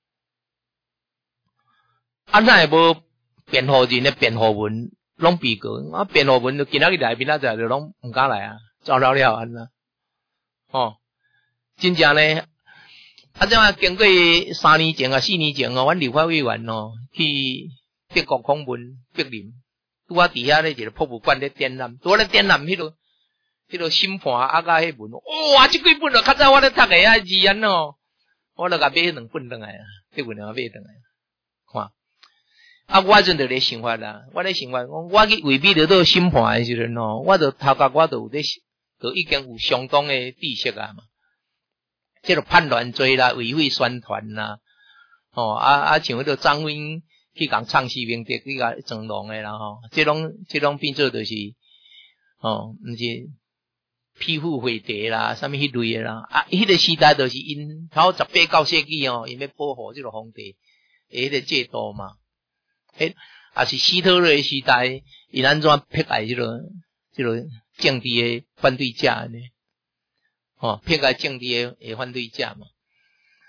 啊，咱会无辩护人的辩护文拢比过，啊，辩护文就今仔日来，明仔载就拢毋敢来啊，走了了安啦，吼，真正咧，啊，即啊经过三年前啊四年前哦，阮立法委员哦去德国访问柏林，拄啊伫遐咧一个博物馆咧展览，拄啊咧展览迄个迄个审判啊甲迄文，哇，即几本咯，较早我咧读诶啊字安哦，我著甲买两本倒来啊，迄本啊买倒来，看。啊，我阵就咧想法啦，我咧想法，我去为美得到审判诶时阵吼，我就头壳我就有咧，就已经有相当诶知识啊嘛。即个叛乱罪啦，违法宣传啦，哦啊啊，像迄个张文去共唱西明德去甲装聋诶啦吼，即种即种变做就是，哦，毋是批复毁敌啦，啥物迄类诶啦，啊，迄个时代就是因头十八九世纪哦，因要保护即个皇帝诶迄个制度嘛。诶，也是希特勒时代，因安怎迫害即个即个政治诶反对者呢？吼、哦，迫害政治诶诶反对者嘛。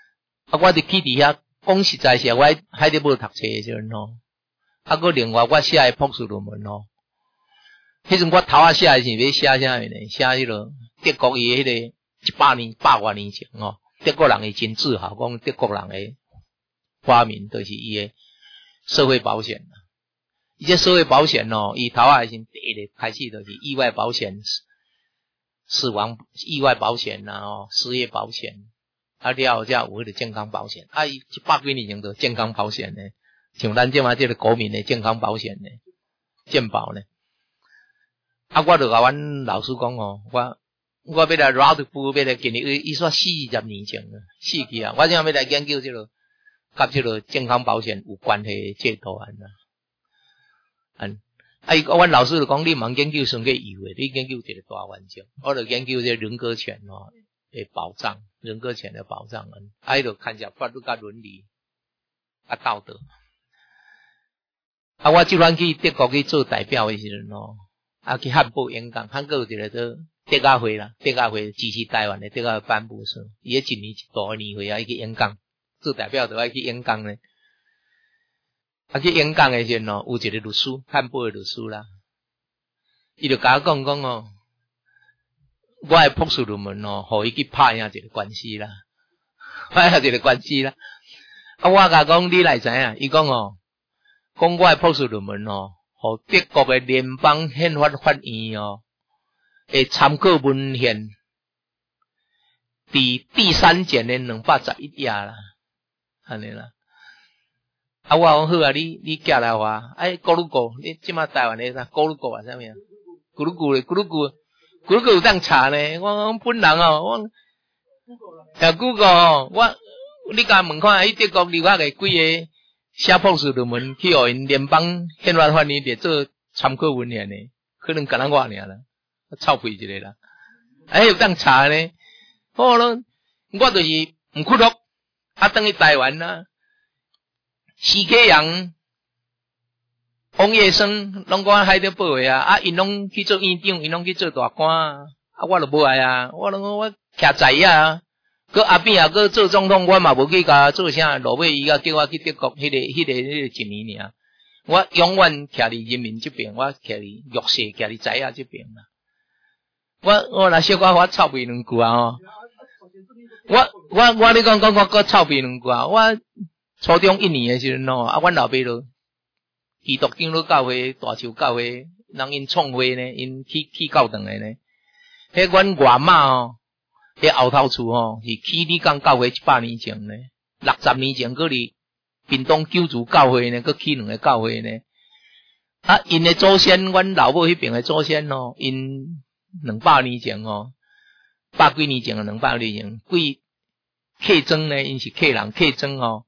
啊，我伫去伫遐，讲实在是我喺海底部读册诶时阵吼，啊，个另外我写诶博士论文吼，迄阵我头仔写诶是要写啥物呢？写迄个德国伊迄个一百年、百外年前吼，德国人会真自豪，讲德国人诶发明就是伊诶社会保险。伊这社会保险哦，伊头仔时第一个开始就是意外保险、死亡意外保险啦，哦，失业保险，啊了后才有迄个健康保险，啊伊一百几年前就健康保险呢，像咱即马即个国民的健康保险呢，健保呢，啊我就甲阮老师讲哦，我我要来拉着布，要来今年伊说四十年前了，死去啊，我正要来研究即个甲即个健康保险有关系的制度案啦。嗯，啊，伊阮老师就讲，你茫研究算个有诶，你研究一个大完整，我就研究这人格权哦诶保障，人格权的保障，啊，伊就看下法律甲伦理啊道德。啊，我即阵去德国去做代表诶时阵哦，啊去汉堡演讲，汉堡有一个做德家会啦，德家会支持台湾诶德家颁布说，伊迄一年一度诶年会啊，伊去演讲，做代表就爱去演讲咧。啊，去演讲诶时阵哦，有一个律师，汉堡诶律师啦，伊就甲我讲讲哦，我诶博士论文哦，互伊去拍赢一个官司啦，拍赢一个官司啦。啊，我甲讲你来知影，伊讲哦，讲我诶博士论文哦，互德国诶联邦宪法法院哦，诶参考文献，伫第三卷诶两百十一页啦，安尼啦。啊，我讲好啊，你你寄来我，哎，咕噜咕，你即马台湾诶啥咕噜咕啊？啥物啊？咕噜咕咧，咕噜咕，咕噜咕有当查呢？我讲本人哦，我啊 Google 哦，我你甲问看，迄德国留学诶几个写博士论文去互因联邦宪法法院咧做参考文献呢？可能干咱我尔啦，臭屁一个啦，哎，有当查呢？好咯，我就是毋屈咯，啊，等去台湾啦。徐克阳、王业生拢讲海德堡诶啊，啊，因拢去做院长，因拢去做大官啊，啊，我就无爱啊，我拢讲我徛在啊，佮阿扁啊，佮做总统，我嘛无去甲做啥，落尾伊甲叫我去德国，迄、那个、迄、那个、迄、那个一年尔，我永远徛伫人民这边，我徛伫弱势，徛伫在啊这边啦。我我若小可我臭屁两句啊吼，我我我你讲讲我佮臭屁两句啊，我。初中一年诶时阵咯，啊，阮老爸就基督长老教会、大树教会，人因创会呢，因去去教堂诶呢。迄阮外妈哦，迄后头厝吼是起理工教会一百年前呢，六十年前佫伫屏东九族教会呢，佫起两个教会呢。啊，因诶祖先，阮老母迄边诶祖先哦，因两百年前哦，百几年前啊，两百年前，贵客庄呢，因是客人客庄哦。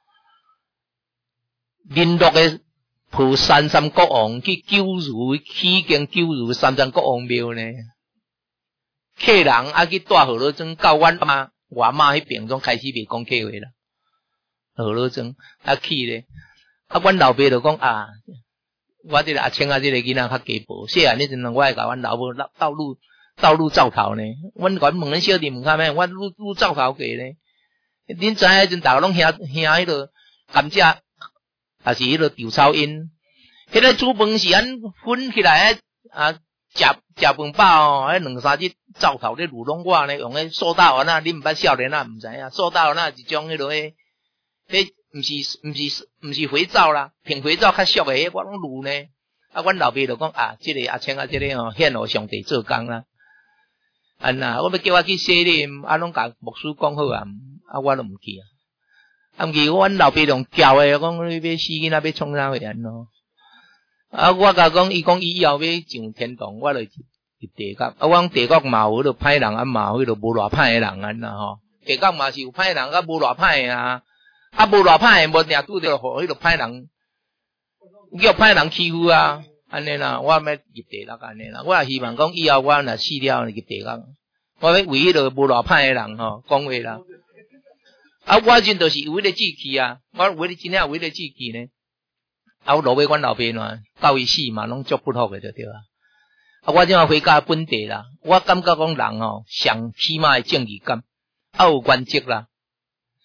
民落诶蒲三山国王去救儒，起经救儒三山国王庙呢，客人啊去带河洛庄到阮妈外妈迄边拢开始袂讲客话啦，河洛庄啊去咧，啊阮老爸就讲啊，我这个阿青啊这个囡仔较家暴，细汉迄阵我会甲阮老母道路道路灶头呢，阮阮问恁小弟问看咩，我路路灶头过呢，恁知影迄阵逐个拢兄兄迄个甘蔗。也是迄个稻草因，迄个煮饭是安分起来啊，食食饭饱哦，迄两三日灶头咧卤拢我呢，用迄塑大丸啊，你毋捌少年啊，毋知影塑大丸啊，一种迄落迄，迄毋是毋是毋是肥皂啦，平肥皂较俗诶，我拢卤呢。啊，阮老爸就讲啊，即、这个阿青啊，即、这个哦，献互上帝做工啦。啊那我要叫我去洗礼，啊，拢甲牧师讲好啊，啊，我都毋去啊。啊，毋是阮老爸用教诶，讲你要死囡仔要创啥会安咯？啊，我甲讲，伊讲伊以后要上天堂，我就入地狱。啊，我讲地狱嘛有迄个歹人，啊嘛有迄个无偌歹诶人安啦吼。地狱嘛是有歹人，啊无偌歹诶啊，啊无偌歹诶，无定拄着互迄个歹人，叫歹人欺负啊，安尼啦，我要入地狱安尼啦。我也希望讲以后我若死了入地狱，我要为迄个无偌歹诶人吼讲话啦。啊，我阵就是有迄个志气啊，我有迄个真正有迄个志气呢。啊，我落尾阮老爸喏，到伊死嘛，拢足不好个就对啊。啊，我即马回家本地啦，我感觉讲人哦，上起码的正义感，啊有原则啦。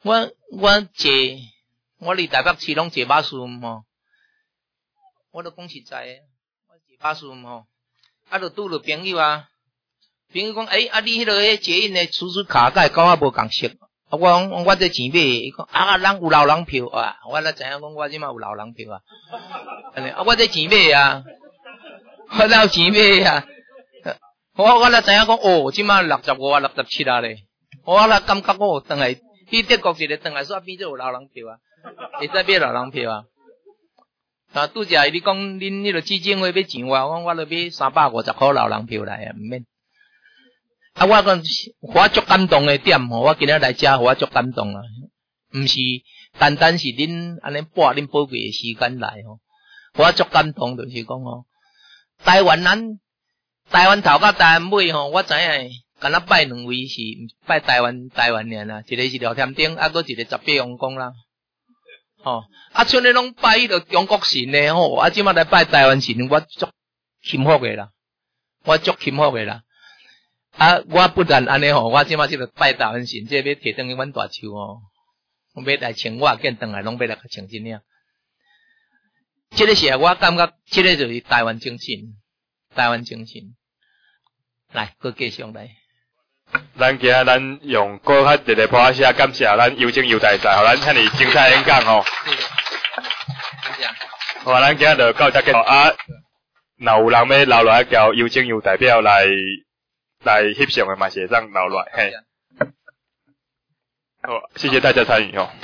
我我坐，我离台北市拢坐巴士吼，我都讲实在诶，我坐巴士吼，啊，就拄着朋友啊，朋友讲，诶、欸，啊，你迄个迄捷运诶出租卡，甲讲我无共色。啊，我讲我这钱买，伊讲啊，人有老人票啊，我才知影讲我即马有老人票啊，安尼啊，我这钱买啊，我哪有钱买啊？我我才知影讲哦，即马六十五啊，六十七啊咧，我才感觉我转来去德国一个转来煞变做有老人票啊，会使买老人票啊。啊，拄则你讲恁迄个基金会要钱我，我我著买三百五十箍老人票来啊，毋免。啊，我讲我足感动诶点吼，我今日来遮，我足感动啊！毋是单单是恁安尼拨恁宝贵诶时间来吼，我足感动就是讲吼，台湾咱台湾头甲台湾尾吼，我知影敢若拜两位是拜台湾台湾尔啦，一个是廖添丁，啊，搁一个十八王公啦，吼，啊，像咧拢拜迄个中国神诶吼，啊，即马来拜台湾神，我足钦服诶啦，我足钦服诶啦。啊！我不但安尼吼，我即马即个拜台湾神，即要摕转去阮大树吼，我要来穿我见转来，拢要来穿真领。即个是我感觉，即个就是台湾精神，台湾精神。来，搁继续来。 咱今仔咱用搁较一个拍写感谢咱邮政邮大赛，互咱遐尼精彩演讲吼。 感谢。 好，咱今仔就到遮结束啊。若有人要留落来交邮政邮代表来。来翕相的嘛，是会当留落来，嘿。好，谢谢大家参与哦。